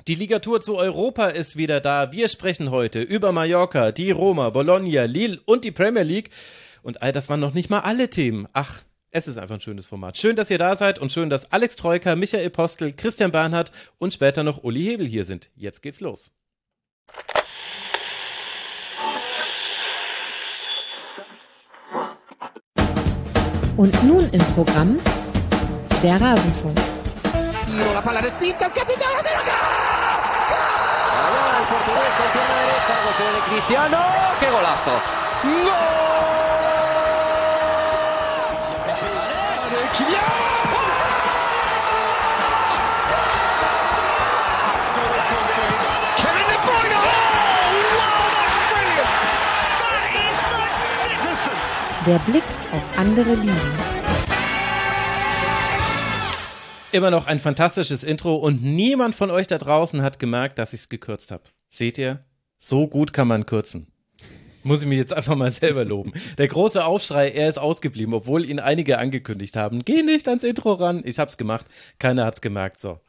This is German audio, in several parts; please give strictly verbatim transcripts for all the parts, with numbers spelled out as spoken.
Die Ligatur zu Europa ist wieder da. Wir sprechen heute über Mallorca, die Roma, Bologna, Lille und die Premier League. Und all das waren noch nicht mal alle Themen. Ach, es ist einfach ein schönes Format. Schön, dass ihr da seid und schön, dass Alex Troika, Michael Postel, Christian Bernhard und später noch Uli Hebel hier sind. Jetzt geht's los. Und nun im Programm der Rasenfunk. La palla respinta, il capitano della Allora il portoghese con pierna derecha, golpe de Cristiano, che golazo! Gol! Kevin De Bruyne! Oh, wow, that's brilliant! That is magnificent! Der Blick auf andere Ligen. Immer noch ein fantastisches Intro und niemand von euch da draußen hat gemerkt, dass ich es gekürzt habe. Seht ihr? So gut kann man kürzen. Muss ich mich jetzt einfach mal selber loben. Der große Aufschrei, er ist ausgeblieben, obwohl ihn einige angekündigt haben. Geh nicht ans Intro ran. Ich hab's gemacht. Keiner hat's gemerkt. So.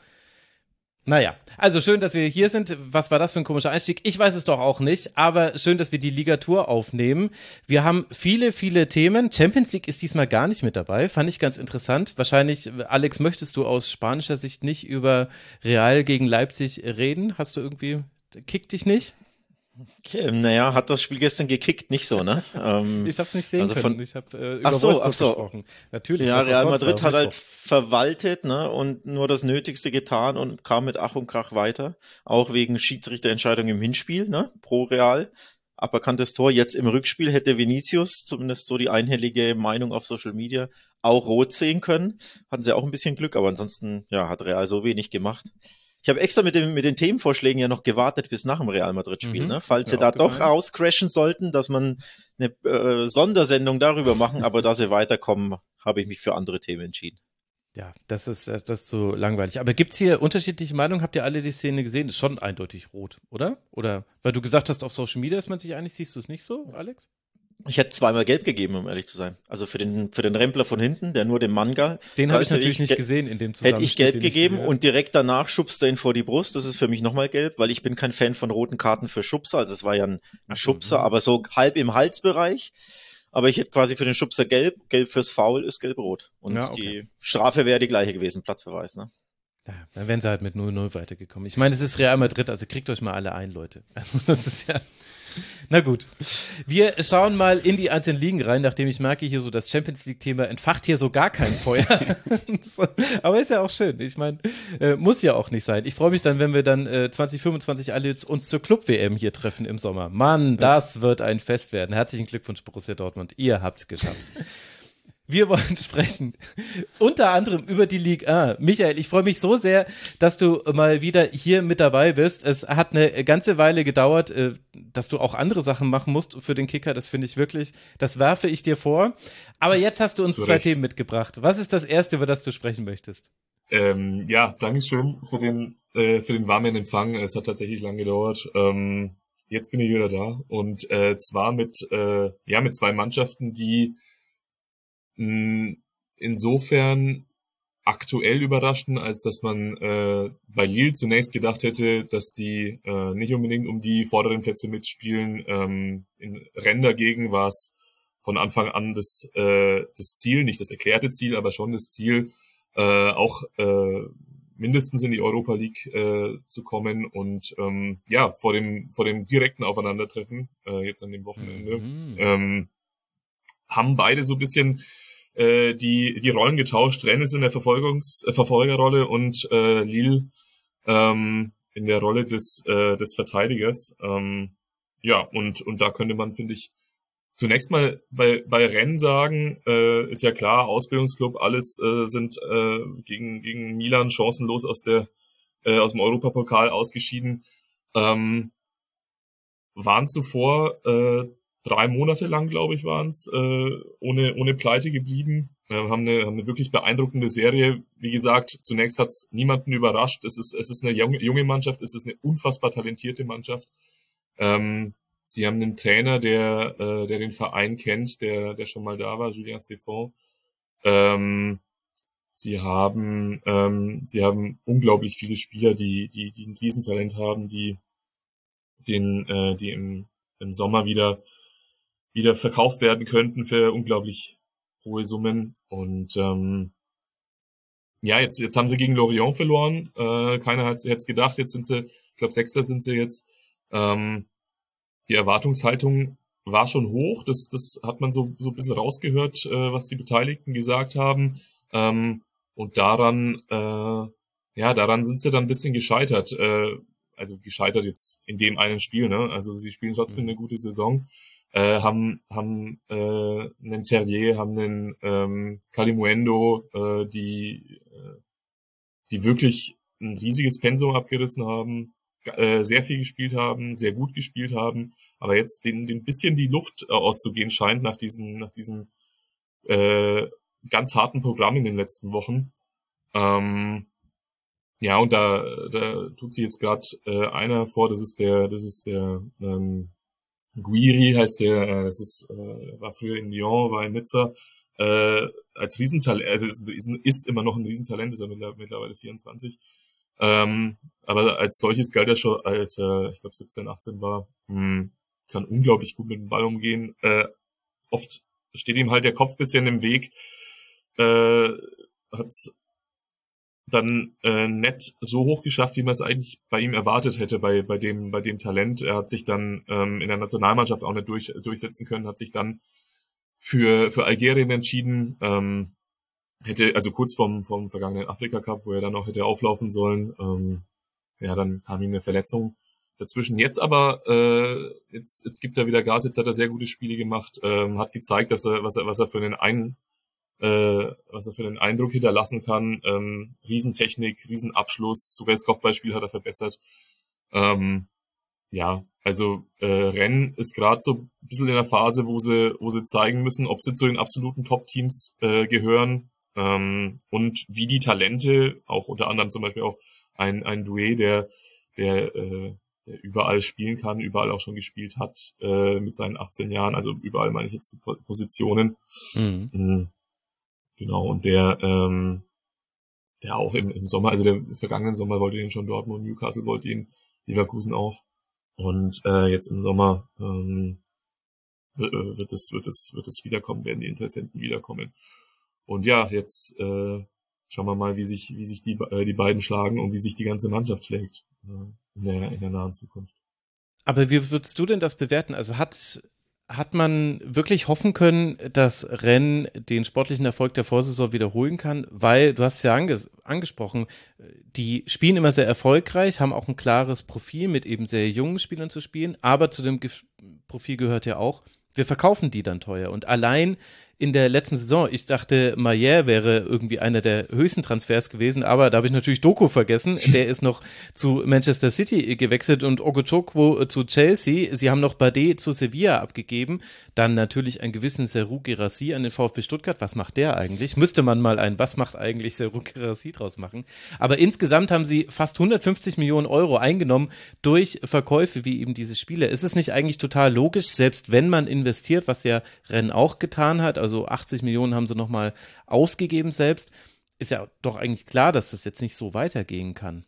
Naja, also schön, dass wir hier sind. Was war das für ein komischer Einstieg? Ich weiß es doch auch nicht, aber schön, dass wir die Ligatur aufnehmen. Wir haben viele, viele Themen. Champions League ist diesmal gar nicht mit dabei, fand ich ganz interessant. Wahrscheinlich, Alex, möchtest du aus spanischer Sicht nicht über Real gegen Leipzig reden? Hast du irgendwie, kickt dich nicht? Okay, naja, hat das Spiel gestern gekickt, nicht so, ne? Ähm, ich hab's nicht sehen also können, von, ich habe äh, über ach so, Wolfsburg ach so. gesprochen. Natürlich. Ja, was auch Real sonst Madrid war, hat halt Mittwoch. verwaltet, ne, und nur das Nötigste getan und kam mit Ach und Krach weiter. Auch wegen Schiedsrichterentscheidung im Hinspiel, ne, pro Real. Aberkanntes Tor. Jetzt im Rückspiel hätte Vinicius, zumindest so die einhellige Meinung auf Social Media, auch rot sehen können. Hatten sie auch ein bisschen Glück, aber ansonsten, ja, hat Real so wenig gemacht. Ich habe extra mit, dem, mit den Themenvorschlägen ja noch gewartet bis nach dem Real Madrid-Spiel, Mhm, ne? Falls ist sie mir da doch aufgefallen. rauscrashen sollten, dass man eine äh, Sondersendung darüber machen, aber da sie weiterkommen, habe ich mich für andere Themen entschieden. Ja, das ist, äh, das ist so langweilig. Aber gibt's hier unterschiedliche Meinungen? Habt ihr alle die Szene gesehen? Ist schon eindeutig rot, oder? Oder, weil du gesagt hast, auf Social Media ist man sich einig, siehst du es nicht so, Alex? Ich hätte zweimal gelb gegeben, um ehrlich zu sein. Also für den für den Rempler von hinten, der nur den Manga. Den habe ich hätte natürlich nicht ge- gesehen in dem Zusammenhang. Hätte ich gelb gegeben und direkt danach schubst er ihn vor die Brust. Das ist für mich nochmal gelb, weil ich bin kein Fan von roten Karten für Schubser. Also es war ja ein, ein Schubser, aber so halb im Halsbereich. Aber ich hätte quasi für den Schubser gelb, gelb fürs Foul ist gelb-rot. Und Ja, okay. die Strafe wäre die gleiche gewesen, Platzverweis, ne? Ja, dann wären sie halt mit null null weitergekommen. Ich meine, es ist Real Madrid, also kriegt euch mal alle ein, Leute. Also das ist ja... Na gut, wir schauen mal in die einzelnen Ligen rein, nachdem ich merke, hier so das Champions League-Thema entfacht hier so gar kein Feuer. So, aber ist ja auch schön. Ich meine, äh, muss ja auch nicht sein. Ich freue mich dann, wenn wir dann äh, zwanzig fünfundzwanzig alle jetzt uns zur Club-W M hier treffen im Sommer. Mann, das wird ein Fest werden. Herzlichen Glückwunsch, Borussia Dortmund. Ihr habt's geschafft. Wir wollen sprechen unter anderem über die Ligue eins. Michael, ich freue mich so sehr, dass du mal wieder hier mit dabei bist. Es hat eine ganze Weile gedauert, äh, dass du auch andere Sachen machen musst für den Kicker. Das finde ich wirklich, das werfe ich dir vor. Aber jetzt hast du uns Zu zwei Recht. Themen mitgebracht. Was ist das Erste, über das du sprechen möchtest? Ähm, ja, Dankeschön für den äh, für den warmen Empfang. Es hat tatsächlich lange gedauert. Ähm, jetzt bin ich wieder da und äh, zwar mit äh, ja mit zwei Mannschaften, die mh, insofern aktuell überraschten, als dass man äh, bei Lille zunächst gedacht hätte, dass die äh, nicht unbedingt um die vorderen Plätze mitspielen. Ähm, in Rennes dagegen war es von Anfang an das äh, das Ziel, nicht das erklärte Ziel, aber schon das Ziel, äh, auch äh, mindestens in die Europa League äh, zu kommen und ähm, ja vor dem vor dem direkten Aufeinandertreffen äh, jetzt an dem Wochenende Mhm. ähm, haben beide so ein bisschen äh, die die Rollen getauscht. Rennes in der Verfolgungs äh, Verfolgerrolle und äh, Lille ähm, in der Rolle des äh, des Verteidigers. Ähm, ja und und da könnte man, finde ich, zunächst mal bei bei Rennes sagen, äh, ist ja klar, Ausbildungsclub, alles äh, sind äh, gegen gegen Milan chancenlos aus der äh, aus dem Europapokal ausgeschieden, ähm, waren zuvor äh, drei Monate lang, glaube ich, waren es äh, ohne ohne Pleite geblieben, äh, haben eine haben eine wirklich beeindruckende Serie. Wie gesagt, zunächst hat es niemanden überrascht. Es ist es ist eine junge, junge Mannschaft, es ist eine unfassbar talentierte Mannschaft. Ähm, Sie haben einen Trainer, der, äh, der den Verein kennt, der, der schon mal da war, Julien Stéphan. Ähm, Sie haben, ähm, sie haben unglaublich viele Spieler, die, die, die ein Riesentalent haben, die, den, äh, die im, im Sommer wieder, wieder verkauft werden könnten für unglaublich hohe Summen. Und ähm, ja, jetzt, jetzt haben sie gegen Lorient verloren. Äh, keiner hat es gedacht. Jetzt sind sie, ich glaube, Sechster sind sie jetzt. Ähm, die Erwartungshaltung war schon hoch. Das, das hat man so, so ein bisschen rausgehört, äh, was die Beteiligten gesagt haben. Ähm, und daran, äh, ja, daran sind sie dann ein bisschen gescheitert. Äh, also gescheitert jetzt in dem einen Spiel, ne? Also sie spielen trotzdem eine gute Saison. Äh, haben haben äh, einen Terrier, haben einen ähm, Kalimuendo, äh, die äh, die wirklich ein riesiges Pensum abgerissen haben, äh, sehr viel gespielt haben, sehr gut gespielt haben, aber jetzt den den bisschen die Luft äh, auszugehen scheint nach diesem nach diesem äh, ganz harten Programm in den letzten Wochen. Ähm, ja, und da da tut sich jetzt gerade äh, einer hervor, das ist der das ist der ähm, Guiri heißt der, äh, das ist, äh, war früher in Lyon, war in Nizza, äh, als Riesentalent, also ist, ist, ist immer noch ein Riesentalent, ist er mittlerweile vierundzwanzig. Ähm, aber als solches galt er schon, als er, ich glaube, siebzehn, achtzehn war, mh, kann unglaublich gut mit dem Ball umgehen. Äh, oft steht ihm halt der Kopf bisschen im Weg, äh, hat's dann äh, nicht so hoch geschafft, wie man es eigentlich bei ihm erwartet hätte, bei bei dem bei dem Talent. Er hat sich dann ähm, in der Nationalmannschaft auch nicht durch, durchsetzen können, hat sich dann für für Algerien entschieden, ähm, hätte also kurz vom vom vergangenen Afrika Cup, wo er dann auch hätte auflaufen sollen. Ähm, ja, dann kam ihm eine Verletzung dazwischen. Jetzt aber äh, jetzt jetzt gibt er wieder Gas. Jetzt hat er sehr gute Spiele gemacht, ähm, hat gezeigt, dass er was er was er für einen einen äh, was er für einen Eindruck hinterlassen kann. Ähm, Riesentechnik, Riesenabschluss, sogar das Kopfballspiel hat er verbessert. Ähm, ja, also äh, Rennes ist gerade so ein bisschen in der Phase, wo sie wo sie zeigen müssen, ob sie zu den absoluten Top-Teams äh, gehören ähm, und wie die Talente, auch unter anderem zum Beispiel auch ein ein Doué, der der äh, der überall spielen kann, überall auch schon gespielt hat äh, mit seinen achtzehn Jahren, also überall meine ich jetzt die Positionen. Mhm. Mhm. Genau, und der, ähm, der auch im, im Sommer, also der vergangenen Sommer wollte ihn schon Dortmund, Newcastle wollte ihn, Leverkusen auch. Und äh, jetzt im Sommer ähm, wird, wird es wird es wird es wiederkommen, werden die Interessenten wiederkommen. Und ja, jetzt äh, schauen wir mal, wie sich wie sich die äh, die beiden schlagen und wie sich die ganze Mannschaft schlägt äh, in der in der nahen Zukunft. Aber wie würdest du denn das bewerten? Also hat Hat man wirklich hoffen können, dass Rennes den sportlichen Erfolg der Vorsaison wiederholen kann? Weil, du hast es ja anges- angesprochen, die spielen immer sehr erfolgreich, haben auch ein klares Profil, mit eben sehr jungen Spielern zu spielen, aber zu dem Ge- Profil gehört ja auch, wir verkaufen die dann teuer. Und allein in der letzten Saison, ich dachte, Maier wäre irgendwie einer der höchsten Transfers gewesen, aber da habe ich natürlich Doku vergessen. Der ist noch zu Manchester City gewechselt und Ogochukwu zu Chelsea. Sie haben noch Bade zu Sevilla abgegeben. Dann natürlich einen gewissen Serhou Guirassy an den VfB Stuttgart. Was macht der eigentlich? Müsste man mal ein Was macht eigentlich Serhou Guirassy draus machen. Aber insgesamt haben sie fast hundertfünfzig Millionen Euro eingenommen durch Verkäufe wie eben diese Spiele. Ist es nicht eigentlich total logisch, selbst wenn man investiert, was ja Rennes auch getan hat, also achtzig Millionen haben sie nochmal ausgegeben selbst, ist ja doch eigentlich klar, dass das jetzt nicht so weitergehen kann.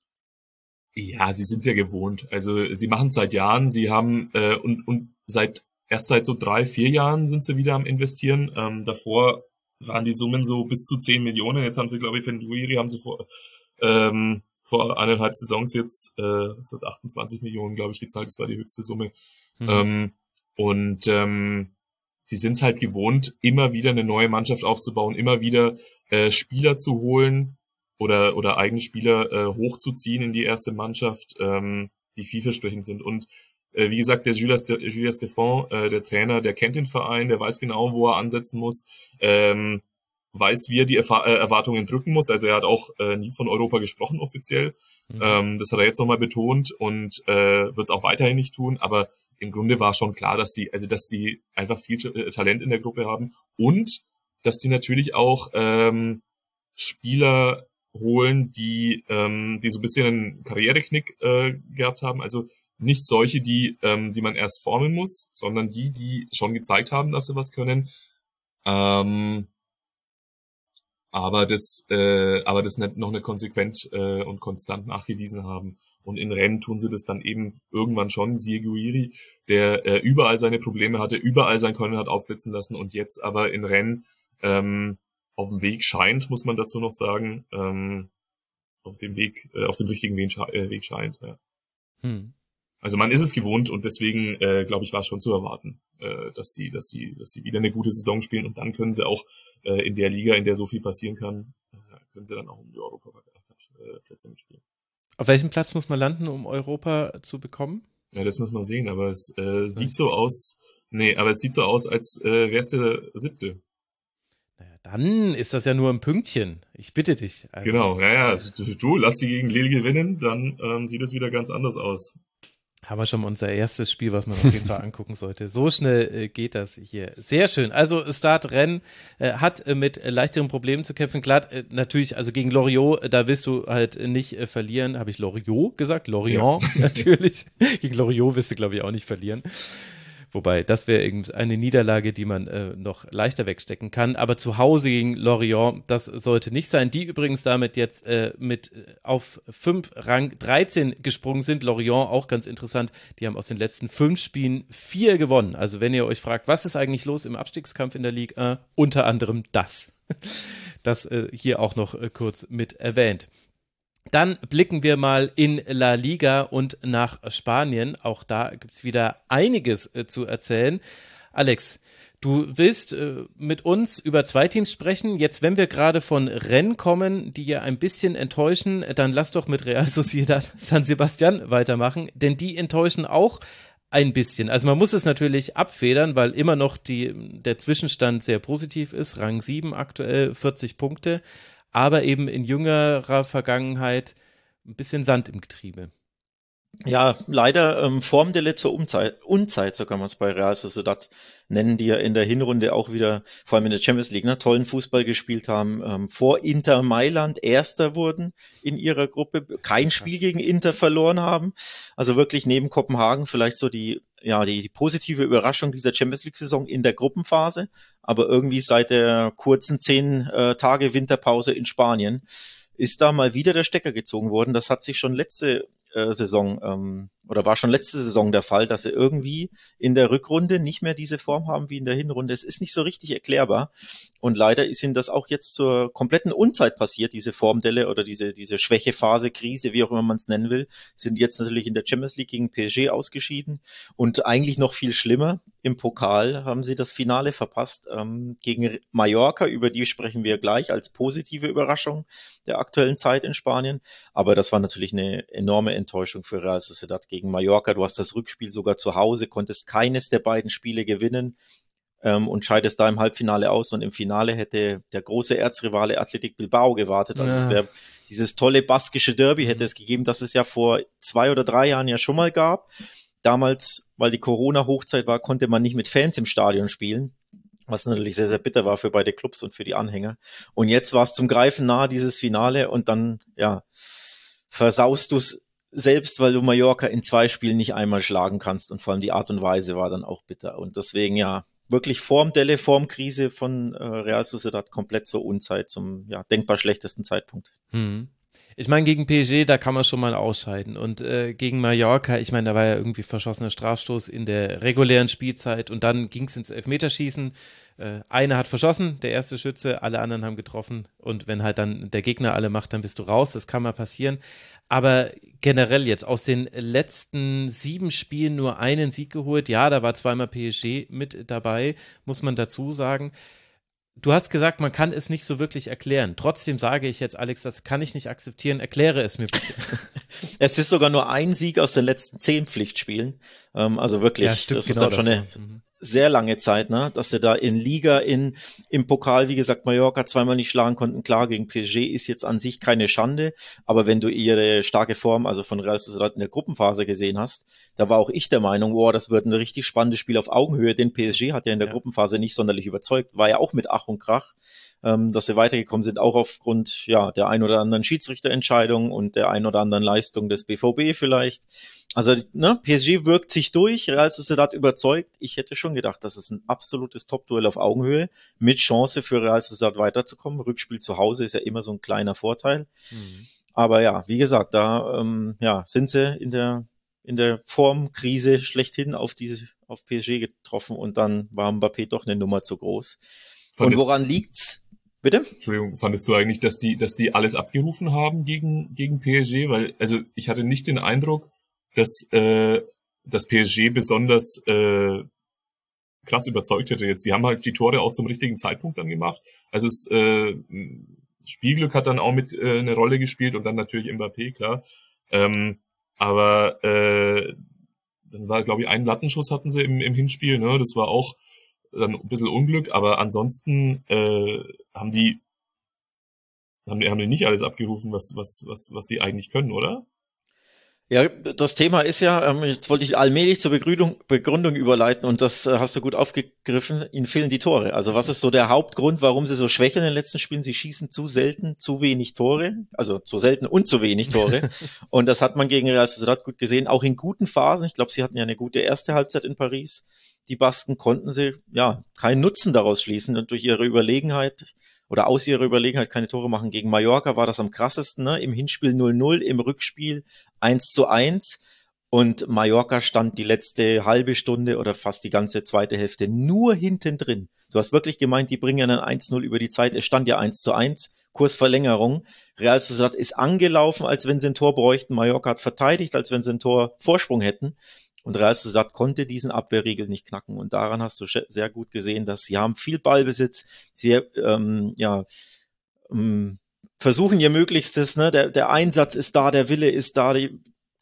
Ja, sie sind es ja gewohnt. Also sie machen es seit Jahren, sie haben äh, und und seit erst seit so drei, vier Jahren sind sie wieder am Investieren. Ähm, davor waren die Summen so bis zu zehn Millionen. Jetzt haben sie, glaube ich, für den Douiri haben sie vor ähm, vor eineinhalb Saisons jetzt äh, achtundzwanzig Millionen, glaube ich, gezahlt. Das war die höchste Summe. Mhm. Ähm, und ähm, sie sind es halt gewohnt, immer wieder eine neue Mannschaft aufzubauen, immer wieder äh, Spieler zu holen oder oder eigene Spieler äh, hochzuziehen in die erste Mannschaft, ähm, die vielversprechend sind. Und äh, wie gesagt, der Jules, Jules Stéphan, äh, der Trainer, der kennt den Verein, der weiß genau, wo er ansetzen muss, ähm, weiß, wie er die Erfa- äh, Erwartungen drücken muss. Also er hat auch äh, nie von Europa gesprochen offiziell. Mhm. Ähm, das hat er jetzt nochmal betont und äh, wird es auch weiterhin nicht tun. Aber im Grunde war schon klar, dass die, also dass die einfach viel äh, Talent in der Gruppe haben und dass die natürlich auch ähm, Spieler holen, die ähm, die so ein bisschen einen Karriereknick äh, gehabt haben. Also nicht solche, die ähm, die man erst formen muss, sondern die, die schon gezeigt haben, dass sie was können. Ähm, aber das, äh, aber das nicht, noch nicht konsequent äh, und konstant nachgewiesen haben. Und in Rennes tun sie das dann eben irgendwann schon. Siehe Guiri, der äh, überall seine Probleme hatte, überall sein Können hat aufblitzen lassen und jetzt aber in Rennes ähm, auf dem Weg scheint, muss man dazu noch sagen, ähm, auf dem Weg, äh, auf dem richtigen Weg, äh, Weg scheint. Ja. Hm. Also man ist es gewohnt und deswegen, äh, glaube ich, war es schon zu erwarten, äh, dass die, dass die, dass die wieder eine gute Saison spielen und dann können sie auch äh, in der Liga, in der so viel passieren kann, äh, können sie dann auch um die Europaplätze mitspielen. Auf welchem Platz muss man landen, um Europa zu bekommen? Ja, das muss man sehen, aber es äh, sieht so aus, nee, aber es sieht so aus, als äh, wär's der siebte. Naja, dann ist das ja nur ein Pünktchen. Ich bitte dich. Also, genau, naja, du, du lass die gegen Lille gewinnen, dann ähm, sieht es wieder ganz anders aus. Haben wir schon mal unser erstes Spiel, was man auf jeden Fall angucken sollte. So schnell äh, geht das hier. Sehr schön. Also Stade Rennes äh, hat äh, mit äh, leichteren Problemen zu kämpfen. Klar, äh, natürlich, also gegen Lorient, äh, da willst du halt nicht äh, verlieren. Habe ich Lorient gesagt? Lorient, ja. Natürlich. Gegen Lorient wirst du, glaube ich, auch nicht verlieren. Wobei, das wäre eine Niederlage, die man äh, noch leichter wegstecken kann. Aber zu Hause gegen Lorient, das sollte nicht sein. Die übrigens damit jetzt äh, mit auf fünf Rang dreizehn gesprungen sind. Lorient auch ganz interessant. Die haben aus den letzten fünf Spielen vier gewonnen. Also wenn ihr euch fragt, was ist eigentlich los im Abstiegskampf in der Liga? Äh, unter anderem das. Das äh, hier auch noch äh, kurz mit erwähnt. Dann blicken wir mal in La Liga und nach Spanien. Auch da gibt's wieder einiges äh, zu erzählen. Alex, du willst äh, mit uns über zwei Teams sprechen. Jetzt, wenn wir gerade von Rennes kommen, die ja ein bisschen enttäuschen, dann lass doch mit Real Sociedad San Sebastián weitermachen, denn die enttäuschen auch ein bisschen. Also man muss es natürlich abfedern, weil immer noch die, der Zwischenstand sehr positiv ist. Rang sieben aktuell, vierzig Punkte. Aber eben in jüngerer Vergangenheit ein bisschen Sand im Getriebe. Ja, leider ähm, Formdelle zur Unzeit, Unzeit, so kann man es bei Real Sociedad nennen, die ja in der Hinrunde auch wieder, vor allem in der Champions League, ne, tollen Fußball gespielt haben, ähm, vor Inter Mailand Erster wurden in ihrer Gruppe, kein Spiel gegen Inter verloren haben, also wirklich neben Kopenhagen vielleicht so die, ja, die, die positive Überraschung dieser Champions League-Saison in der Gruppenphase, aber irgendwie seit der kurzen zehn äh, Tage Winterpause in Spanien ist da mal wieder der Stecker gezogen worden. Das hat sich schon letzte äh, Saison ähm, oder war schon letzte Saison der Fall, dass sie irgendwie in der Rückrunde nicht mehr diese Form haben wie in der Hinrunde. Es ist nicht so richtig erklärbar und leider ist ihnen das auch jetzt zur kompletten Unzeit passiert, diese Formdelle oder diese diese Schwächephase, Krise, wie auch immer man es nennen will, sind jetzt natürlich in der Champions League gegen P S G ausgeschieden und eigentlich noch viel schlimmer, im Pokal haben sie das Finale verpasst ähm, gegen Mallorca, über die sprechen wir gleich als positive Überraschung der aktuellen Zeit in Spanien, aber das war natürlich eine enorme Enttäuschung für Real Sociedad gegen Mallorca. Du hast das Rückspiel sogar zu Hause, konntest keines der beiden Spiele gewinnen ähm, und scheidest da im Halbfinale aus und im Finale hätte der große Erzrivale Athletic Bilbao gewartet. Also ja. Es wäre dieses tolle baskische Derby hätte es gegeben, das es ja vor zwei oder drei Jahren ja schon mal gab. Damals, weil die Corona-Hochzeit war, konnte man nicht mit Fans im Stadion spielen, was natürlich sehr, sehr bitter war für beide Clubs und für die Anhänger. Und jetzt war es zum Greifen nahe, dieses Finale, und dann, ja, versaust du es selbst, weil du Mallorca in zwei Spielen nicht einmal schlagen kannst, und vor allem die Art und Weise war dann auch bitter. Und deswegen, ja, wirklich Formdelle, Formkrise von äh, Real Sociedad komplett zur Unzeit, zum ja denkbar schlechtesten Zeitpunkt. Hm. Ich meine, gegen P S G, da kann man schon mal ausscheiden. Und äh, gegen Mallorca, ich meine, da war ja irgendwie verschossener Strafstoß in der regulären Spielzeit und dann ging es ins Elfmeterschießen. Äh, einer hat verschossen, der erste Schütze, alle anderen haben getroffen. Und wenn halt dann der Gegner alle macht, dann bist du raus. Das kann mal passieren. Aber generell jetzt aus den letzten sieben Spielen nur einen Sieg geholt. Ja, da war zweimal P S G mit dabei, muss man dazu sagen. Du hast gesagt, man kann es nicht so wirklich erklären. Trotzdem sage ich jetzt, Alex, das kann ich nicht akzeptieren. Erkläre es mir bitte. Es ist sogar nur ein Sieg aus den letzten zehn Pflichtspielen. Ähm, also wirklich, ja, stimmt, das genau ist dann schon eine mhm. sehr lange Zeit, ne, dass sie da in Liga, in im Pokal, wie gesagt, Mallorca zweimal nicht schlagen konnten. Klar, gegen P S G ist jetzt an sich keine Schande, aber wenn du ihre starke Form, also von Real Sociedad in der Gruppenphase gesehen hast, da war auch ich der Meinung, oh, das wird ein richtig spannendes Spiel auf Augenhöhe, denn P S G hat ja in der ja. Gruppenphase nicht sonderlich überzeugt, war ja auch mit Ach und Krach ähm, dass sie weitergekommen sind, auch aufgrund ja der ein oder anderen Schiedsrichterentscheidung und der ein oder anderen Leistung des B V B vielleicht. Also ne, P S G wirkt sich durch, Real Sociedad überzeugt. Ich hätte schon gedacht, das ist ein absolutes Top-Duell auf Augenhöhe mit Chance für Real Sociedad weiterzukommen. Rückspiel zu Hause ist ja immer so ein kleiner Vorteil. Mhm. Aber ja, wie gesagt, da ähm, ja sind sie in der in der Formkrise schlechthin auf diese auf P S G getroffen und dann war Mbappé doch eine Nummer zu groß. Fandest, und woran liegt's? Bitte? Entschuldigung, fandest du eigentlich, dass die, dass die alles abgerufen haben gegen, gegen P S G? Weil, also, ich hatte nicht den Eindruck, dass, äh, dass P S G besonders, äh, krass überzeugt hätte jetzt. Die haben halt die Tore auch zum richtigen Zeitpunkt dann gemacht. Also, es, äh, Spielglück hat dann auch mit, äh, eine Rolle gespielt und dann natürlich Mbappé, klar. Ähm, aber, äh, dann war, glaube ich, ein Lattenschuss hatten sie im, im Hinspiel, ne? Das war auch dann ein bisschen Unglück, aber ansonsten äh, haben die haben die haben die nicht alles abgerufen, was was was was sie eigentlich können, oder? Ja, das Thema ist ja, ähm, jetzt wollte ich allmählich zur Begründung, Begründung überleiten und das äh, hast du gut aufgegriffen, ihnen fehlen die Tore. Also was ist so der Hauptgrund, warum sie so schwächeln in den letzten Spielen? Sie schießen zu selten, zu wenig Tore, also zu selten und zu wenig Tore. Und das hat man gegen Real Sociedad gut gesehen, auch in guten Phasen. Ich glaube, sie hatten ja eine gute erste Halbzeit in Paris. Die Basken konnten sie ja keinen Nutzen daraus schließen und durch ihre Überlegenheit oder aus ihrer Überlegenheit keine Tore machen. Gegen Mallorca war das am krassesten, ne? Im Hinspiel null null, im Rückspiel eins zu eins und Mallorca stand die letzte halbe Stunde oder fast die ganze zweite Hälfte nur hinten drin. Du hast wirklich gemeint, die bringen einen eins null über die Zeit. Es stand ja eins zu eins, Kursverlängerung. Real Sociedad ist angelaufen, als wenn sie ein Tor bräuchten. Mallorca hat verteidigt, als wenn sie ein Tor Vorsprung hätten. Und Real Sociedad konnte diesen Abwehrriegel nicht knacken. Und daran hast du sehr gut gesehen, dass sie haben viel Ballbesitz. Sie ähm, ja, ähm, versuchen ihr Möglichstes. Ne? Der, der Einsatz ist da, der Wille ist da, die,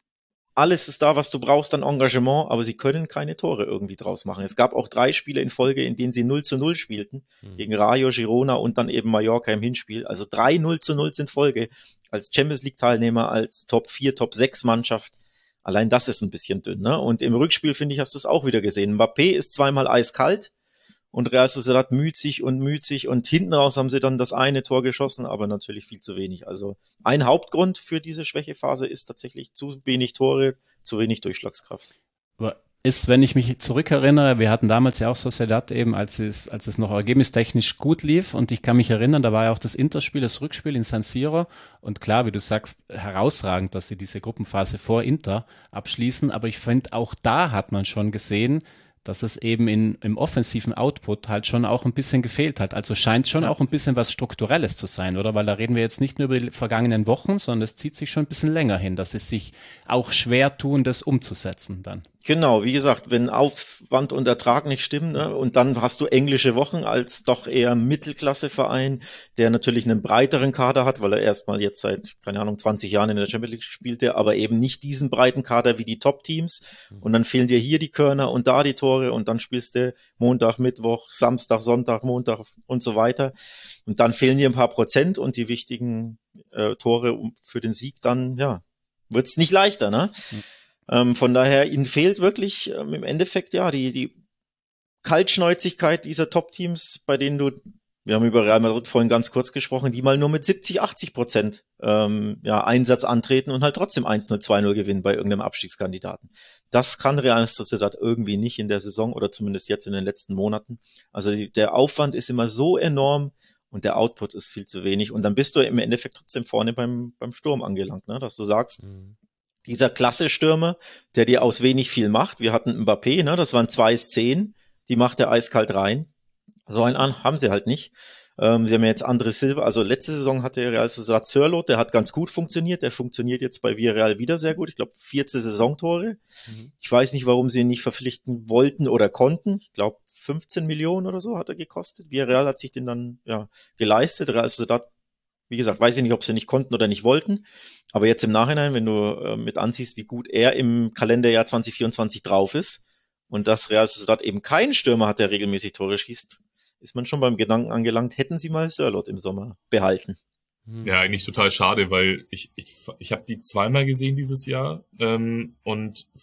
alles ist da, was du brauchst an Engagement. Aber sie können keine Tore irgendwie draus machen. Es gab auch drei Spiele in Folge, in denen sie null zu null spielten. Mhm. Gegen Rayo, Girona und dann eben Mallorca im Hinspiel. Also drei null zu null in Folge. Als Champions League Teilnehmer, als Top vier, Top sechs Mannschaft. Allein das ist ein bisschen dünn, ne? Und im Rückspiel, finde ich, hast du es auch wieder gesehen. Mbappé ist zweimal eiskalt und Real Sociedad müht sich und müht sich und hinten raus haben sie dann das eine Tor geschossen, aber natürlich viel zu wenig. Also ein Hauptgrund für diese Schwächephase ist tatsächlich zu wenig Tore, zu wenig Durchschlagskraft. Aber ist, wenn ich mich zurückerinnere, wir hatten damals ja auch Sociedad eben, als es, als es noch ergebnistechnisch gut lief und ich kann mich erinnern, da war ja auch das Interspiel, das Rückspiel in San Siro und klar, wie du sagst, herausragend, dass sie diese Gruppenphase vor Inter abschließen, aber ich finde, auch da hat man schon gesehen, dass es eben in, im offensiven Output halt schon auch ein bisschen gefehlt hat. Also scheint schon auch ein bisschen was Strukturelles zu sein, oder? Weil da reden wir jetzt nicht nur über die vergangenen Wochen, sondern es zieht sich schon ein bisschen länger hin, dass es sich auch schwer tun, das umzusetzen dann. Genau, wie gesagt, wenn Aufwand und Ertrag nicht stimmen, ne, und dann hast du englische Wochen als doch eher Mittelklasseverein, der natürlich einen breiteren Kader hat, weil er erstmal jetzt seit, keine Ahnung, zwanzig Jahren in der Champions League spielte, aber eben nicht diesen breiten Kader wie die Top-Teams. Und dann fehlen dir hier die Körner und da die Tore und dann spielst du Montag, Mittwoch, Samstag, Sonntag, Montag und so weiter. Und dann fehlen dir ein paar Prozent und die wichtigen äh, Tore für den Sieg, dann, ja, wird's nicht leichter, ne? Mhm. Ähm, von daher, ihnen fehlt wirklich ähm, im Endeffekt ja die die Kaltschnäuzigkeit dieser Top-Teams, bei denen du, wir haben über Real Madrid vorhin ganz kurz gesprochen, die mal nur mit siebzig, achtzig Prozent ähm, ja, Einsatz antreten und halt trotzdem eins null, zwei null gewinnen bei irgendeinem Abstiegskandidaten. Das kann Real Sociedad irgendwie nicht in der Saison oder zumindest jetzt in den letzten Monaten. Also die, der Aufwand ist immer so enorm und der Output ist viel zu wenig und dann bist du im Endeffekt trotzdem vorne beim beim Sturm angelangt, ne? Dass du sagst, mhm. Dieser klasse Stürmer, der dir aus wenig viel macht. Wir hatten Mbappé, ne, das waren zwei zehn, die macht er eiskalt rein. So einen an haben sie halt nicht. Ähm, sie haben ja jetzt André Silva, also letzte Saison hatte Real Sociedad Sörloth, der hat ganz gut funktioniert, der funktioniert jetzt bei Villarreal wieder sehr gut. Ich glaube, vierzehn Saisontore. Mhm. Ich weiß nicht, warum sie ihn nicht verpflichten wollten oder konnten. Ich glaube, fünfzehn Millionen oder so hat er gekostet. Villarreal hat sich den dann ja geleistet. Real Sociedad, wie gesagt, weiß ich nicht, ob sie nicht konnten oder nicht wollten. Aber jetzt im Nachhinein, wenn du äh, mit ansiehst, wie gut er im Kalenderjahr zwanzig vierundzwanzig drauf ist und dass Real Sociedad eben keinen Stürmer hat, der regelmäßig Tore schießt, ist man schon beim Gedanken angelangt, hätten sie mal Sörloth im Sommer behalten. Ja, eigentlich total schade, weil ich ich ich habe die zweimal gesehen dieses Jahr ähm, und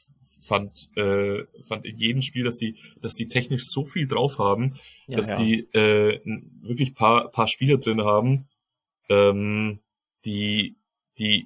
fand, äh, fand in jedem Spiel, dass die, dass die technisch so viel drauf haben, Ja, dass ja. die äh, wirklich paar, paar Spieler drin haben, ähm, die, die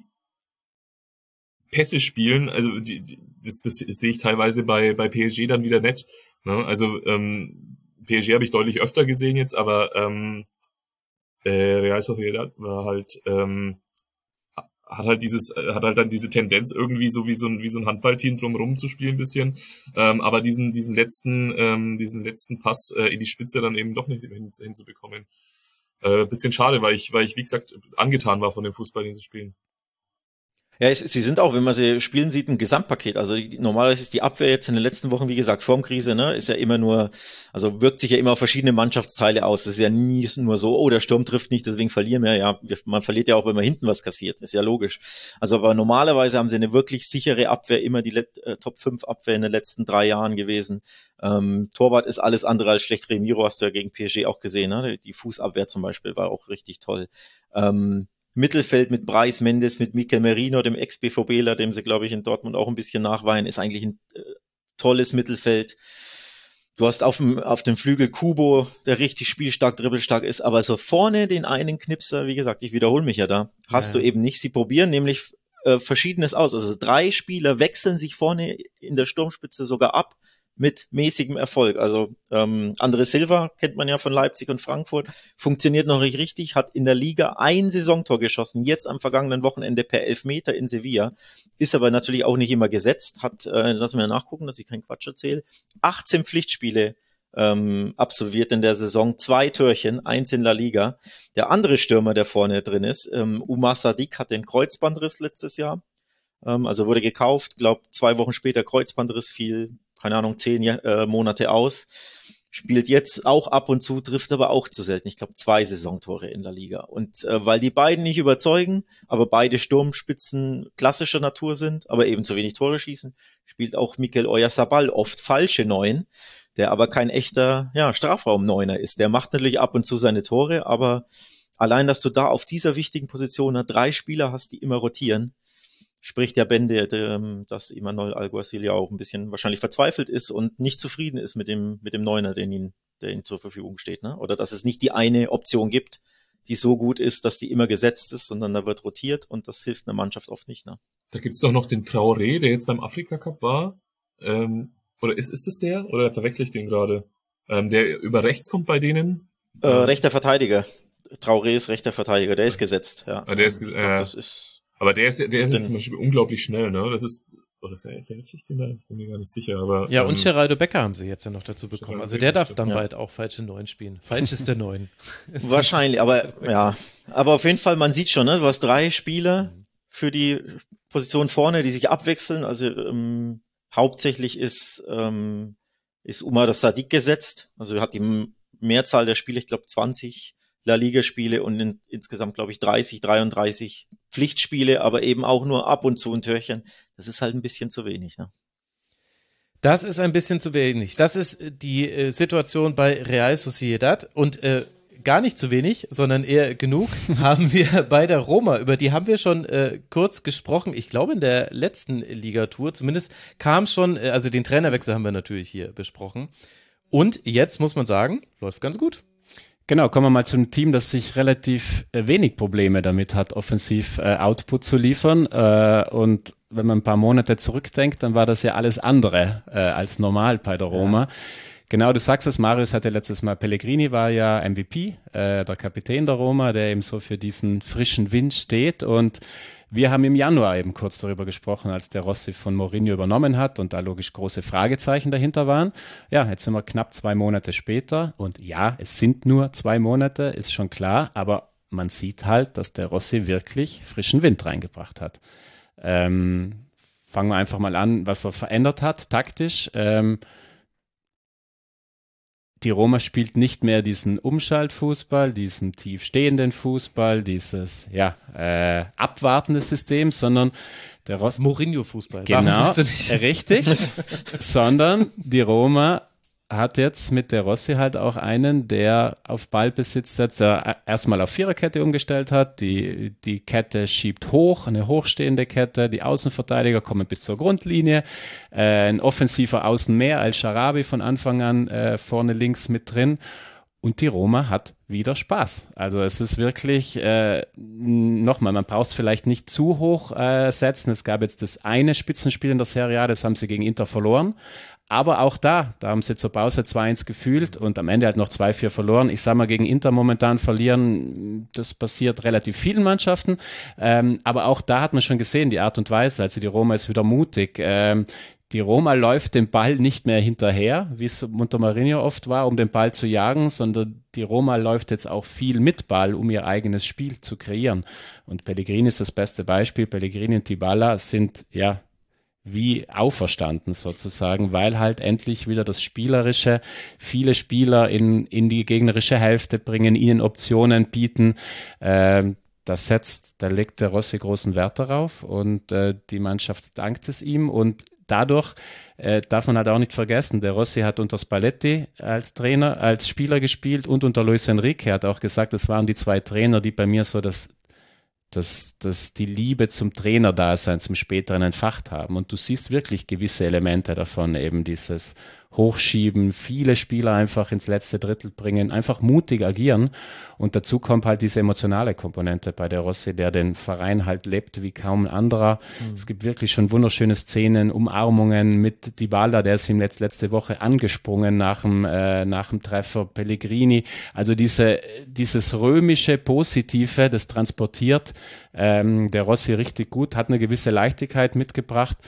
Pässe spielen. Also die, die, das, das sehe ich teilweise bei, bei P S G dann wieder nicht. Ne? Also ähm, P S G habe ich deutlich öfter gesehen jetzt, aber ähm, äh, Real Sociedad war halt ähm, hat halt dieses, hat halt dann diese Tendenz irgendwie so wie so ein, wie so ein Handballteam drumherum zu spielen ein bisschen, ähm, aber diesen, diesen letzten, ähm, diesen letzten Pass äh, in die Spitze dann eben doch nicht hin, hinzubekommen. Äh, bisschen schade, weil ich, weil ich, wie gesagt, angetan war von dem Fußball, den sie spielen. Ja, es, sie sind auch, wenn man sie spielen sieht, ein Gesamtpaket. Also die, normalerweise ist die Abwehr jetzt in den letzten Wochen, wie gesagt, Formkrise, ne, ist ja immer nur, also wirkt sich ja immer auf verschiedene Mannschaftsteile aus. Das ist ja nie nur so, oh, der Sturm trifft nicht, deswegen verlieren wir. Ja, man verliert ja auch, wenn man hinten was kassiert. Ist ja logisch. Also aber normalerweise haben sie eine wirklich sichere Abwehr, immer die Let- äh, Top fünf Abwehr in den letzten drei Jahren gewesen. Ähm, Torwart ist alles andere als schlecht. Remiro hast du ja gegen P S G auch gesehen, ne? Die Fußabwehr zum Beispiel war auch richtig toll. Ähm, Mittelfeld mit Brais Mendes, mit Mikel Merino, dem Ex-BVBler, dem sie, glaube ich, in Dortmund auch ein bisschen nachweihen, ist eigentlich ein äh, tolles Mittelfeld. Du hast auf dem, auf dem Flügel Kubo, der richtig spielstark, dribbelstark ist, aber so vorne den einen Knipser, wie gesagt, ich wiederhole mich ja da, hast Ja. du eben nicht. Sie probieren nämlich äh, Verschiedenes aus. Also drei Spieler wechseln sich vorne in der Sturmspitze sogar ab, mit mäßigem Erfolg. Also ähm, André Silva kennt man ja von Leipzig und Frankfurt, funktioniert noch nicht richtig, hat in der Liga ein Saisontor geschossen, jetzt am vergangenen Wochenende per Elfmeter in Sevilla, ist aber natürlich auch nicht immer gesetzt, hat, äh, lassen wir nachgucken, dass ich keinen Quatsch erzähle, achtzehn Pflichtspiele ähm, absolviert in der Saison, zwei Törchen, eins in La Liga. Der andere Stürmer, der vorne drin ist, ähm, Umar Sadiq, hat den Kreuzbandriss letztes Jahr, ähm, also wurde gekauft, glaube zwei Wochen später Kreuzbandriss, fiel keine Ahnung, zehn äh, Monate aus, spielt jetzt auch ab und zu, trifft aber auch zu selten. Ich glaube, zwei Saisontore in der Liga. Und äh, weil die beiden nicht überzeugen, aber beide Sturmspitzen klassischer Natur sind, aber eben zu wenig Tore schießen, spielt auch Mikel Oyarzabal oft falsche Neun, der aber kein echter ja, Strafraumneuner ist. Der macht natürlich ab und zu seine Tore, aber allein, dass du da auf dieser wichtigen Position drei Spieler hast, die immer rotieren, spricht ja Bände, dass Imanol Alguacil ja auch ein bisschen wahrscheinlich verzweifelt ist und nicht zufrieden ist mit dem mit dem Neuner, den ihn, der ihm zur Verfügung steht, ne? Oder dass es nicht die eine Option gibt, die so gut ist, dass die immer gesetzt ist, sondern da wird rotiert und das hilft einer Mannschaft oft nicht, ne? Da gibt's doch noch den Traoré, der jetzt beim Afrika Cup war. Ähm, oder ist ist es der? Oder verwechsel ich den gerade? Ähm, der über rechts kommt bei denen? Äh, rechter Verteidiger. Traoré ist rechter Verteidiger, der ist gesetzt, ja. Ah, der ist, ich äh, glaub, das ist aber der ist, der ist Den- zum Beispiel unglaublich schnell, ne? Das ist, oder verwechsel ich den da? Ich bin mir gar nicht sicher, aber. Ja, ähm, und Geraldo Becker haben sie jetzt ja noch dazu bekommen. Geraldo Also Becker, der darf stimmt. dann Ja. bald auch falsche Neun spielen. Falscheste Neun. wahrscheinlich, aber ja. Aber auf jeden Fall, man sieht schon, ne? Du hast drei Spieler für die Position vorne, die sich abwechseln. Also ähm, hauptsächlich ist ähm, ist Umar Sadiq gesetzt. Also er hat die Mehrzahl der Spiele, ich glaube zwanzig La Liga-Spiele und in, insgesamt, glaube ich, dreißig, dreiunddreißig Pflichtspiele, aber eben auch nur ab und zu ein Törchen. Das ist halt ein bisschen zu wenig, ne? Das ist ein bisschen zu wenig. Das ist äh, die äh, Situation bei Real Sociedad und äh, gar nicht zu wenig, sondern eher genug haben wir bei der Roma. Über die haben wir schon äh, kurz gesprochen. Ich glaube in der letzten Ligatour. Zumindest kam schon, äh, also den Trainerwechsel haben wir natürlich hier besprochen. Und jetzt muss man sagen, läuft ganz gut. Genau, kommen wir mal zum Team, das sich relativ äh, wenig Probleme damit hat, offensiv äh, Output zu liefern. Äh, und wenn man ein paar Monate zurückdenkt, dann war das ja alles andere äh, als normal bei der Roma. Ja. Genau, du sagst es, Marius hatte letztes Mal, Pellegrini war ja M V P, äh, der Kapitän der Roma, der eben so für diesen frischen Wind steht. Und wir haben im Januar eben kurz darüber gesprochen, als der Rossi von Mourinho übernommen hat und da logisch große Fragezeichen dahinter waren. Ja, jetzt sind wir knapp zwei Monate später und ja, es sind nur zwei Monate, ist schon klar, aber man sieht halt, dass der Rossi wirklich frischen Wind reingebracht hat. Ähm, fangen wir einfach mal an, was er verändert hat, taktisch. Ähm, Die Roma spielt nicht mehr diesen Umschaltfußball, diesen tiefstehenden Fußball, dieses ja äh, abwartende System, sondern der Ross Mourinho-Fußball. Genau, Warum sagst du nicht? richtig, sondern die Roma hat jetzt mit De Rossi halt auch einen, der auf Ballbesitz setzt, der erstmal auf Viererkette umgestellt hat, die, die Kette schiebt hoch, eine hochstehende Kette, die Außenverteidiger kommen bis zur Grundlinie, äh, ein offensiver Außen mehr als Sharawi von Anfang an äh, vorne links mit drin. Und die Roma hat wieder Spaß. Also es ist wirklich, äh, nochmal, man braucht es vielleicht nicht zu hoch äh, setzen. Es gab jetzt das eine Spitzenspiel in der Serie A, das haben sie gegen Inter verloren. Aber auch da, da haben sie zur Pause zwei eins gefühlt und am Ende halt noch zwei vier verloren. Ich sage mal, gegen Inter momentan verlieren, das passiert relativ vielen Mannschaften. Ähm, aber auch da hat man schon gesehen, die Art und Weise, also die Roma ist wieder mutig. Ähm, Die Roma läuft dem Ball nicht mehr hinterher, wie es unter Mourinho oft war, um den Ball zu jagen, sondern die Roma läuft jetzt auch viel mit Ball, um ihr eigenes Spiel zu kreieren. Und Pellegrini ist das beste Beispiel. Pellegrini und Dybala sind ja wie auferstanden sozusagen, weil halt endlich wieder das Spielerische, viele Spieler in, in die gegnerische Hälfte bringen, ihnen Optionen bieten. Ähm, das setzt, da legt der Rossi großen Wert darauf und äh, die Mannschaft dankt es ihm und dadurch äh, darf man halt auch nicht vergessen, der Rossi hat unter Spalletti als Trainer, als Spieler gespielt und unter Luis Enrique, hat auch gesagt, das waren die zwei Trainer, die bei mir so das, das, das die Liebe zum Trainerdasein, zum späteren entfacht haben. Und du siehst wirklich gewisse Elemente davon, eben dieses Hochschieben, viele Spieler einfach ins letzte Drittel bringen, einfach mutig agieren. Und dazu kommt halt diese emotionale Komponente bei der Rossi, der den Verein halt lebt wie kaum ein anderer. Mhm. Es gibt wirklich schon wunderschöne Szenen, Umarmungen mit Dybala, der ist ihm letzt, letzte Woche angesprungen nach dem, äh, nach dem Treffer, Pellegrini. Also diese, dieses römische Positive, das transportiert ähm, der Rossi richtig gut, hat eine gewisse Leichtigkeit mitgebracht.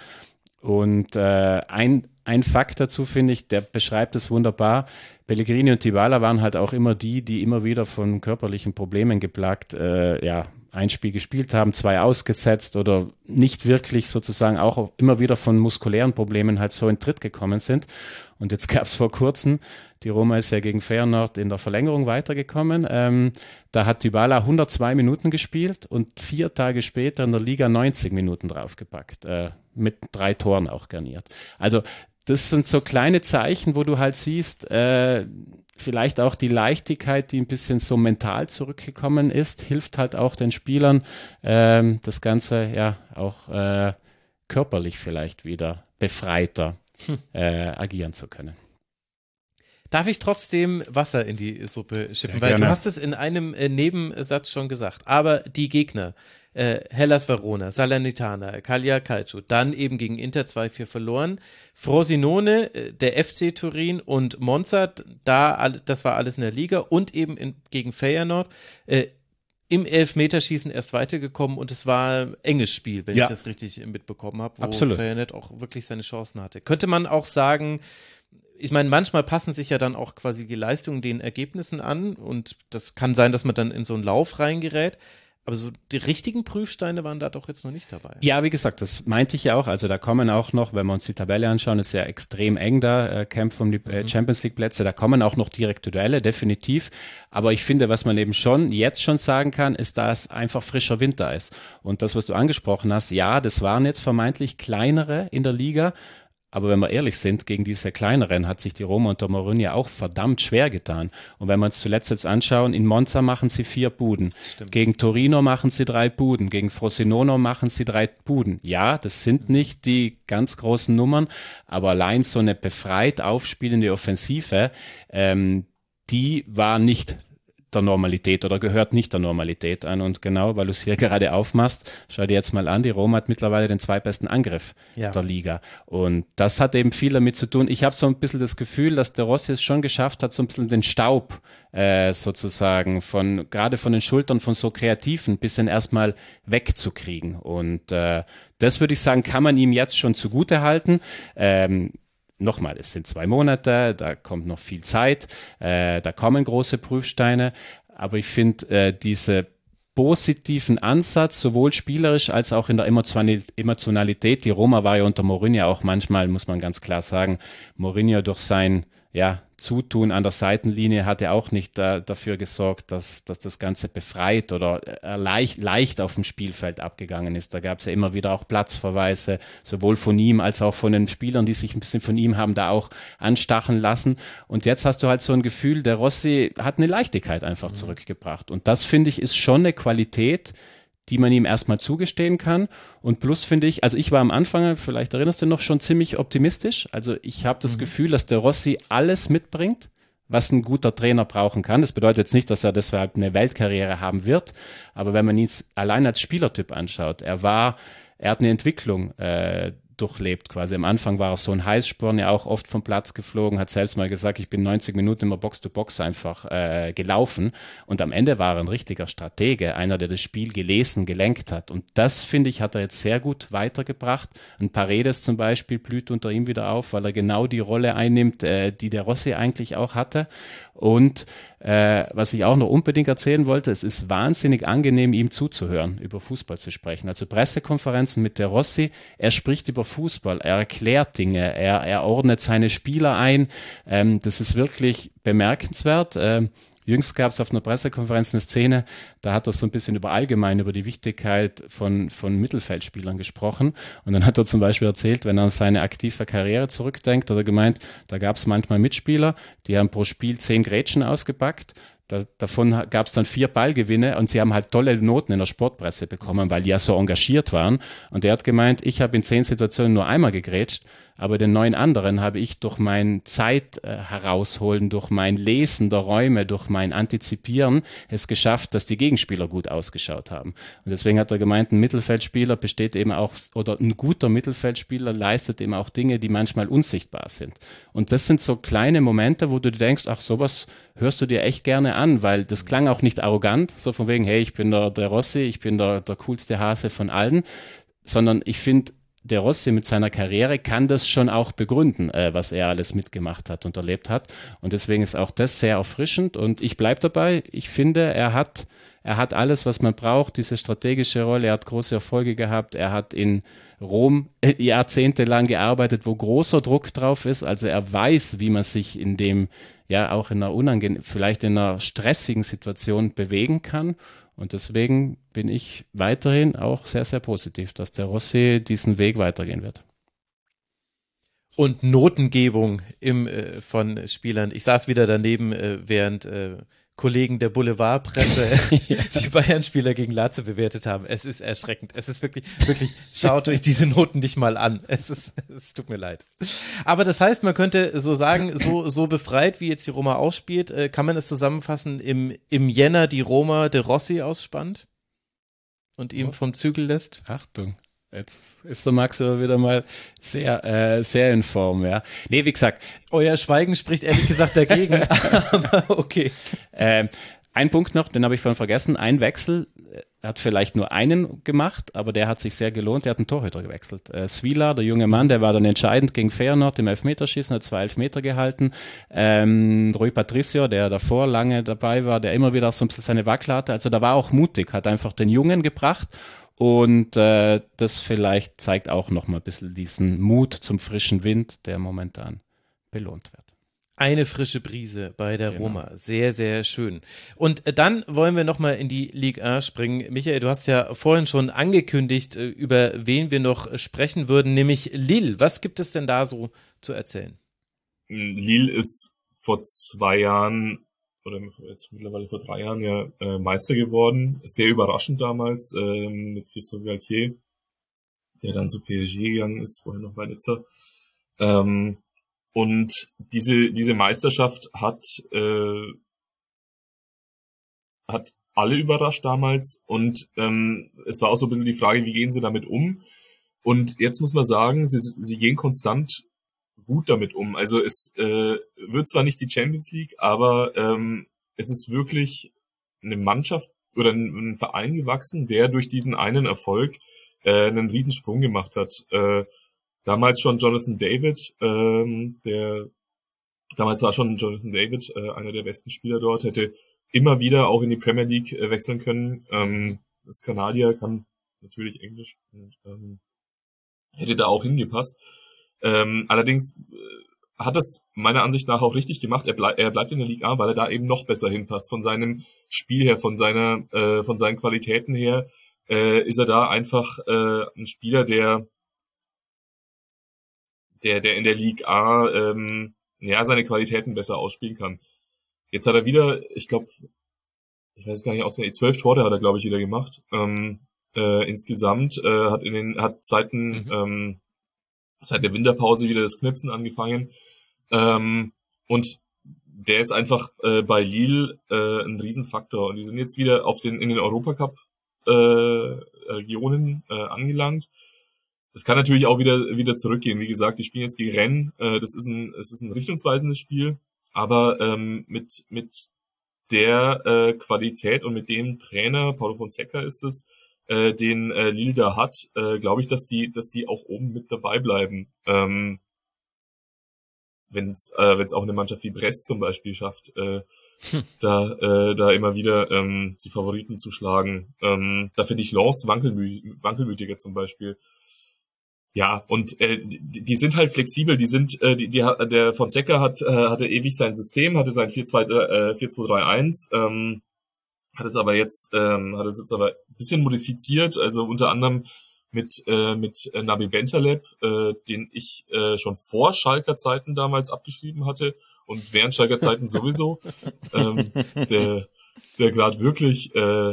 Und äh, ein Ein Fakt dazu finde ich, der beschreibt es wunderbar. Pellegrini und Dybala waren halt auch immer die, die immer wieder von körperlichen Problemen geplagt, äh, ja, ein Spiel gespielt haben, zwei ausgesetzt oder nicht wirklich sozusagen auch immer wieder von muskulären Problemen halt so in Tritt gekommen sind. Und jetzt gab es vor kurzem, die Roma ist ja gegen Feyenoord in der Verlängerung weitergekommen, ähm, da hat Dybala hundertzwei Minuten gespielt und vier Tage später in der Liga neunzig Minuten draufgepackt, äh, mit drei Toren auch garniert. Also das sind so kleine Zeichen, wo du halt siehst, äh, vielleicht auch die Leichtigkeit, die ein bisschen so mental zurückgekommen ist, hilft halt auch den Spielern, äh, das Ganze ja auch äh, körperlich vielleicht wieder befreiter äh, agieren zu können. Darf ich trotzdem Wasser in die Suppe schippen? Sehr Weil gerne. du hast es in einem äh, Nebensatz schon gesagt. Aber die Gegner, äh, Hellas Verona, Salernitana, Cagliari Calcio, dann eben gegen Inter zwei vier verloren. Frosinone, äh, der F C Turin und Monza, da all, das war alles in der Liga und eben in, gegen Feyenoord. Äh, im Elfmeterschießen erst weitergekommen und es war ein enges Spiel, wenn Ja. ich das richtig mitbekommen habe, wo Absolut. Feyenoord auch wirklich seine Chancen hatte. Könnte man auch sagen, ich meine, manchmal passen sich ja dann auch quasi die Leistungen den Ergebnissen an und das kann sein, dass man dann in so einen Lauf reingerät, aber so die richtigen Prüfsteine waren da doch jetzt noch nicht dabei. Ja, wie gesagt, das meinte ich ja auch. Also da kommen auch noch, wenn wir uns die Tabelle anschauen, ist ja extrem eng da, äh, Kämpfe um die äh, Champions League Plätze, da kommen auch noch direkte Duelle, definitiv. Aber ich finde, was man eben schon jetzt schon sagen kann, ist, dass einfach frischer Wind da ist. Und das, was du angesprochen hast, ja, das waren jetzt vermeintlich kleinere in der Liga. Aber wenn wir ehrlich sind, gegen diese kleineren hat sich die Roma unter Mourinho auch verdammt schwer getan. Und wenn wir uns zuletzt jetzt anschauen, in Monza machen sie vier Buden. Stimmt. Gegen Torino machen sie drei Buden. Gegen Frosinone machen sie drei Buden. Ja, das sind nicht die ganz großen Nummern, aber allein so eine befreit aufspielende Offensive, ähm, die war nicht der Normalität oder gehört nicht der Normalität an. Und genau, weil du es hier gerade aufmachst, schau dir jetzt mal an, die Roma hat mittlerweile den zweitbesten Angriff Ja. der Liga. Und das hat eben viel damit zu tun. Ich habe so ein bisschen das Gefühl, dass der Rossi es schon geschafft hat, so ein bisschen den Staub äh, sozusagen von, gerade von den Schultern von so Kreativen, ein bisschen erstmal wegzukriegen. Und äh, das würde ich sagen, kann man ihm jetzt schon zugute halten. Ähm, Nochmal, es sind zwei Monate, da kommt noch viel Zeit, äh, da kommen große Prüfsteine, aber ich finde äh, diese positiven Ansatz, sowohl spielerisch als auch in der Emotionali- Emotionalität, die Roma war ja unter Mourinho auch manchmal, muss man ganz klar sagen, Mourinho durch sein ja, Zutun an der Seitenlinie hat ja auch nicht da, dafür gesorgt, dass, dass das Ganze befreit oder äh, leicht, leicht auf dem Spielfeld abgegangen ist. Da gab es ja immer wieder auch Platzverweise, sowohl von ihm als auch von den Spielern, die sich ein bisschen von ihm haben da auch anstacheln lassen. Und jetzt hast du halt so ein Gefühl, der Rossi hat eine Leichtigkeit einfach mhm. zurückgebracht. Und das, finde ich, ist schon eine Qualität, die man ihm erstmal zugestehen kann. Und plus finde ich, also ich war am Anfang, vielleicht erinnerst du noch, schon ziemlich optimistisch. Also ich habe das mhm. Gefühl, dass der Rossi alles mitbringt, was ein guter Trainer brauchen kann. Das bedeutet jetzt nicht, dass er deshalb eine Weltkarriere haben wird, aber wenn man ihn allein als Spielertyp anschaut, er war, er hat eine Entwicklung äh, durchlebt quasi. Am Anfang war er so ein Heißsporn, ja auch oft vom Platz geflogen, hat selbst mal gesagt, ich bin neunzig Minuten immer Box-to-Box einfach äh, gelaufen und am Ende war er ein richtiger Stratege, einer, der das Spiel gelesen, gelenkt hat und das, finde ich, hat er jetzt sehr gut weitergebracht. Ein Paredes zum Beispiel blüht unter ihm wieder auf, weil er genau die Rolle einnimmt, äh, die der Rossi eigentlich auch hatte. Und äh, was ich auch noch unbedingt erzählen wollte, es ist wahnsinnig angenehm, ihm zuzuhören, über Fußball zu sprechen. Also Pressekonferenzen mit der Rossi, er spricht über Fußball, er erklärt Dinge, er, er ordnet seine Spieler ein. Ähm, das ist wirklich bemerkenswert. Ähm, Jüngst gab es auf einer Pressekonferenz eine Szene, da hat er so ein bisschen über allgemein, über die Wichtigkeit von, von Mittelfeldspielern gesprochen. Und dann hat er zum Beispiel erzählt, wenn er an seine aktive Karriere zurückdenkt, hat er gemeint, da gab es manchmal Mitspieler, die haben pro Spiel zehn Grätschen ausgepackt. Da, davon gab es dann vier Ballgewinne und sie haben halt tolle Noten in der Sportpresse bekommen, weil die ja so engagiert waren. Und er hat gemeint, ich habe in zehn Situationen nur einmal gegrätscht, aber den neun anderen habe ich durch mein Zeit äh, herausholen, durch mein Lesen der Räume, durch mein Antizipieren es geschafft, dass die Gegenspieler gut ausgeschaut haben. Und deswegen hat er gemeint, ein Mittelfeldspieler besteht eben auch, oder ein guter Mittelfeldspieler leistet eben auch Dinge, die manchmal unsichtbar sind. Und das sind so kleine Momente, wo du denkst, ach, sowas hörst du dir echt gerne an, weil das klang auch nicht arrogant, so von wegen, hey, ich bin der, der Rossi, ich bin der, der coolste Hase von allen, sondern ich finde, der Rossi mit seiner Karriere kann das schon auch begründen, äh, was er alles mitgemacht hat und erlebt hat. Und deswegen ist auch das sehr erfrischend. Und ich bleibe dabei, ich finde, er hat, er hat alles, was man braucht, diese strategische Rolle. Er hat große Erfolge gehabt. Er hat in Rom äh, jahrzehntelang gearbeitet, wo großer Druck drauf ist. Also er weiß, wie man sich in dem, ja, auch in einer unangenehmen, vielleicht in einer stressigen Situation bewegen kann. Und deswegen bin ich weiterhin auch sehr, sehr positiv, dass der Rossi diesen Weg weitergehen wird. Und Notengebung im, äh, von Spielern. Ich saß wieder daneben, äh, während äh, Kollegen der Boulevardpresse ja. die Bayern-Spieler gegen Lazio bewertet haben. Es ist erschreckend. Es ist wirklich, wirklich, schaut euch diese Noten nicht mal an. Es ist, es tut mir leid. Aber das heißt, man könnte so sagen, so, so befreit, wie jetzt die Roma ausspielt, äh, kann man es zusammenfassen, im, im Jänner die Roma de Rossi ausspannt und ihm vom Zügel lässt? Achtung. Jetzt ist der Max aber wieder mal sehr, äh, sehr in Form, ja. Nee, wie gesagt. Euer Schweigen spricht ehrlich gesagt dagegen, aber okay. Ähm, ein Punkt noch, den habe ich vorhin vergessen. Ein Wechsel, er hat vielleicht nur einen gemacht, aber der hat sich sehr gelohnt. Der hat einen Torhüter gewechselt. Äh, Svila, der junge Mann, der war dann entscheidend gegen Feyenoord im Elfmeterschießen, hat zwei Elfmeter gehalten. Ähm, Rui Patricio, der davor lange dabei war, der immer wieder so ein bisschen seine Wackler hatte. Also da war auch mutig, hat einfach den Jungen gebracht. Und äh, das vielleicht zeigt auch noch mal ein bisschen diesen Mut zum frischen Wind, der momentan belohnt wird. Eine frische Brise bei der Genau. Roma. Sehr, sehr schön. Und dann wollen wir nochmal in die Ligue eins springen. Michael, du hast ja vorhin schon angekündigt, über wen wir noch sprechen würden, nämlich Lille. Was gibt es denn da so zu erzählen? Lille ist vor zwei Jahren oder jetzt mittlerweile vor drei Jahren ja äh, Meister geworden. Sehr überraschend damals ähm, mit Christophe Galtier, der dann zu P S G gegangen ist, vorher noch bei Nizza. Ähm, und diese diese Meisterschaft hat äh, hat alle überrascht damals und ähm, es war auch so ein bisschen die Frage, wie gehen sie damit um? Und jetzt muss man sagen, sie, sie gehen konstant gut damit um. Also es äh, wird zwar nicht die Champions League, aber ähm, es ist wirklich eine Mannschaft oder ein, ein Verein gewachsen, der durch diesen einen Erfolg äh, einen Riesensprung gemacht hat. Äh, damals schon Jonathan David, ähm, der damals war schon Jonathan David, äh, einer der besten Spieler dort, hätte immer wieder auch in die Premier League äh, wechseln können. Ähm, das Kanadier kann natürlich Englisch und ähm, hätte da auch hingepasst. Ähm, allerdings äh, hat es meiner Ansicht nach auch richtig gemacht. Er, bleib, er bleibt in der Liga A, weil er da eben noch besser hinpasst. Von seinem Spiel her, von seiner, äh, von seinen Qualitäten her, äh, ist er da einfach äh, ein Spieler, der, der, der in der Liga A ähm, ja seine Qualitäten besser ausspielen kann. Jetzt hat er wieder, ich glaube, ich weiß gar nicht auswendig, zwölf Tore hat er, glaube ich, wieder gemacht. Ähm, äh, insgesamt äh, hat in den hat Zeiten mhm. ähm, seit der Winterpause wieder das Knipsen angefangen. Ähm, und der ist einfach äh, bei Lille äh, ein Riesenfaktor. Und die sind jetzt wieder auf den in den Europacup äh, Regionen äh, angelangt. Das kann natürlich auch wieder wieder zurückgehen. Wie gesagt, die spielen jetzt gegen Rennes. Äh, das ist ein es ist ein richtungsweisendes Spiel, aber ähm, mit mit der äh, Qualität und mit dem Trainer, Paulo Fonseca ist es, äh, den äh, Lille da hat, äh, glaube ich, dass die dass die auch oben mit dabei bleiben. Ähm, wenn es äh, wenn's auch eine Mannschaft wie Brest zum Beispiel schafft, äh, hm. da äh, da immer wieder ähm, die Favoriten zu schlagen. Ähm, da finde ich Lens wankelmü- wankelmütiger zum Beispiel. Ja, und äh, die, die sind halt flexibel, die sind, äh, die, die der Fonseca hat äh, hatte ewig sein System, hatte sein vier zwei drei eins, ähm, hat es aber jetzt ähm, hat es jetzt aber ein bisschen modifiziert, also unter anderem mit äh, mit Nabil Bentaleb, äh, den ich äh, schon vor Schalker Zeiten damals abgeschrieben hatte und während Schalker Zeiten sowieso, ähm, der der gerade wirklich äh,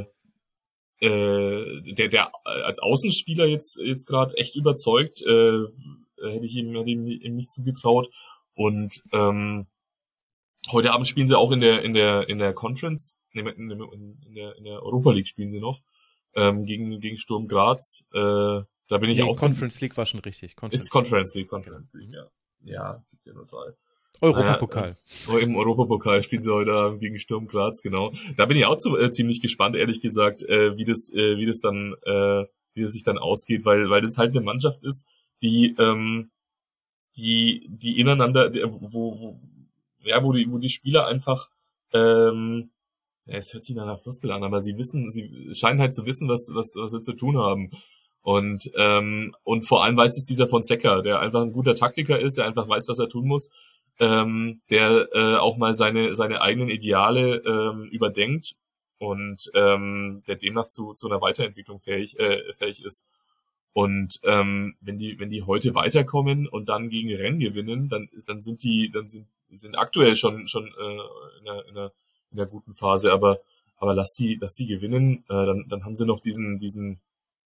Äh, der der als Außenspieler jetzt jetzt gerade echt überzeugt, äh, hätte ich ihm, hätte ihm, ihm nicht zugetraut. Und ähm, heute Abend spielen sie auch in der in der in der Conference, in der in der, in der Europa League spielen sie noch ähm, gegen gegen Sturm Graz. Äh, da bin ich Die auch Conference so, League war schon richtig. Conference ist Conference League, Conference League, ja, ja, gibt ja nur drei. Europapokal. Äh, Im Europapokal spielen sie heute Abend gegen Sturm Graz, genau. Da bin ich auch zu, äh, ziemlich gespannt, ehrlich gesagt, äh, wie das, äh, wie das dann, äh, wie das sich dann ausgeht, weil, weil das halt eine Mannschaft ist, die, ähm, die, die ineinander, wo, wo, ja, wo die, wo die Spieler einfach, ähm, ja, es hört sich nach einer Floskel an, aber sie wissen, sie scheinen halt zu wissen, was, was, was sie zu tun haben. Und, ähm, und vor allem weiß es dieser Fonseca, der einfach ein guter Taktiker ist, der einfach weiß, was er tun muss. Ähm, der äh, auch mal seine seine eigenen Ideale ähm, überdenkt und ähm, der demnach zu zu einer Weiterentwicklung fähig äh, fähig ist. Und ähm, wenn die wenn die heute weiterkommen und dann gegen Rennes gewinnen, dann dann sind die dann sind sind aktuell schon schon äh, in, einer, in, einer, in einer guten Phase. Aber aber lass die lass die gewinnen, äh, dann dann haben sie noch diesen diesen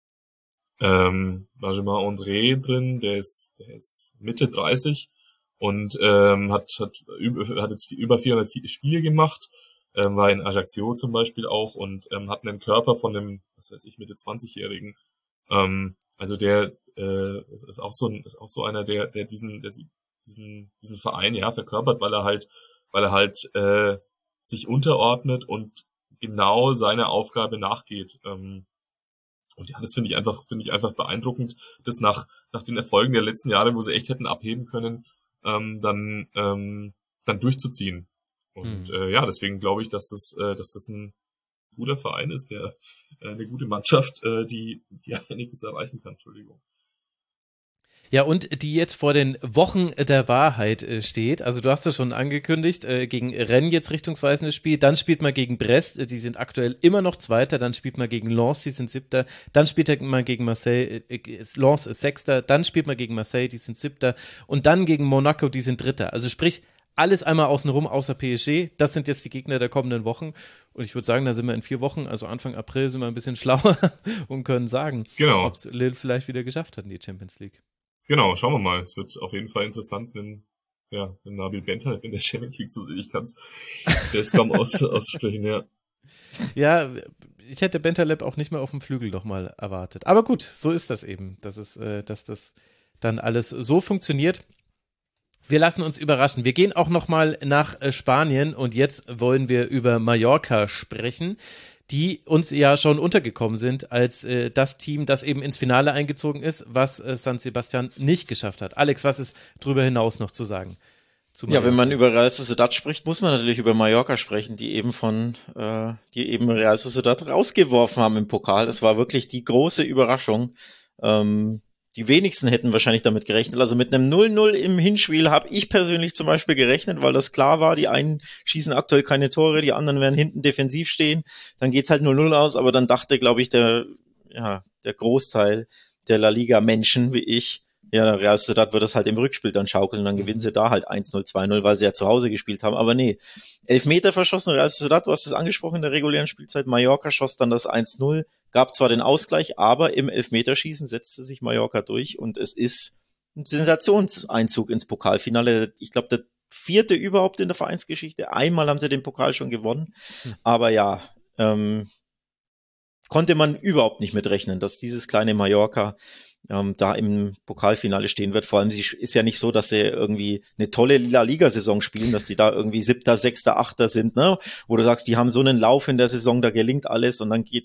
ähm, Benjamin André drin, der ist der ist Mitte dreißig. Und ähm, hat hat hat jetzt über vierhundert Spiele gemacht, ähm, war in Ajaccio zum Beispiel auch und ähm, hat einen Körper von einem, was weiß ich, Mitte zwanzigjährigen. Ähm, also der äh, ist, ist auch so ein, ist auch so einer, der der diesen der diesen diesen Verein ja verkörpert, weil er halt weil er halt äh, sich unterordnet und genau seiner Aufgabe nachgeht. Ähm, und ja, das finde ich einfach finde ich einfach beeindruckend, dass nach nach den Erfolgen der letzten Jahre, wo sie echt hätten abheben können, Ähm, dann ähm, dann durchzuziehen. Und hm. äh, ja, deswegen glaube ich, dass das äh, dass das ein guter Verein ist, der äh, eine gute Mannschaft, äh, die die einiges erreichen kann. Entschuldigung. Ja, und die jetzt vor den Wochen der Wahrheit äh, steht. Also du hast es schon angekündigt, äh, gegen Rennes jetzt richtungsweisendes Spiel, dann spielt man gegen Brest, äh, die sind aktuell immer noch Zweiter, dann spielt man gegen Lens, die sind Siebter, dann spielt man gegen Marseille, äh, Lens ist Sechster, dann spielt man gegen Marseille, die sind Siebter und dann gegen Monaco, die sind Dritter. Also sprich, alles einmal außenrum außer P S G, das sind jetzt die Gegner der kommenden Wochen und ich würde sagen, da sind wir in vier Wochen, also Anfang April sind wir ein bisschen schlauer und können sagen, genau. ob es Lille vielleicht wieder geschafft hat in die Champions League. Genau, schauen wir mal. Es wird auf jeden Fall interessant, wenn, ja, wenn Nabil Bentaleb in der Champions League zu sehen. Ich kann es der ist kaum aus, aussprechen, ja. Ja, ich hätte Bentaleb auch nicht mehr auf dem Flügel noch mal erwartet. Aber gut, so ist das eben, dass, es, äh, dass das dann alles so funktioniert. Wir lassen uns überraschen. Wir gehen auch noch mal nach äh, Spanien und jetzt wollen wir über Mallorca sprechen, die uns ja schon untergekommen sind als äh, das Team, das eben ins Finale eingezogen ist, was äh, San Sebastian nicht geschafft hat. Alex, was ist darüber hinaus noch zu sagen? Zu ja, wenn man über Real Sociedad spricht, muss man natürlich über Mallorca sprechen, die eben von, äh, die eben Real Sociedad rausgeworfen haben im Pokal. Das war wirklich die große Überraschung. Ähm, die wenigsten hätten wahrscheinlich damit gerechnet. Also mit einem null null im Hinspiel habe ich persönlich zum Beispiel gerechnet, weil das klar war, die einen schießen aktuell keine Tore, die anderen werden hinten defensiv stehen. Dann geht's halt null null aus, aber dann dachte, glaube ich, der, ja, der Großteil der La Liga-Menschen wie ich, ja, der Real Sociedad wird das halt im Rückspiel dann schaukeln und dann gewinnen sie da halt eins null, zwei null, weil sie ja zu Hause gespielt haben. Aber nee, Elfmeter verschossen, Real Sociedad, du hast es angesprochen in der regulären Spielzeit, Mallorca schoss dann das eins null, gab zwar den Ausgleich, aber im Elfmeterschießen setzte sich Mallorca durch und es ist ein Sensationseinzug ins Pokalfinale. Ich glaube, der vierte überhaupt in der Vereinsgeschichte. Einmal haben sie den Pokal schon gewonnen, aber ja, ähm, konnte man überhaupt nicht mitrechnen, dass dieses kleine Mallorca ähm, da im Pokalfinale stehen wird. Vor allem, sie ist ja nicht so, dass sie irgendwie eine tolle La-Liga-Saison spielen, dass die da irgendwie Siebter, Sechster, Achter sind, ne? Wo du sagst, die haben so einen Lauf in der Saison, da gelingt alles und dann geht,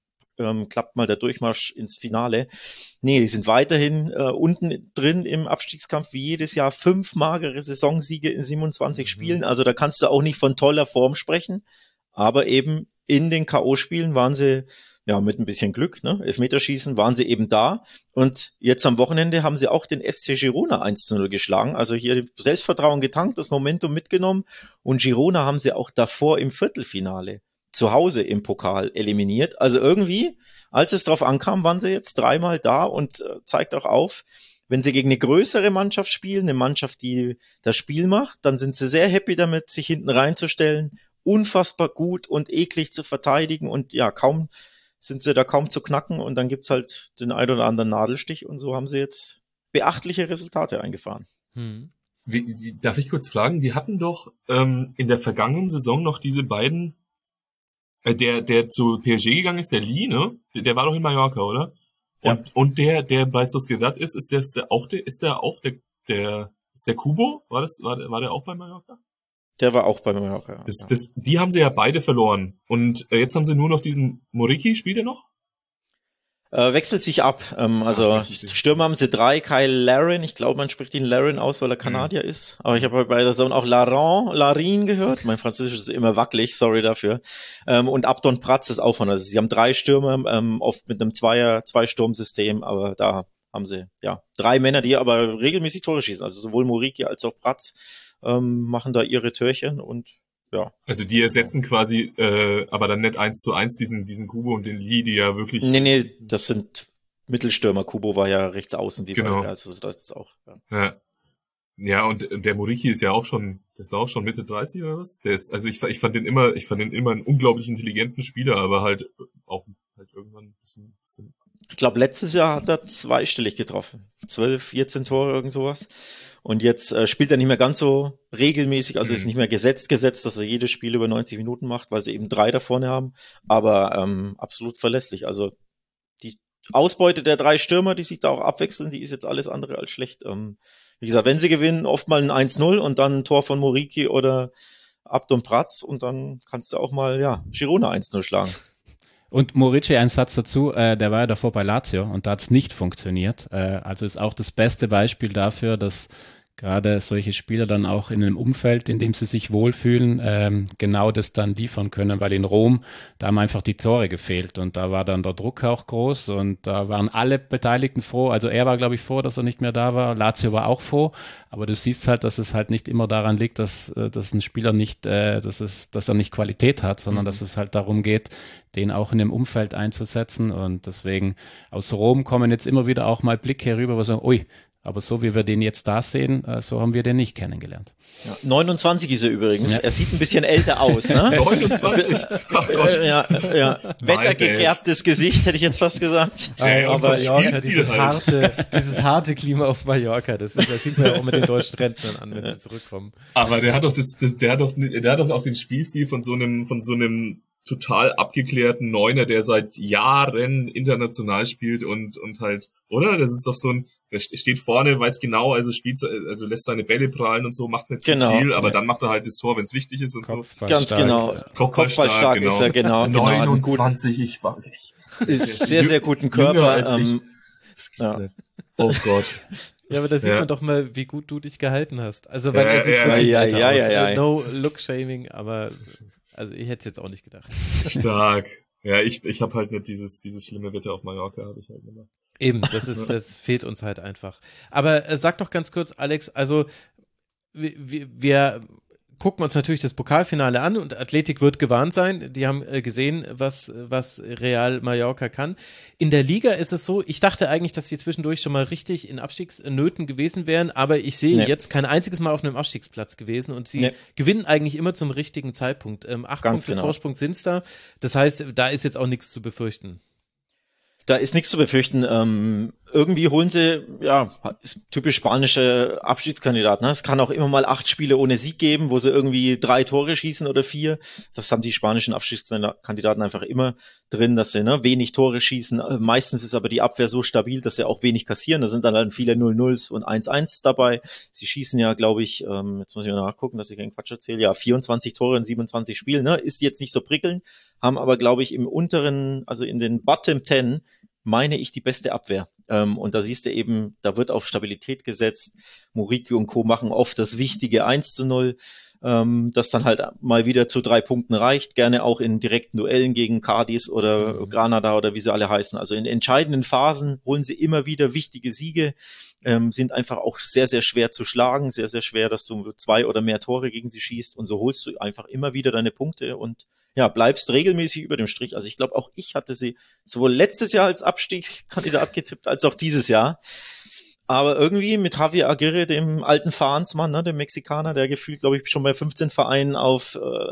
ähm, klappt mal der Durchmarsch ins Finale. Nee, die sind weiterhin äh, unten drin im Abstiegskampf, wie jedes Jahr fünf magere Saisonsiege in siebenundzwanzig mhm. Spielen. Also da kannst du auch nicht von toller Form sprechen, aber eben in den K O-Spielen waren sie ja, mit ein bisschen Glück, ne, Elfmeterschießen, waren sie eben da. Und jetzt am Wochenende haben sie auch den F C Girona eins zu null geschlagen. Also hier Selbstvertrauen getankt, das Momentum mitgenommen. Und Girona haben sie auch davor im Viertelfinale zu Hause im Pokal eliminiert. Also irgendwie, als es drauf ankam, waren sie jetzt dreimal da und äh, zeigt auch auf, wenn sie gegen eine größere Mannschaft spielen, eine Mannschaft, die das Spiel macht, dann sind sie sehr happy damit, sich hinten reinzustellen, unfassbar gut und eklig zu verteidigen und ja, kaum sind sie da kaum zu knacken und dann gibt's halt den ein oder anderen Nadelstich und so haben sie jetzt beachtliche Resultate eingefahren. Hm. Wie, wie, darf ich kurz fragen? Wir hatten doch ähm, in der vergangenen Saison noch diese beiden, äh, der der zu P S G gegangen ist, der Lee, ne? Der, der war doch in Mallorca, oder? Und ja. und der der bei Sociedad ist, ist der, ist der auch der ist der auch der der ist der Kubo? War das war der, war der auch bei Mallorca? Der war auch bei Mallorca. Das, das, die haben sie ja beide verloren. Und äh, jetzt haben sie nur noch diesen Moriki. Spielt er noch? Äh, wechselt sich ab. Ähm, also Ach, Stürmer haben sie drei. Kyle Larin. Ich glaube, man spricht ihn Larin aus, weil er Kanadier mhm. ist. Aber ich habe bei der Zone auch Larin, Larin gehört. Mein Französisch ist immer wackelig. Sorry dafür. Ähm, und Abdon Pratz ist auch von. Also sie haben drei Stürmer, ähm, oft mit einem Zweier, Zwei-Sturm-System. Aber da haben sie ja drei Männer, die aber regelmäßig Tore schießen. Also sowohl Moriki als auch Pratz ähm, machen da ihre Türchen und ja. Also die ersetzen quasi, äh, aber dann nicht eins zu eins diesen diesen Kubo und den Lee, die ja wirklich... Nee, nee, das sind Mittelstürmer. Kubo war ja rechts außen, wie genau. bei, also das ist auch... Ja, ja. ja und der Moriki ist ja auch schon, der ist auch schon Mitte dreißig oder was? Der ist, also ich, ich fand den immer, ich fand den immer einen unglaublich intelligenten Spieler, aber halt auch halt irgendwann ein bisschen... bisschen ich glaube, letztes Jahr hat er zweistellig getroffen. zwölf, vierzehn Tore, irgend sowas. Und jetzt äh, spielt er nicht mehr ganz so regelmäßig, also mhm. ist nicht mehr gesetzt gesetzt, dass er jedes Spiel über neunzig Minuten macht, weil sie eben drei da vorne haben. Aber ähm, absolut verlässlich. Also die Ausbeute der drei Stürmer, die sich da auch abwechseln, die ist jetzt alles andere als schlecht. Ähm, wie gesagt, wenn sie gewinnen, oft mal ein eins null und dann ein Tor von Moriki oder Abdon Pratz und dann kannst du auch mal, ja, Girona eins null schlagen. Und Morici, ein Satz dazu, äh, der war ja davor bei Lazio und da hat's nicht funktioniert. Äh, also ist auch das beste Beispiel dafür, dass gerade solche Spieler dann auch in einem Umfeld, in dem sie sich wohlfühlen, ähm, genau das dann liefern können, weil in Rom, da haben einfach die Tore gefehlt und da war dann der Druck auch groß und da waren alle Beteiligten froh, also er war glaube ich froh, dass er nicht mehr da war, Lazio war auch froh, aber du siehst halt, dass es halt nicht immer daran liegt, dass, dass ein Spieler nicht, äh, dass es, dass er nicht Qualität hat, sondern mhm. dass es halt darum geht, den auch in dem Umfeld einzusetzen und deswegen aus Rom kommen jetzt immer wieder auch mal Blicke herüber, wo sagen, ui, aber so wie wir den jetzt da sehen, so haben wir den nicht kennengelernt. Ja, neunundzwanzig ist er übrigens. Ja. Er sieht ein bisschen älter aus, ne? neunundzwanzig? Ach Gott. Ja, ja. Wettergekerbtes Gesicht, hätte ich jetzt fast gesagt. Hey, aber Mallorca, dieses, halt. harte, dieses harte Klima auf Mallorca, das, ist, das sieht man ja auch mit den deutschen Rentnern an, wenn sie zurückkommen. Aber der hat doch das, das der hat doch, der hat doch auch den Spielstil von so einem, von so einem total abgeklärten Neuner, der seit Jahren international spielt und, und halt, oder? Das ist doch so ein, der steht vorne, weiß genau, also spielt, also lässt seine Bälle prallen und so, macht nicht genau. zu viel, aber ja. dann macht er halt das Tor, wenn es wichtig ist und Kopfball so. Ganz stark. Genau. Kopfball, Kopfball stark, stark genau. ist er, genau. neunundzwanzig, genau, ich war echt. Ist sehr, sehr guten Körper. Ähm, ja. Oh Gott. Ja, aber da sieht ja. man doch mal, wie gut du dich gehalten hast. Also, weil ja, er sieht ja, wirklich ja, älter ja, aus. Ja, ja, ja. No Look-Shaming, aber also ich hätte es jetzt auch nicht gedacht. Stark. Ja, ich ich habe halt nicht dieses dieses schlimme Wetter auf Mallorca, habe ich halt immer. Eben, das ist, das fehlt uns halt einfach. Aber äh, sag doch ganz kurz, Alex, also wir, wir gucken uns natürlich das Pokalfinale an und Athletik wird gewarnt sein. Die haben äh, gesehen, was, was Real Mallorca kann. In der Liga ist es so, ich dachte eigentlich, dass die zwischendurch schon mal richtig in Abstiegsnöten gewesen wären, aber ich sehe Nee. jetzt kein einziges Mal auf einem Abstiegsplatz gewesen und sie Nee. gewinnen eigentlich immer zum richtigen Zeitpunkt. Ähm, acht Ganz Punkte genau. Vorsprung sind's da. Das heißt, da ist jetzt auch nichts zu befürchten. Da ist nichts zu befürchten. Ähm, irgendwie holen sie, ja, ist typisch spanische Abstiegskandidat. Ne? Es kann auch immer mal acht Spiele ohne Sieg geben, wo sie irgendwie drei Tore schießen oder vier. Das haben die spanischen Abstiegskandidaten einfach immer drin, dass sie ne, wenig Tore schießen. Meistens ist aber die Abwehr so stabil, dass sie auch wenig kassieren. Da sind dann, dann viele null nulls und eins eins dabei. Sie schießen ja, glaube ich, ähm, jetzt muss ich mal nachgucken, dass ich keinen Quatsch erzähle, ja, vierundzwanzig Tore in siebenundzwanzig Spielen. Ne? Ist jetzt nicht so prickelnd, haben aber, glaube ich, im unteren, also in den Bottom Ten, meine ich, die beste Abwehr. Ähm, und da siehst du eben, da wird auf Stabilität gesetzt. Muriqi und Co. machen oft das wichtige eins zu null, ähm, das dann halt mal wieder zu drei Punkten reicht. Gerne auch in direkten Duellen gegen Cadiz oder Mhm. Granada oder wie sie alle heißen. Also in entscheidenden Phasen holen sie immer wieder wichtige Siege, ähm, sind einfach auch sehr, sehr schwer zu schlagen. Sehr, sehr schwer, dass du zwei oder mehr Tore gegen sie schießt. Und so holst du einfach immer wieder deine Punkte und ja, bleibst regelmäßig über dem Strich. Also ich glaube, auch ich hatte sie sowohl letztes Jahr als Abstiegskandidat getippt, als auch dieses Jahr. Aber irgendwie mit Javier Aguirre, dem alten Vereinsmann, ne, dem Mexikaner, der gefühlt, glaube ich, schon bei fünfzehn Vereinen auf äh,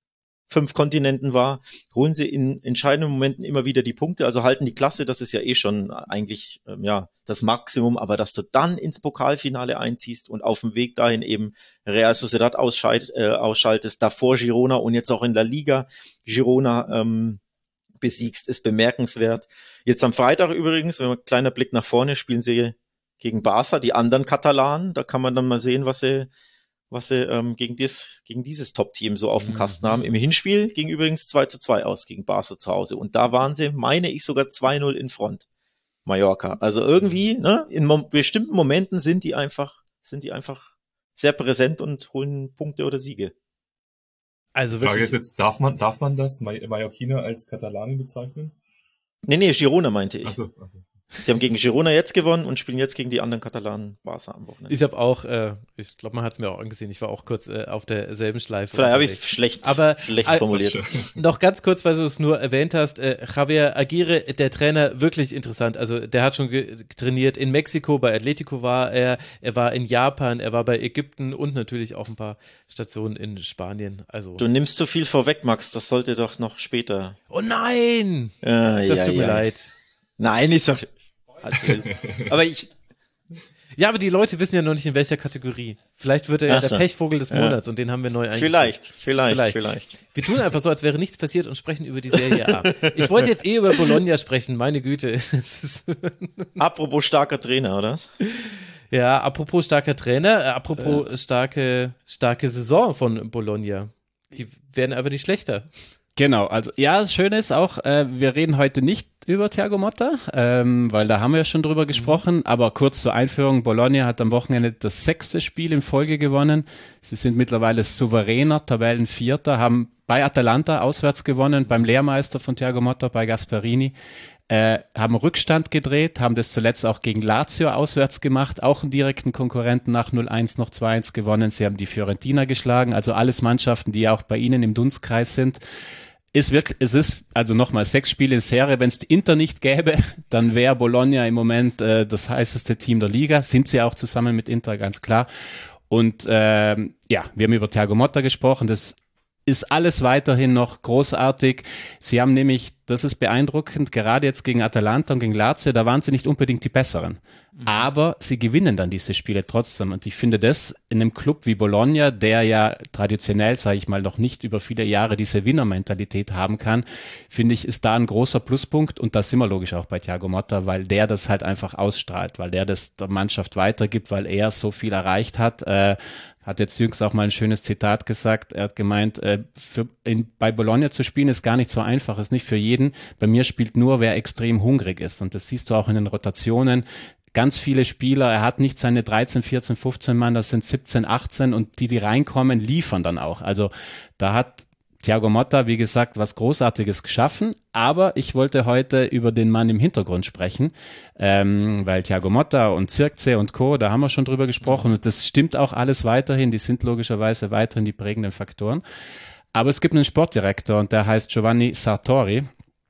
fünf Kontinenten war, holen sie in entscheidenden Momenten immer wieder die Punkte, also halten die Klasse, das ist ja eh schon eigentlich ähm, ja das Maximum, aber dass du dann ins Pokalfinale einziehst und auf dem Weg dahin eben Real Sociedad ausschalt, äh, ausschaltest, davor Girona und jetzt auch in der Liga Girona ähm, besiegst, ist bemerkenswert. Jetzt am Freitag übrigens, wenn man kleiner Blick nach vorne, spielen sie gegen Barca, die anderen Katalanen, da kann man dann mal sehen, was sie was sie ähm, gegen, dies, gegen dieses Top-Team so auf dem Kasten haben. Im Hinspiel ging übrigens zwei zu zwei aus gegen Barca zu Hause. Und da waren sie, meine ich, sogar zwei null in Front. Mallorca. Also irgendwie, ne, in mom- bestimmten Momenten sind die einfach, sind die einfach sehr präsent und holen Punkte oder Siege. Also Die Frage wirklich. ist jetzt, darf man, darf man das May- Mallorquiner als Katalanen bezeichnen? Nee, nee, Girona meinte ich. Achso, also. Sie haben gegen Girona jetzt gewonnen und spielen jetzt gegen die anderen Katalanen Barca am Wochenende. Ich habe auch, äh, ich glaube, man hat es mir auch angesehen, ich war auch kurz äh, auf derselben Schleife. Vielleicht habe ich unterwegs. es schlecht, Aber, schlecht äh, formuliert. Noch ganz kurz, weil du es nur erwähnt hast, äh, Javier Aguirre, der Trainer, wirklich interessant. Also der hat schon ge- trainiert in Mexiko, bei Atletico war er, er war in Japan, er war bei Ägypten und natürlich auch ein paar Stationen in Spanien. Also, Du nimmst zu viel vorweg, Max, das sollte doch noch später. oh nein, Äh, das ja, tut mir ja. leid. Nein, ist doch. Also, aber ich, Ja, aber die Leute wissen ja noch nicht, in welcher Kategorie. Vielleicht wird er ja Ach der so. Pechvogel des Ja. Monats und den haben wir neu eingeführt. vielleicht, vielleicht, Vielleicht. vielleicht. Wir tun einfach so, als wäre nichts passiert und sprechen über die Serie A. Ich wollte jetzt eh über Bologna sprechen, meine Güte. Es ist, Apropos starker Trainer, oder? ja, apropos starker Trainer, äh, apropos starke, starke Saison von Bologna. Die werden aber nicht schlechter. Genau, also ja, das Schöne ist auch, äh, wir reden heute nicht über Thiago Motta, ähm, weil da haben wir ja schon drüber gesprochen, aber kurz zur Einführung, Bologna hat am Wochenende das sechste Spiel in Folge gewonnen. Sie sind mittlerweile souveräner Tabellenvierter, haben bei Atalanta auswärts gewonnen, beim Lehrmeister von Thiago Motta, bei Gasperini, äh, haben Rückstand gedreht, haben das zuletzt auch gegen Lazio auswärts gemacht, auch einen direkten Konkurrenten nach null eins noch zwei eins gewonnen. Sie haben die Fiorentina geschlagen, also alles Mannschaften, die auch bei ihnen im Dunstkreis sind. Ist wirklich, es ist, also nochmal, sechs Spiele in Serie, wenn es die Inter nicht gäbe, dann wäre Bologna im Moment äh, das heißeste Team der Liga, sind sie auch zusammen mit Inter, ganz klar. Und ähm, ja, wir haben über Thiago Motta gesprochen, das ist alles weiterhin noch großartig. Sie haben nämlich, das ist beeindruckend, gerade jetzt gegen Atalanta und gegen Lazio, da waren sie nicht unbedingt die Besseren. Mhm. Aber sie gewinnen dann diese Spiele trotzdem. Und ich finde das in einem Club wie Bologna, der ja traditionell, sage ich mal, noch nicht über viele Jahre diese Winnermentalität haben kann, finde ich, ist da ein großer Pluspunkt. Und das sind wir logisch auch bei Thiago Motta, weil der das halt einfach ausstrahlt, weil der das der Mannschaft weitergibt, weil er so viel erreicht hat. Äh, hat jetzt jüngst auch mal ein schönes Zitat gesagt. Er hat gemeint, äh, für, in, bei Bologna zu spielen ist gar nicht so einfach, ist nicht für jeden. Bei mir spielt nur, wer extrem hungrig ist. Und das siehst du auch in den Rotationen. Ganz viele Spieler, er hat nicht seine dreizehn, vierzehn, fünfzehn Mann, das sind siebzehn, achtzehn und die, die reinkommen, liefern dann auch. Also da hat Thiago Motta, wie gesagt, was Großartiges geschaffen, aber ich wollte heute über den Mann im Hintergrund sprechen, ähm, weil Thiago Motta und Zirkzee und Co., da haben wir schon drüber gesprochen und das stimmt auch alles weiterhin, die sind logischerweise weiterhin die prägenden Faktoren. Aber es gibt einen Sportdirektor und der heißt Giovanni Sartori.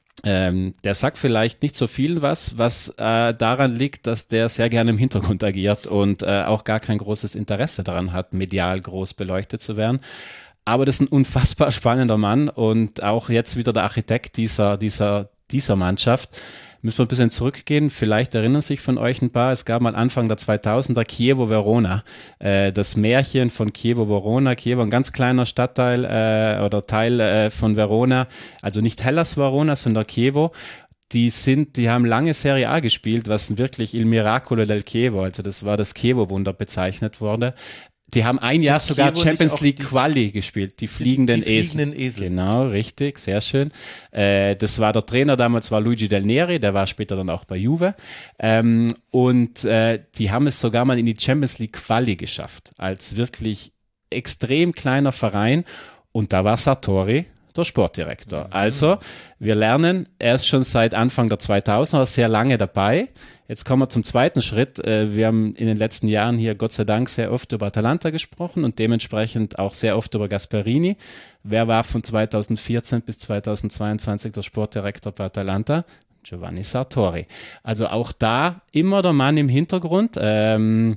Ähm, der sagt vielleicht nicht so viel was, was äh, daran liegt, dass der sehr gerne im Hintergrund agiert und äh, auch gar kein großes Interesse daran hat, medial groß beleuchtet zu werden. Aber das ist ein unfassbar spannender Mann und auch jetzt wieder der Architekt dieser, dieser, dieser Mannschaft. Müssen wir ein bisschen zurückgehen. Vielleicht erinnern sich von euch ein paar. Es gab mal Anfang der zweitausender Chievo Verona. Äh, das Märchen von Chievo Verona. Chievo, ein ganz kleiner Stadtteil äh, oder Teil äh, von Verona. Also nicht Hellas Verona, sondern Chievo. Die sind, die haben lange Serie A gespielt, was wirklich Il Miracolo del Chievo, also das war das Chievo-Wunder bezeichnet wurde. Die haben ein Jahr sogar Chievo Champions nicht League auch die- Quali gespielt, die fliegenden die fliegenden Esel. Esel. Genau, richtig, sehr schön. Äh, das war der Trainer damals, war Luigi Del Neri, der war später dann auch bei Juve. Ähm, und äh, die haben es sogar mal in die Champions League Quali geschafft, als wirklich extrem kleiner Verein. Und da war Sartori der Sportdirektor. Also, wir lernen, er ist schon seit Anfang der zweitausender sehr lange dabei. Jetzt kommen wir zum zweiten Schritt. Äh, Wir haben in den letzten Jahren hier Gott sei Dank sehr oft über Atalanta gesprochen und dementsprechend auch sehr oft über Gasperini. Wer war von zweitausendvierzehn bis zweitausendzweiundzwanzig der Sportdirektor bei Atalanta? Giovanni Sartori. Also auch da immer der Mann im Hintergrund. Ähm,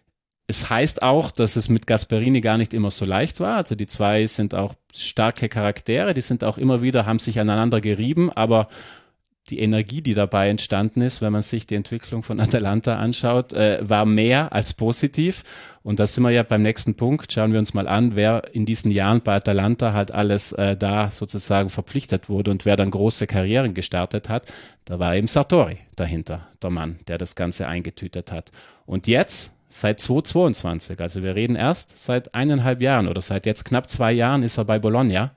Es heißt auch, dass es mit Gasperini gar nicht immer so leicht war. Also die zwei sind auch starke Charaktere, die sind auch immer wieder, haben sich aneinander gerieben, aber die Energie, die dabei entstanden ist, wenn man sich die Entwicklung von Atalanta anschaut, äh, war mehr als positiv. Und da sind wir ja beim nächsten Punkt. Schauen wir uns mal an, wer in diesen Jahren bei Atalanta halt alles äh, da sozusagen verpflichtet wurde und wer dann große Karrieren gestartet hat. Da war eben Sartori dahinter, der Mann, der das Ganze eingetütet hat. Und jetzt, seit zweitausendzweiundzwanzig, also wir reden erst seit eineinhalb Jahren oder seit jetzt knapp zwei Jahren ist er bei Bologna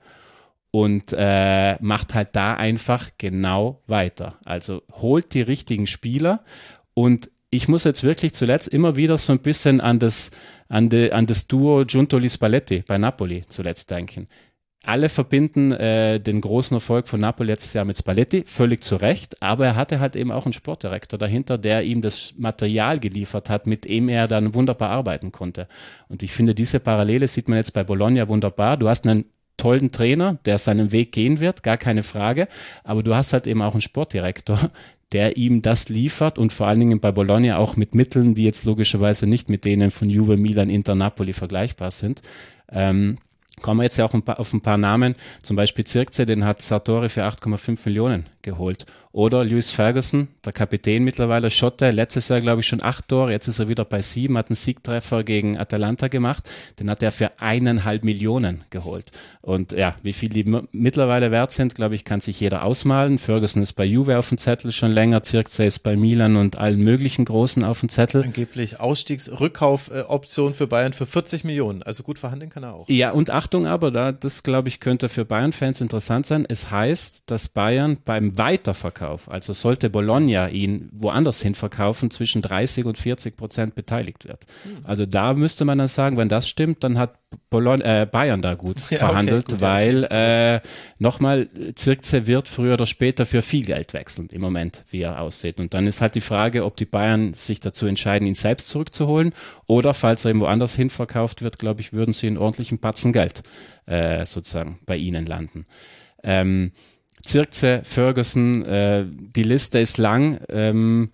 und äh, macht halt da einfach genau weiter. Also holt die richtigen Spieler und ich muss jetzt wirklich zuletzt immer wieder so ein bisschen an das, an de, an das Duo Giuntoli-Spalletti bei Napoli zuletzt denken. Alle verbinden äh, den großen Erfolg von Napoli letztes Jahr mit Spalletti, völlig zu Recht, aber er hatte halt eben auch einen Sportdirektor dahinter, der ihm das Material geliefert hat, mit dem er dann wunderbar arbeiten konnte. Und ich finde, diese Parallele sieht man jetzt bei Bologna wunderbar. Du hast einen tollen Trainer, der seinen Weg gehen wird, gar keine Frage, aber du hast halt eben auch einen Sportdirektor, der ihm das liefert und vor allen Dingen bei Bologna auch mit Mitteln, die jetzt logischerweise nicht mit denen von Juve, Milan, Inter, Napoli vergleichbar sind. Ähm, Kommen wir jetzt ja auch ein paar, auf ein paar Namen, zum Beispiel Zirkzee, den hat Sartori für acht Komma fünf Millionen geholt. Oder Lewis Ferguson, der Kapitän mittlerweile, Schotte, letztes Jahr glaube ich schon acht Tore, jetzt ist er wieder bei sieben, hat einen Siegtreffer gegen Atalanta gemacht, den hat er für eineinhalb Millionen geholt. Und ja, wie viel die m- mittlerweile wert sind, glaube ich, kann sich jeder ausmalen. Ferguson ist bei Juve auf dem Zettel schon länger, Zirkzee ist bei Milan und allen möglichen Großen auf dem Zettel. Angeblich Ausstiegsrückkaufoption für Bayern für vierzig Millionen. Also gut verhandeln kann er auch. Ja, und Achtung aber, da, das glaube ich könnte für Bayern-Fans interessant sein. Es heißt, dass Bayern beim Weiterverkauf, also sollte Bologna ihn woanders hin verkaufen, zwischen dreißig und vierzig Prozent beteiligt wird. Also da müsste man dann sagen, wenn das stimmt, dann hat Bologna, äh, Bayern da gut Ja, verhandelt, okay, gut, ja, weil das äh, nochmal, Zirkzee wird früher oder später für viel Geld wechseln im Moment, wie er aussieht. Und dann ist halt die Frage, ob die Bayern sich dazu entscheiden, ihn selbst zurückzuholen oder falls er eben woanders hin verkauft wird, glaube ich, würden sie einen ordentlichen Batzen Geld äh, sozusagen bei ihnen landen. Ähm, Zirkzee, Ferguson, äh, die Liste ist lang. Ähm,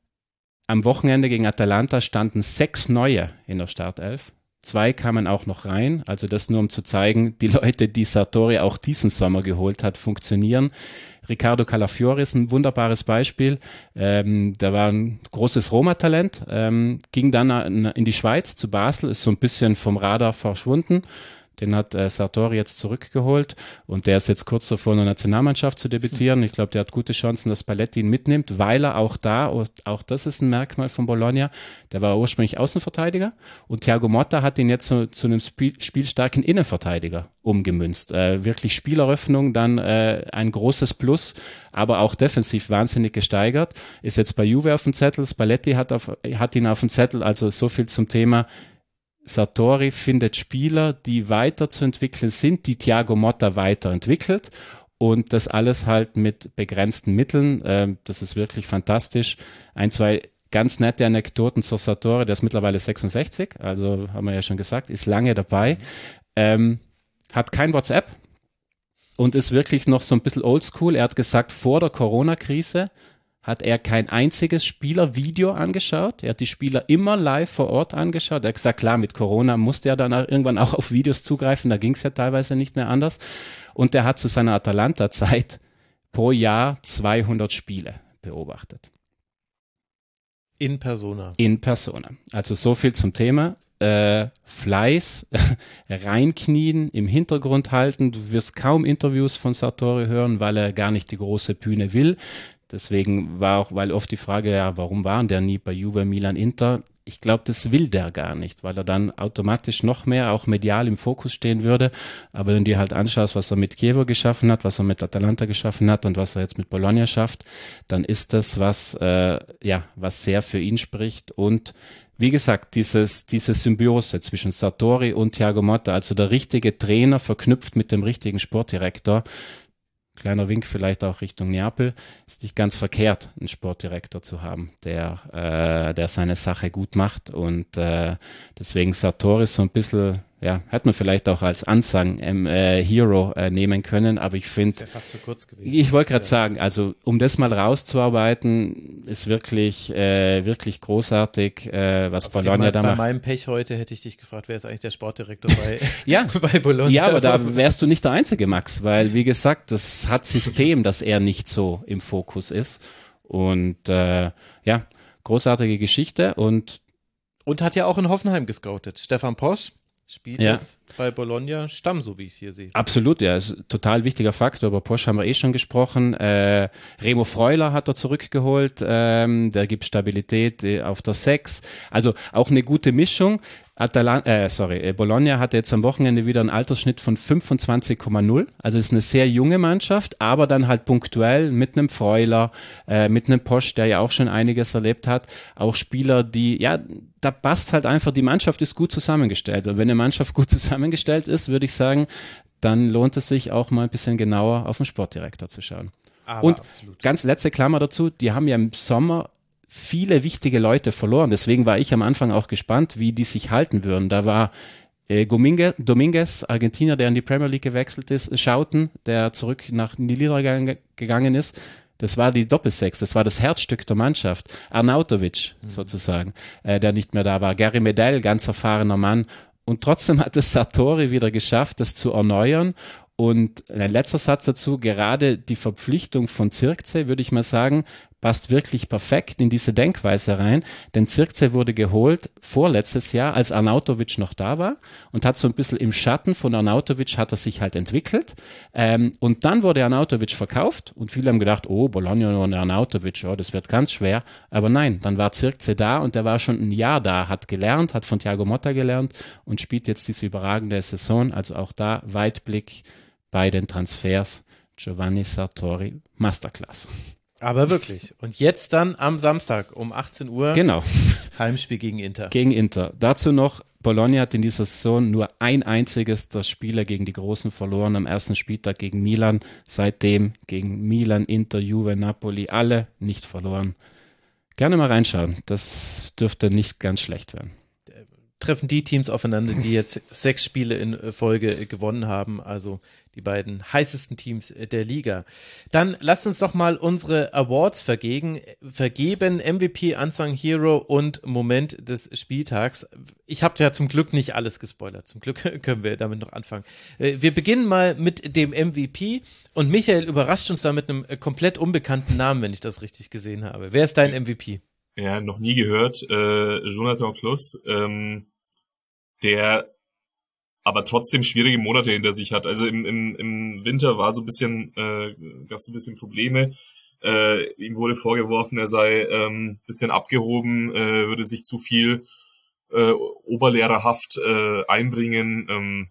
am Wochenende gegen Atalanta standen sechs Neue in der Startelf. Zwei kamen auch noch rein, also das nur um zu zeigen, die Leute, die Sartori auch diesen Sommer geholt hat, funktionieren. Riccardo Calafiori ist ein wunderbares Beispiel. Ähm, der war ein großes Roma-Talent, ähm, ging dann in die Schweiz zu Basel, ist so ein bisschen vom Radar verschwunden. Den hat äh, Sartori jetzt zurückgeholt und der ist jetzt kurz davor, in der Nationalmannschaft zu debütieren. Ich glaube, der hat gute Chancen, dass Spalletti ihn mitnimmt, weil er auch da, auch das ist ein Merkmal von Bologna, der war ursprünglich Außenverteidiger und Thiago Motta hat ihn jetzt zu, zu einem Spiel, spielstarken Innenverteidiger umgemünzt. Äh, wirklich Spieleröffnung, dann äh, ein großes Plus, aber auch defensiv wahnsinnig gesteigert. Ist jetzt bei Juve auf dem Zettel, Spalletti hat, auf, hat ihn auf dem Zettel, also so viel zum Thema. Sartori findet Spieler, die weiterzuentwickeln sind, die Thiago Motta weiterentwickelt und das alles halt mit begrenzten Mitteln. Ähm, das ist wirklich fantastisch. Ein, zwei ganz nette Anekdoten zur Sartori, der ist mittlerweile sechsundsechzig, also haben wir ja schon gesagt, ist lange dabei, ähm, hat kein WhatsApp und ist wirklich noch so ein bisschen oldschool. Er hat gesagt, vor der Corona-Krise hat er kein einziges Spielervideo angeschaut. Er hat die Spieler immer live vor Ort angeschaut. Er hat gesagt, klar, mit Corona musste er dann irgendwann auch auf Videos zugreifen, da ging es ja teilweise nicht mehr anders. Und er hat zu seiner Atalanta-Zeit pro Jahr zweihundert Spiele beobachtet. In Persona. In Persona. Also so viel zum Thema. Äh, Fleiß, reinknien, im Hintergrund halten. Du wirst kaum Interviews von Sartori hören, weil er gar nicht die große Bühne will. Deswegen war auch, weil oft die Frage, ja, warum waren der nie bei Juve, Milan, Inter? Ich glaube, das will der gar nicht, weil er dann automatisch noch mehr auch medial im Fokus stehen würde. Aber wenn du dir halt anschaust, was er mit Chievo geschaffen hat, was er mit Atalanta geschaffen hat und was er jetzt mit Bologna schafft, dann ist das was, äh, ja, was sehr für ihn spricht. Und wie gesagt, dieses, diese Symbiose zwischen Sartori und Thiago Motta, also der richtige Trainer verknüpft mit dem richtigen Sportdirektor. Kleiner Wink vielleicht auch Richtung Neapel, ist nicht ganz verkehrt, einen Sportdirektor zu haben, der, äh, der seine Sache gut macht und äh, deswegen Sartori so ein bisschen, ja, hätte man vielleicht auch als Unsung ähm, äh, Hero äh, nehmen können, aber ich finde, ist ja fast zu kurz gewesen. Ich wollte gerade sagen, also um das mal rauszuarbeiten, ist wirklich, äh, wirklich großartig, äh, was also Bologna bei, da bei macht. Bei meinem Pech heute hätte ich dich gefragt, wer ist eigentlich der Sportdirektor bei, ja. bei Bologna? Ja, aber da wärst du nicht der Einzige, Max, weil wie gesagt, das hat System, dass er nicht so im Fokus ist und äh, ja, großartige Geschichte und und hat ja auch in Hoffenheim gescoutet. Stefan Posch spielt ja. jetzt bei Bologna Stamm, so wie ich es hier sehe. Absolut, ja, ist ein total wichtiger Faktor. Über Posch haben wir eh schon gesprochen. Äh, Remo Freuler hat er zurückgeholt, ähm, der gibt Stabilität äh, auf der sechs. Also auch eine gute Mischung. Atalan äh, sorry, Bologna hatte jetzt am Wochenende wieder einen Altersschnitt von fünfundzwanzig Komma null. Also ist eine sehr junge Mannschaft, aber dann halt punktuell mit einem Freuler, äh, mit einem Posch, der ja auch schon einiges erlebt hat. Auch Spieler, die, ja, da passt halt einfach, die Mannschaft ist gut zusammengestellt. Und wenn eine Mannschaft gut zusammengestellt ist, würde ich sagen, dann lohnt es sich auch mal ein bisschen genauer auf den Sportdirektor zu schauen. Aber und absolut. Ganz letzte Klammer dazu, die haben ja im Sommer viele wichtige Leute verloren. Deswegen war ich am Anfang auch gespannt, wie die sich halten würden. Da war äh, Dominguez, Dominguez, Argentinier, der in die Premier League gewechselt ist, Schouten, der zurück nach Niederlande gegangen ist. Das war die Doppelsechs, das war das Herzstück der Mannschaft. Arnautovic mhm. sozusagen, äh, der nicht mehr da war. Gary Medel, ganz erfahrener Mann. Und trotzdem hat es Sartori wieder geschafft, das zu erneuern. Und ein letzter Satz dazu, gerade die Verpflichtung von Zirkzee, würde ich mal sagen, passt wirklich perfekt in diese Denkweise rein, denn Zirkzee wurde geholt vorletztes Jahr, als Arnautovic noch da war und hat so ein bisschen im Schatten von Arnautovic hat er sich halt entwickelt ähm, und dann wurde Arnautovic verkauft und viele haben gedacht, oh, Bologna und Arnautovic, oh, das wird ganz schwer, aber nein, dann war Zirkzee da und der war schon ein Jahr da, hat gelernt, hat von Thiago Motta gelernt und spielt jetzt diese überragende Saison, also auch da Weitblick bei den Transfers, Giovanni Sartori, Masterclass. Aber wirklich. Und jetzt dann am Samstag um achtzehn Uhr. Genau. Heimspiel gegen Inter. Gegen Inter. Dazu noch, Bologna hat in dieser Saison nur ein einziges der Spiele gegen die Großen verloren. Am ersten Spieltag gegen Milan. Seitdem gegen Milan, Inter, Juve, Napoli, alle nicht verloren. Gerne mal reinschauen. Das dürfte nicht ganz schlecht werden. Treffen die Teams aufeinander, die jetzt sechs Spiele in Folge gewonnen haben, also die beiden heißesten Teams der Liga. Dann lasst uns doch mal unsere Awards vergeben, vergeben M V P, Unsung Hero und Moment des Spieltags. Ich habe ja zum Glück nicht alles gespoilert, zum Glück können wir damit noch anfangen. Wir beginnen mal mit dem M V P und Michael überrascht uns da mit einem komplett unbekannten Namen, wenn ich das richtig gesehen habe. Wer ist dein M V P? Ja, noch nie gehört, äh, Jonathan Kloss, ähm, der aber trotzdem schwierige Monate hinter sich hat. Also im, im, im Winter war so ein bisschen, äh, gab es so ein bisschen Probleme. Äh, ihm wurde vorgeworfen, er sei ähm, bisschen abgehoben, äh, würde sich zu viel äh, oberlehrerhaft äh, einbringen. Ähm,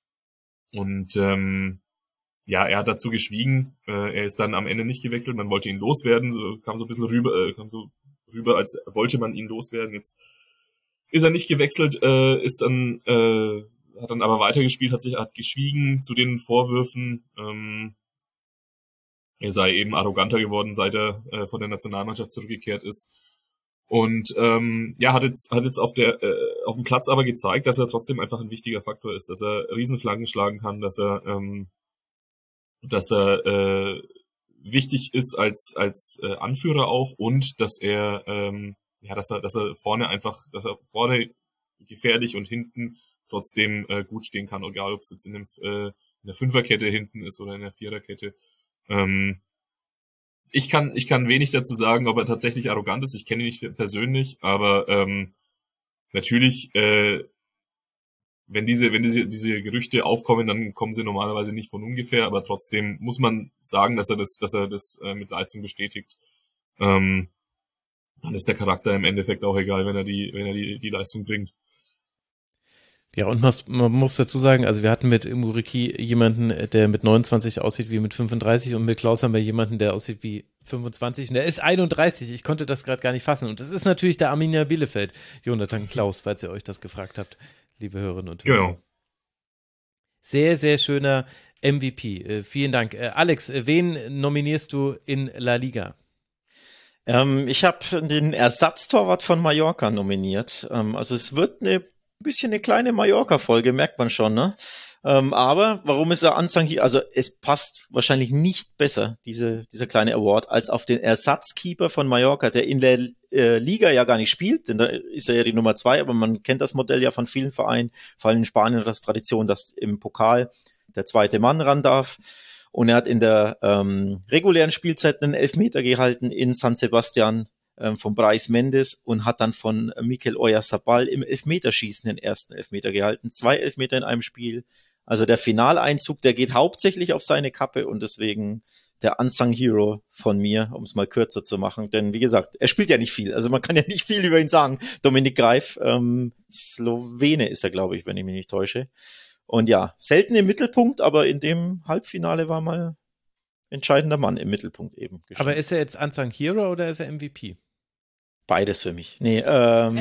und ähm, ja, er hat dazu geschwiegen. Äh, er ist dann am Ende nicht gewechselt. Man wollte ihn loswerden. So kam so ein bisschen rüber, äh, kam so rüber, als wollte man ihn loswerden. Jetzt ist er nicht gewechselt, äh, ist dann, äh, hat dann aber weitergespielt, hat sich, hat geschwiegen zu den Vorwürfen, ähm, er sei eben arroganter geworden, seit er äh, von der Nationalmannschaft zurückgekehrt ist. Und ähm, ja, hat jetzt hat jetzt auf der äh, auf dem Platz aber gezeigt, dass er trotzdem einfach ein wichtiger Faktor ist, dass er Riesenflanken schlagen kann, dass er ähm, dass er äh, wichtig ist als als äh, Anführer auch und dass er ähm, ja, dass er dass er vorne einfach, dass er vorne gefährlich und hinten trotzdem äh, gut stehen kann, egal ob es jetzt in, dem, äh, in der Fünferkette hinten ist oder in der Viererkette. Ähm, Ich kann, ich kann wenig dazu sagen, ob er tatsächlich arrogant ist. Ich kenne ihn nicht persönlich, aber ähm, natürlich, äh, wenn diese, wenn diese, diese Gerüchte aufkommen, dann kommen sie normalerweise nicht von ungefähr. Aber trotzdem muss man sagen, dass er das, dass er das äh, mit Leistung bestätigt. Ähm, dann ist der Charakter im Endeffekt auch egal, wenn er die, wenn er die, die Leistung bringt. Ja, und man muss dazu sagen, also wir hatten mit Muriqi jemanden, der mit neunundzwanzig aussieht wie mit fünfunddreißig und mit Klaus haben wir jemanden, der aussieht wie fünfundzwanzig und der ist einunddreißig. Ich konnte das gerade gar nicht fassen. Und das ist natürlich der Arminia Bielefeld. Jonathan Klaus, falls ihr euch das gefragt habt, liebe Hörerinnen und Hörer. Genau. Sehr, sehr schöner M V P. Äh, vielen Dank. Äh, Alex, äh, wen nominierst du in La Liga? Ähm, ich habe den Ersatztorwart von Mallorca nominiert. Ähm, also es wird eine bisschen eine kleine Mallorca-Folge, merkt man schon, ne? Ähm, aber warum ist er Unsung hier? Also es passt wahrscheinlich nicht besser, diese, dieser kleine Award, als auf den Ersatzkeeper von Mallorca, der in der äh, Liga ja gar nicht spielt, denn da ist er ja die Nummer zwei, aber man kennt das Modell ja von vielen Vereinen, vor allem in Spanien hat das Tradition, dass im Pokal der zweite Mann ran darf. Und er hat in der ähm, regulären Spielzeit einen Elfmeter gehalten in San Sebastian von Brais Mendes und hat dann von Mikel Oyarzabal im Elfmeterschießen den ersten Elfmeter gehalten. Zwei Elfmeter in einem Spiel. Also der Finaleinzug, der geht hauptsächlich auf seine Kappe und deswegen der Unsung Hero von mir, um es mal kürzer zu machen. Denn wie gesagt, er spielt ja nicht viel. Also man kann ja nicht viel über ihn sagen. Dominik Greif, ähm, Slowene ist er, glaube ich, wenn ich mich nicht täusche. Und ja, selten im Mittelpunkt, aber in dem Halbfinale war mal entscheidender Mann im Mittelpunkt eben. Geschehen. Aber ist er jetzt Unsung Hero oder ist er M V P? Beides für mich. Nee, ähm,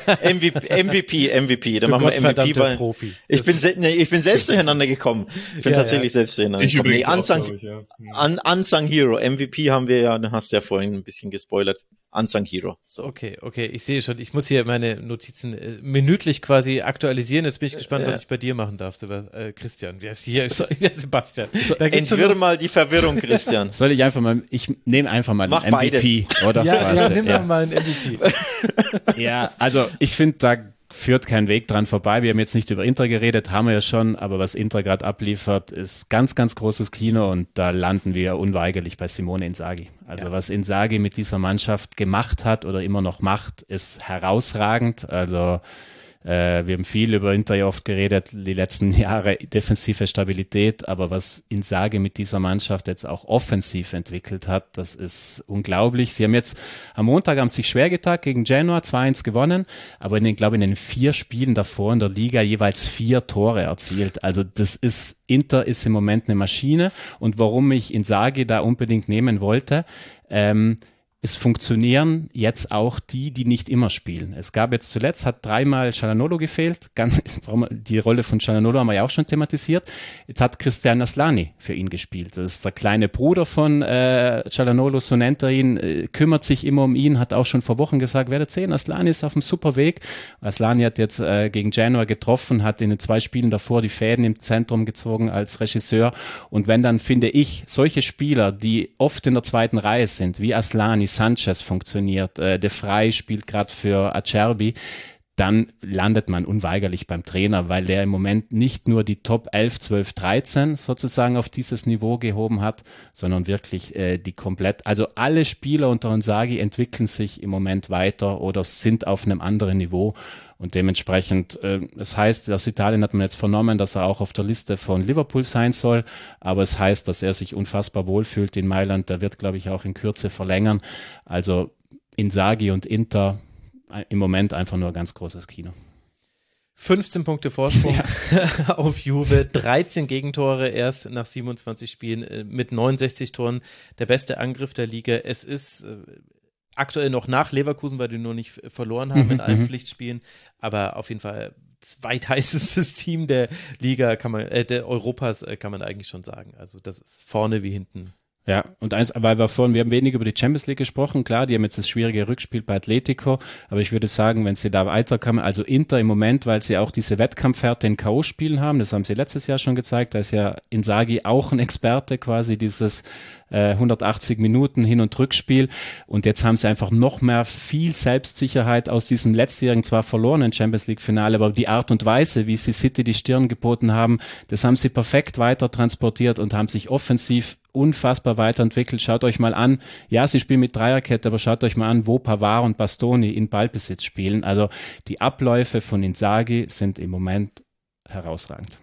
M V P, M V P, M V P. Dann Du machen wir M V P bei. Profi. Ich bin, se- nee, ich bin selbst durcheinander gekommen. Ich bin Ja, tatsächlich ja. selbst durcheinander Ich gekommen. Nee, übrigens auch, Unsung, glaub ich, ja. Un, Unsung Hero. M V P haben wir ja, dann hast du ja vorhin ein bisschen gespoilert. Unsung Hero. So. Okay, okay, ich sehe schon. Ich muss hier meine Notizen äh, minütlich quasi aktualisieren. Jetzt bin ich gespannt, Ja. was ich bei dir machen darf, Seb- äh, Christian. Wie heißt hier? Ja, Sebastian. Da geht's schon Entwirr los. mal die Verwirrung, Christian. Soll ich einfach mal, ich nehme einfach mal Mach den M V P, oder? Ja, Was? ja, nimm ja. doch mal einen M V P. Ja, also ich finde, da führt kein Weg dran vorbei. Wir haben jetzt nicht über Inter geredet, haben wir ja schon, aber was Inter gerade abliefert, ist ganz, ganz großes Kino und da landen wir unweigerlich bei Simone Inzaghi. Also Ja. was Inzaghi mit dieser Mannschaft gemacht hat oder immer noch macht, ist herausragend. Also äh, wir haben viel über Inter ja oft geredet, die letzten Jahre defensive Stabilität, aber was Inzaghi mit dieser Mannschaft jetzt auch offensiv entwickelt hat, das ist unglaublich. Sie haben jetzt am Montag haben sie sich schwer getan gegen Genoa, zwei eins gewonnen, aber in den, glaube ich, in den vier Spielen davor in der Liga jeweils vier Tore erzielt. Also das ist, Inter ist im Moment eine Maschine und warum ich Inzaghi da unbedingt nehmen wollte, ähm, es funktionieren jetzt auch die, die nicht immer spielen. Es gab jetzt zuletzt, hat dreimal Çalhanoğlu gefehlt. Ganz, die Rolle von Çalhanoğlu haben wir ja auch schon thematisiert. Jetzt hat Christian Asllani für ihn gespielt. Das ist der kleine Bruder von äh, Çalhanoğlu, so nennt er ihn, äh, kümmert sich immer um ihn, hat auch schon vor Wochen gesagt, werdet sehen, Asllani ist auf einem super Weg. Asllani hat jetzt äh, gegen Genoa getroffen, hat in den zwei Spielen davor die Fäden im Zentrum gezogen als Regisseur. Und wenn dann, finde ich, solche Spieler, die oft in der zweiten Reihe sind, wie Asllani, Sanchez funktioniert, äh, De Vrij spielt gerade für Acerbi, dann landet man unweigerlich beim Trainer, weil der im Moment nicht nur die Top elf, zwölf, dreizehn sozusagen auf dieses Niveau gehoben hat, sondern wirklich äh, die komplett, also alle Spieler unter Inzaghi entwickeln sich im Moment weiter oder sind auf einem anderen Niveau und dementsprechend, äh, das heißt, aus Italien hat man jetzt vernommen, dass er auch auf der Liste von Liverpool sein soll, aber es heißt, dass er sich unfassbar wohlfühlt in Mailand, der wird, glaube ich, auch in Kürze verlängern, also Inzaghi und Inter im Moment einfach nur ganz großes Kino. fünfzehn Punkte Vorsprung ja. auf Juve, dreizehn Gegentore erst nach siebenundzwanzig Spielen mit neunundsechzig Toren, der beste Angriff der Liga. Es ist aktuell noch nach Leverkusen, weil die nur nicht verloren haben in allen Pflichtspielen, aber auf jeden Fall zweitheißestes Team der Liga, kann man, äh, der Europas, äh, kann man eigentlich schon sagen. Also das ist vorne wie hinten. Ja, und eins, weil wir vorhin, wir haben wenig über die Champions League gesprochen, klar, die haben jetzt das schwierige Rückspiel bei Atletico, aber ich würde sagen, wenn sie da weiterkommen, also Inter im Moment, weil sie auch diese Wettkampfhärte in K O-Spielen haben, das haben sie letztes Jahr schon gezeigt, da ist ja Inzaghi auch ein Experte quasi, dieses äh, hundertachtzig Minuten Hin- und Rückspiel, und jetzt haben sie einfach noch mehr viel Selbstsicherheit aus diesem letztjährigen, zwar verlorenen Champions League-Finale, aber die Art und Weise, wie sie City die Stirn geboten haben, das haben sie perfekt weiter transportiert und haben sich offensiv unfassbar weiterentwickelt. Schaut euch mal an, ja, sie spielen mit Dreierkette, aber schaut euch mal an, wo Pavard und Bastoni in Ballbesitz spielen. Also die Abläufe von Inzaghi sind im Moment herausragend.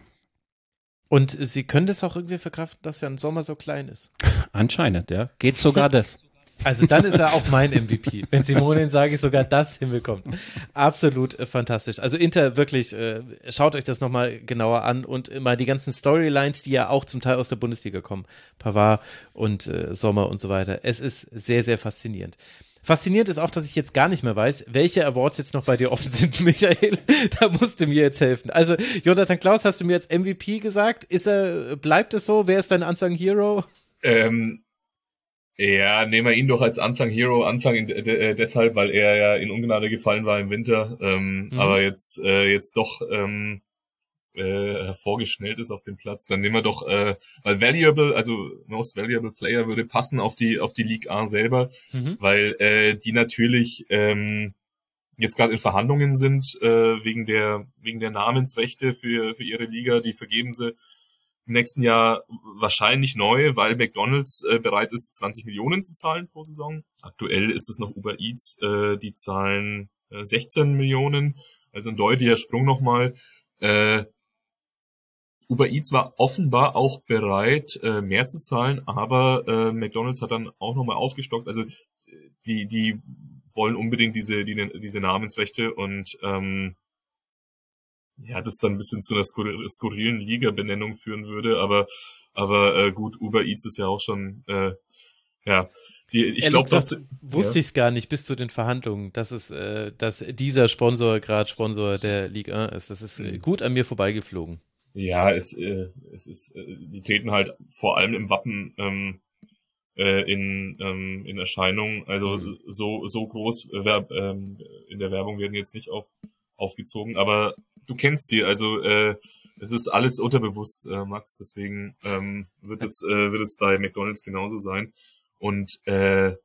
Und sie können das auch irgendwie verkraften, dass ja ein Sommer so klein ist. Anscheinend, ja. Geht sogar das. Also dann ist er auch mein M V P, wenn Simone Inzaghi sogar das hinbekommt. Absolut äh, fantastisch. Also Inter wirklich, äh, schaut euch das nochmal genauer an und mal die ganzen Storylines, die ja auch zum Teil aus der Bundesliga kommen. Pavard und äh, Sommer und so weiter. Es ist sehr, sehr faszinierend. Faszinierend ist auch, dass ich jetzt gar nicht mehr weiß, welche Awards jetzt noch bei dir offen sind, Michael. Da musst du mir jetzt helfen. Also Jonathan Klaus, hast du mir jetzt M V P gesagt? Ist er, bleibt es so? Wer ist dein Unsung Hero? Ähm, ja, nehmen wir ihn doch als Unsung Hero. Unsung in, de, deshalb, weil er ja in Ungnade gefallen war im Winter, ähm, mhm. aber jetzt äh, jetzt doch ähm, äh, hervorgeschnellt ist auf dem Platz. Dann nehmen wir doch, äh, weil Valuable, also Most Valuable Player würde passen auf die auf die Ligue eins selber, mhm. weil äh, die natürlich ähm, jetzt gerade in Verhandlungen sind äh, wegen der wegen der Namensrechte für für ihre Liga. Die vergeben sie im nächsten Jahr wahrscheinlich neu, weil McDonald's äh, bereit ist, zwanzig Millionen zu zahlen pro Saison. Aktuell ist es noch Uber Eats, äh, die zahlen äh, sechzehn Millionen, also ein deutlicher Sprung nochmal. Äh, Uber Eats war offenbar auch bereit, äh, mehr zu zahlen, aber äh, McDonald's hat dann auch nochmal aufgestockt. Also die die wollen unbedingt diese die, diese Namensrechte und ähm, ja, das dann ein bisschen zu einer skur- skurrilen Liga-Benennung führen würde, aber aber äh, gut, Uber Eats ist ja auch schon, äh, ja, die, ich glaube, wusste ja. ich es gar nicht bis zu den Verhandlungen, dass es, äh, dass dieser Sponsor gerade Sponsor der Ligue eins ist. Das ist äh, gut an mir vorbeigeflogen. Ja, es, äh, es ist, äh, die treten halt vor allem im Wappen ähm, äh, in ähm, in Erscheinung. Also mhm. so so groß äh, Werb, ähm, in der Werbung werden jetzt nicht auf aufgezogen, aber du kennst sie, also äh, es ist alles unterbewusst, äh, Max, deswegen ähm, wird es äh, wird es bei McDonald's genauso sein. Und äh,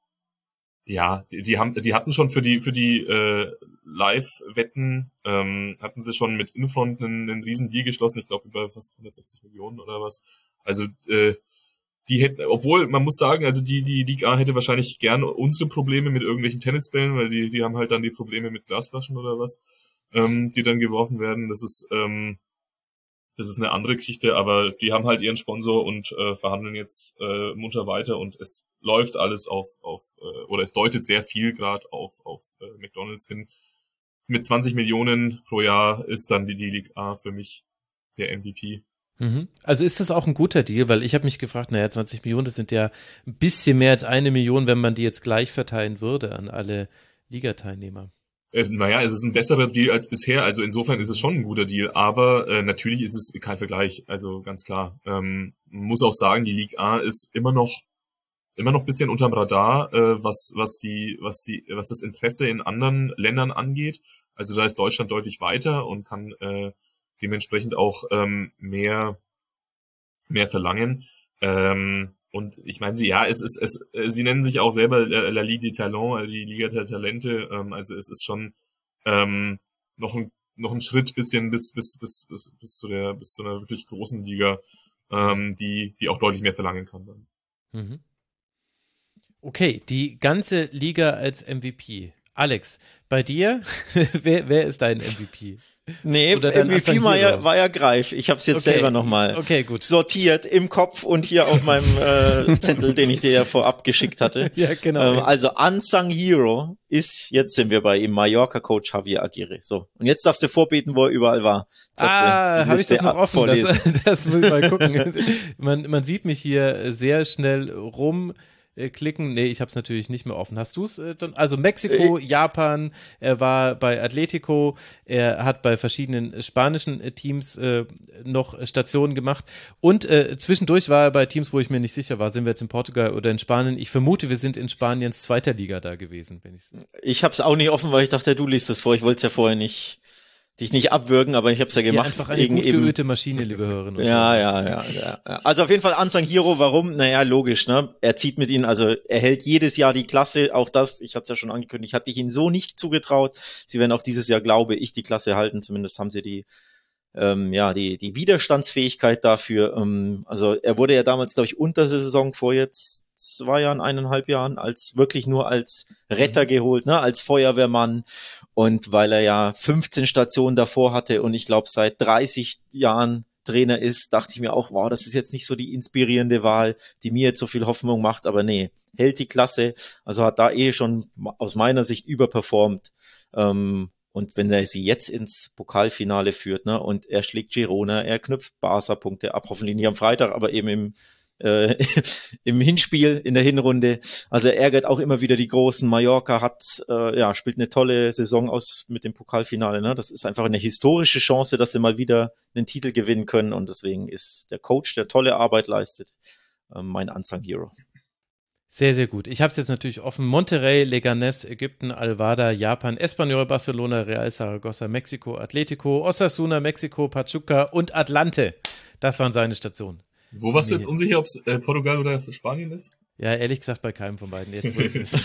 ja, die, die haben, die hatten schon für die für die äh, Live-Wetten ähm, hatten sie schon mit Infront einen, einen riesen Deal geschlossen, ich glaube über fast hundertsechzig Millionen oder was. Also äh, die hätten, obwohl man muss sagen, also die die Liga hätte wahrscheinlich gern unsere Probleme mit irgendwelchen Tennisbällen, weil die die haben halt dann die Probleme mit Glasflaschen oder was, ähm, die dann geworfen werden. Das ist ähm, das ist eine andere Geschichte, aber die haben halt ihren Sponsor und äh, verhandeln jetzt äh, munter weiter und es läuft alles auf auf äh, oder es deutet sehr viel gerade auf auf äh, McDonald's hin. Mit zwanzig Millionen pro Jahr ist dann die, die Ligue A für mich der M V P. Mhm. Also ist das auch ein guter Deal, weil ich habe mich gefragt, naja, zwanzig Millionen, das sind ja ein bisschen mehr als eine Million, wenn man die jetzt gleich verteilen würde an alle Ligateilnehmer. Äh, naja, es ist ein besserer Deal als bisher, also insofern ist es schon ein guter Deal, aber äh, natürlich ist es kein Vergleich, also ganz klar. Ähm, man muss auch sagen, die Ligue A ist immer noch immer noch ein bisschen unterm Radar, äh, was was die was die was das Interesse in anderen Ländern angeht. Also da ist Deutschland deutlich weiter und kann äh, dementsprechend auch ähm, mehr mehr verlangen. Ähm, und ich meine, sie ja, es ist es äh, sie nennen sich auch selber La Ligue des Talents, also die Liga der Talente. Ähm, also es ist schon ähm, noch ein noch ein Schritt bisschen bis bis bis bis bis zu der bis zu einer wirklich großen Liga, ähm, die die auch deutlich mehr verlangen kann dann. Mhm. Okay, die ganze Liga als M V P. Alex, bei dir, wer, wer ist dein M V P? Nee, M V P war ja, war ja Greif. Ich habe es jetzt okay. selber nochmal okay, gut. sortiert im Kopf und hier auf meinem äh, Zettel, den ich dir ja vorab geschickt hatte. Ja, genau. Ähm, also Unsung Hero ist, jetzt sind wir bei ihm, Mallorca-Coach Javier Aguirre. So, und jetzt darfst du vorbeten, wo er überall war. Das ah, habe ich das noch offen? Das, das muss ich mal gucken. man, man sieht mich hier sehr schnell rum äh, klicken. Nee, ich habe es natürlich nicht mehr offen. Hast du es? Äh, also Mexiko, äh, Japan, er war bei Atletico, er hat bei verschiedenen spanischen äh, Teams äh, noch Stationen gemacht und äh, zwischendurch war er bei Teams, wo ich mir nicht sicher war, sind wir jetzt in Portugal oder in Spanien. Ich vermute, wir sind in Spaniens zweiter Liga da gewesen. Wenn ich's ich habe es auch nicht offen, weil ich dachte, du liest das vor. Ich wollte es ja vorher nicht dich nicht abwürgen, aber ich habe es ja gemacht. Einfach eine gut geölte Maschine, liebe Hörerinnen und ja, ja, ja, ja, ja. Also auf jeden Fall Unsung Hero, warum? Naja, logisch, ne? Er zieht mit ihnen, also er hält jedes Jahr die Klasse, auch das, ich hatte es ja schon angekündigt, hatte ich ihnen so nicht zugetraut. Sie werden auch dieses Jahr, glaube ich, die Klasse halten, zumindest haben sie die ähm, ja, die die Widerstandsfähigkeit dafür. Ähm, also er wurde ja damals, glaube ich, unter der Saison vor jetzt zwei Jahren, eineinhalb Jahren, als wirklich nur als Retter geholt, ne, als Feuerwehrmann. Und weil er ja fünfzehn Stationen davor hatte und ich glaube seit dreißig Jahren Trainer ist, dachte ich mir auch, wow, das ist jetzt nicht so die inspirierende Wahl, die mir jetzt so viel Hoffnung macht, aber nee, hält die Klasse, also hat da eh schon aus meiner Sicht überperformt. Ähm, und wenn er sie jetzt ins Pokalfinale führt, ne, und er schlägt Girona, er knüpft Barca-Punkte ab, hoffentlich nicht am Freitag, aber eben im Äh, im Hinspiel in der Hinrunde. Also er ärgert auch immer wieder die Großen. Mallorca hat, äh, ja, spielt eine tolle Saison aus mit dem Pokalfinale. Ne? Das ist einfach eine historische Chance, dass sie mal wieder einen Titel gewinnen können und deswegen ist der Coach, der tolle Arbeit leistet, äh, mein Unsung Hero. Sehr, sehr gut. Ich habe es jetzt natürlich offen. Monterrey, Leganés, Ägypten, Alvada, Japan, Espanyol, Barcelona, Real Zaragoza, Mexiko, Atletico, Osasuna, Mexiko, Pachuca und Atlante. Das waren seine Stationen. Wo warst nee. du jetzt unsicher, ob es äh, Portugal oder Spanien ist? Ja, ehrlich gesagt bei keinem von beiden. Jetzt weiß ich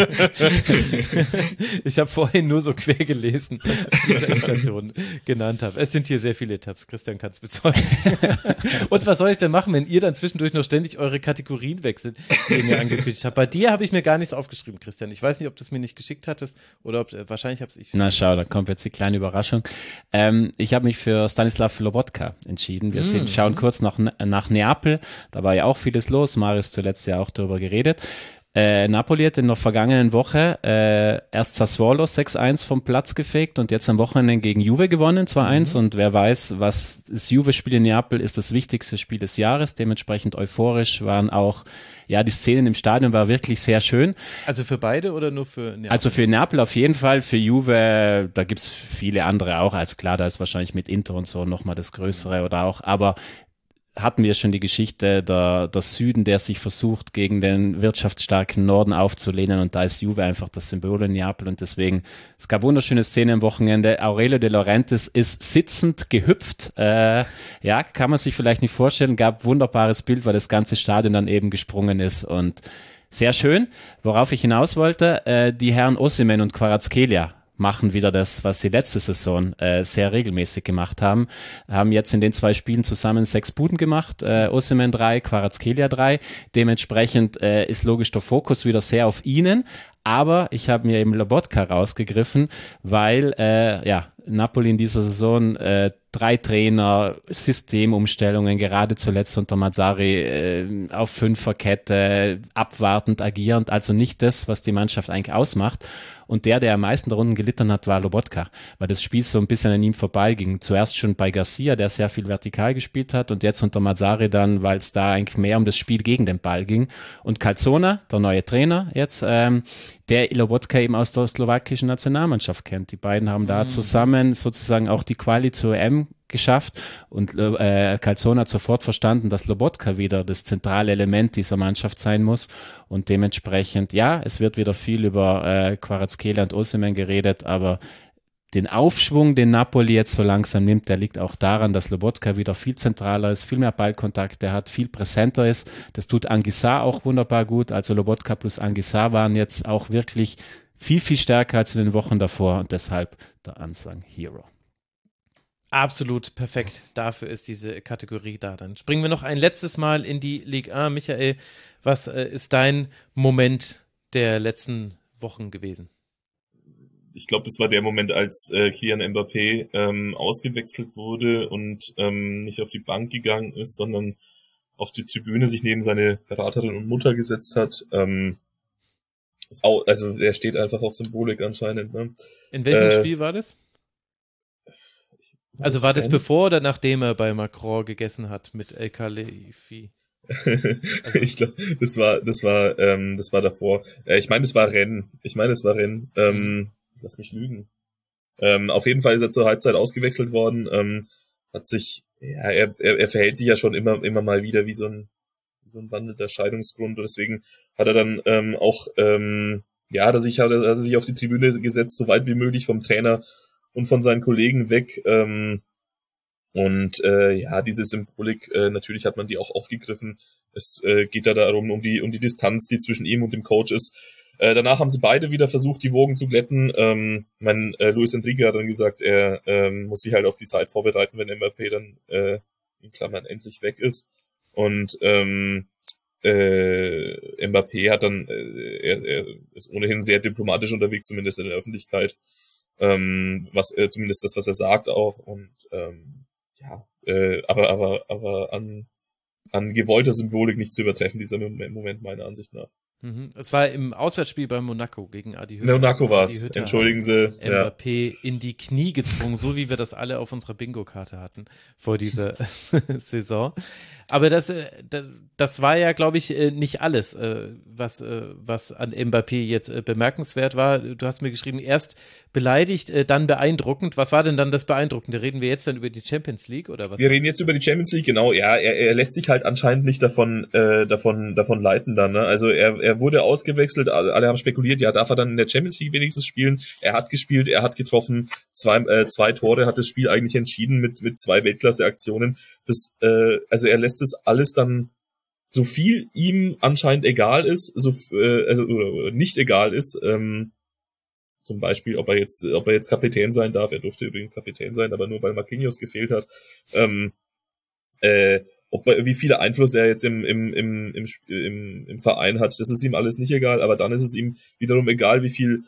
Ich habe vorhin nur so quer gelesen, als ich diese Station genannt habe. Es sind hier sehr viele Tabs, Christian kann es bezeugen. Und was soll ich denn machen, wenn ihr dann zwischendurch noch ständig eure Kategorien wechselt, die ihr mir angekündigt habt? Bei dir habe ich mir gar nichts aufgeschrieben, Christian. Ich weiß nicht, ob du es mir nicht geschickt hattest oder ob, äh, wahrscheinlich habe es ich. Na schau, da kommt jetzt die kleine Überraschung. Ähm, ich habe mich für Stanislav Lobotka entschieden. Wir sehen, schauen kurz nach, nach Neapel. Da war ja auch vieles los. Marius zuletzt ja auch darüber geredet. Äh, Napoli hat in der vergangenen Woche äh, erst Sassuolo sechs eins vom Platz gefegt und jetzt am Wochenende gegen Juve gewonnen, zwei eins. Mhm. Und wer weiß, was das Juve-Spiel in Neapel ist, das wichtigste Spiel des Jahres. Dementsprechend euphorisch waren auch, ja, die Szenen im Stadion war wirklich sehr schön. Also für beide oder nur für Neapel? Also für Neapel auf jeden Fall, für Juve, da gibt's viele andere auch. Also klar, da ist wahrscheinlich mit Inter und so nochmal das Größere oder auch, aber hatten wir schon die Geschichte der, der Süden, der sich versucht, gegen den wirtschaftsstarken Norden aufzulehnen und da ist Juve einfach das Symbol in Neapel und deswegen, es gab wunderschöne Szenen am Wochenende. Aurelio De Laurentiis ist sitzend gehüpft, äh, ja, kann man sich vielleicht nicht vorstellen, gab wunderbares Bild, weil das ganze Stadion dann eben gesprungen ist und sehr schön. Worauf ich hinaus wollte, äh, die Herren Osimhen und Kvaratskhelia machen wieder das, was sie letzte Saison äh, sehr regelmäßig gemacht haben. Haben jetzt in den zwei Spielen zusammen sechs Buden gemacht, äh, Osimhen drei, Kvaratskhelia drei. Dementsprechend äh, ist logisch der Fokus wieder sehr auf ihnen. Aber ich habe mir eben Lobotka rausgegriffen, weil äh, ja Napoli in dieser Saison äh, drei Trainer, Systemumstellungen, gerade zuletzt unter Mazzarri äh, auf Fünferkette, abwartend agierend, also nicht das, was die Mannschaft eigentlich ausmacht. Und der, der am meisten darunter gelitten hat, war Lobotka, weil das Spiel so ein bisschen an ihm vorbeiging. Zuerst schon bei Garcia, der sehr viel vertikal gespielt hat und jetzt unter Mazzarri dann, weil es da eigentlich mehr um das Spiel gegen den Ball ging. Und Calzona, der neue Trainer jetzt, ähm, der Lobotka eben aus der slowakischen Nationalmannschaft kennt. Die beiden haben da mhm. zusammen sozusagen auch die Quali zur E M geschafft und äh, Calzona hat sofort verstanden, dass Lobotka wieder das zentrale Element dieser Mannschaft sein muss und dementsprechend, ja, es wird wieder viel über äh, Kvaratskhelia und Osimhen geredet, aber den Aufschwung, den Napoli jetzt so langsam nimmt, der liegt auch daran, dass Lobotka wieder viel zentraler ist, viel mehr Ballkontakte hat, viel präsenter ist. Das tut Anguissa auch wunderbar gut. Also Lobotka plus Anguissa waren jetzt auch wirklich viel, viel stärker als in den Wochen davor und deshalb der Unsung Hero. Absolut perfekt. Dafür ist diese Kategorie da. Dann springen wir noch ein letztes Mal in die Ligue eins. Michael, was äh, ist dein Moment der letzten Wochen gewesen? Ich glaube, das war der Moment, als äh, Kylian Mbappé ähm, ausgewechselt wurde und ähm, nicht auf die Bank gegangen ist, sondern auf die Tribüne sich neben seine Beraterin und Mutter gesetzt hat. Ähm, ist auch, also er steht einfach auf Symbolik anscheinend. Ne? In welchem äh, Spiel war das? Also war das bevor oder nachdem er bei Macron gegessen hat mit El Khalifi? ich glaube, das war, das war, ähm, das war davor. Äh, ich meine, es war Rennen. Ich meine, es war Rennen. Ähm, lass mich lügen. Ähm, auf jeden Fall ist er zur Halbzeit ausgewechselt worden. Ähm, hat sich, ja, er, er, er verhält sich ja schon immer, immer mal wieder wie so ein, wie so ein wandelnder Scheidungsgrund. Und deswegen hat er dann ähm, auch, ähm, ja, dass ich hat er sich auf die Tribüne gesetzt, so weit wie möglich vom Trainer und von seinen Kollegen weg. Ähm, Und äh, ja, diese Symbolik, äh, natürlich hat man die auch aufgegriffen. Es äh, geht da darum, um die um die Distanz, die zwischen ihm und dem Coach ist. Äh, danach haben sie beide wieder versucht, die Wogen zu glätten. Ähm, mein äh, Luis Enrique hat dann gesagt, er ähm, muss sich halt auf die Zeit vorbereiten, wenn Mbappé dann äh, in Klammern endlich weg ist. Und ähm, äh, Mbappé hat dann, äh, er, er ist ohnehin sehr diplomatisch unterwegs, zumindest in der Öffentlichkeit. Ähm, was äh, zumindest das, was er sagt auch. Und ähm, ja, äh, aber, aber, aber an, an gewollter Symbolik nicht zu übertreffen, dieser Moment meiner Ansicht nach. Mhm. Es war im Auswärtsspiel bei Monaco gegen Adi Hütter. Monaco war Adi es, Hütter entschuldigen Sie. Mbappé Ja. in die Knie gezwungen, so wie wir das alle auf unserer Bingo-Karte hatten vor dieser Saison. Aber das, das, das war ja, glaube ich, nicht alles, was, was an Mbappé jetzt bemerkenswert war. Du hast mir geschrieben, erst beleidigt, dann beeindruckend. Was war denn dann das Beeindruckende? Reden wir jetzt dann über die Champions League oder was? Wir reden jetzt über die Champions League, genau. Ja, er, er lässt sich halt anscheinend nicht davon, äh, davon, davon leiten dann. Ne? Also er, er wurde ausgewechselt. Alle, alle haben spekuliert, ja, darf er dann in der Champions League wenigstens spielen? Er hat gespielt, er hat getroffen, zwei, äh, zwei Tore, hat das Spiel eigentlich entschieden mit mit zwei Weltklasse-Aktionen. Das, äh, also er lässt es alles dann, so viel ihm anscheinend egal ist, so äh, also oder nicht egal ist. Ähm, Zum Beispiel, ob er jetzt, ob er jetzt Kapitän sein darf. Er durfte übrigens Kapitän sein, aber nur weil Marquinhos gefehlt hat. Ähm, äh, ob wie viel Einfluss er jetzt im, im, im, im, im, im Verein hat, das ist ihm alles nicht egal, aber dann ist es ihm wiederum egal, wie viel,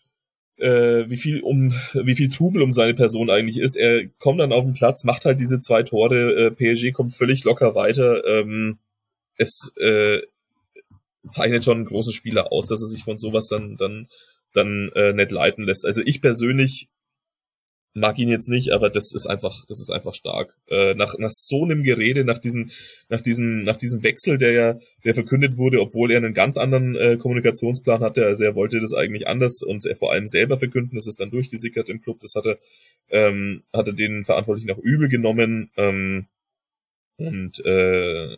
äh, wie viel um, wie viel Trubel um seine Person eigentlich ist. Er kommt dann auf den Platz, macht halt diese zwei Tore, äh, P S G kommt völlig locker weiter. Ähm, es äh, zeichnet schon einen großen Spieler aus, dass er sich von sowas dann, dann dann äh, nicht leiten lässt. Also ich persönlich mag ihn jetzt nicht, aber das ist einfach, das ist einfach stark. Äh, nach nach so einem Gerede, nach diesem, nach diesem, nach diesem Wechsel, der ja, der verkündet wurde, obwohl er einen ganz anderen äh, Kommunikationsplan hatte, also er wollte das eigentlich anders und er vor allem selber verkünden, das ist dann durchgesickert im Club, das hatte, ähm, hatte den Verantwortlichen auch übel genommen, ähm, und äh,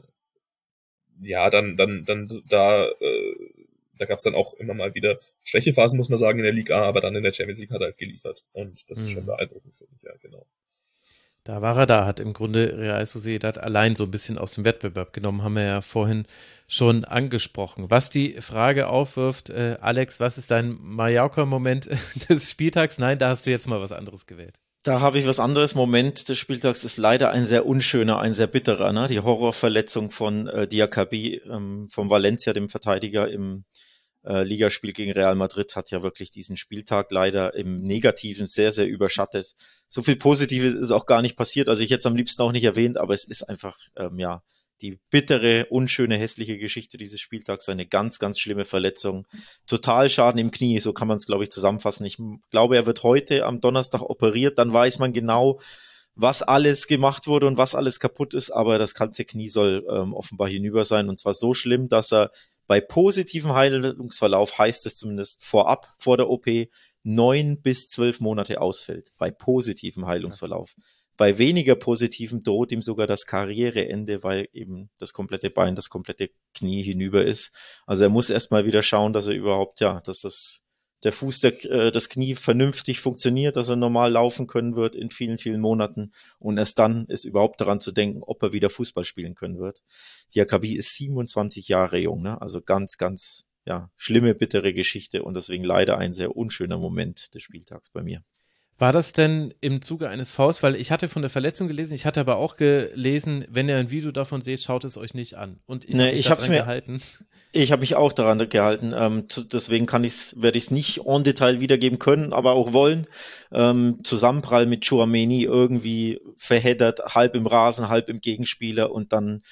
ja, dann, dann, dann da äh, Da gab es dann auch immer mal wieder Schwächephasen, muss man sagen, in der Liga A, aber dann in der Champions League hat er halt geliefert. Und das ist mhm. schon beeindruckend, finde ich, ja, genau. Da war er da, hat im Grunde Real Sociedad allein so ein bisschen aus dem Wettbewerb genommen, haben wir ja vorhin schon angesprochen. Was die Frage aufwirft, äh, Alex, was ist dein Mallorca-Moment des Spieltags? Nein, da hast du jetzt mal was anderes gewählt. Da habe ich was anderes. Moment des Spieltags ist leider ein sehr unschöner, ein sehr bitterer. Ne? Die Horrorverletzung von äh, Diakabi, ähm, von Valencia, dem Verteidiger im äh, Ligaspiel gegen Real Madrid, hat ja wirklich diesen Spieltag leider im Negativen sehr, sehr überschattet. So viel Positives ist auch gar nicht passiert. Also ich hätte es am liebsten auch nicht erwähnt, aber es ist einfach, ähm, ja, die bittere, unschöne, hässliche Geschichte dieses Spieltags, eine ganz, ganz schlimme Verletzung. Total Schaden im Knie, so kann man es, glaube ich, zusammenfassen. Ich glaube, er wird heute am Donnerstag operiert, dann weiß man genau, was alles gemacht wurde und was alles kaputt ist, aber das ganze Knie soll ähm, offenbar hinüber sein, und zwar so schlimm, dass er bei positivem Heilungsverlauf, heißt es zumindest vorab, vor der O P, neun bis zwölf Monate ausfällt, bei positivem Heilungsverlauf. Bei weniger positiven droht ihm sogar das Karriereende, weil eben das komplette Bein, das komplette Knie hinüber ist. Also er muss erstmal wieder schauen, dass er überhaupt, ja, dass das, der Fuß, der, äh, das Knie vernünftig funktioniert, dass er normal laufen können wird in vielen, vielen Monaten. Und erst dann ist überhaupt daran zu denken, ob er wieder Fußball spielen können wird. Diakabi ist siebenundzwanzig Jahre jung, ne? Also ganz, ganz, ja, schlimme, bittere Geschichte und deswegen leider ein sehr unschöner Moment des Spieltags bei mir. War das denn im Zuge eines Fouls? Weil ich hatte von der Verletzung gelesen, ich hatte aber auch gelesen, wenn ihr ein Video davon seht, schaut es euch nicht an. Und ich nee, habe mich ich hab's mir gehalten. Ich habe mich auch daran gehalten. Ähm, zu, deswegen kann ich's, werde ich es nicht en Detail wiedergeben können, aber auch wollen. Ähm, Zusammenprall mit Tchouaméni irgendwie verheddert, halb im Rasen, halb im Gegenspieler und dann,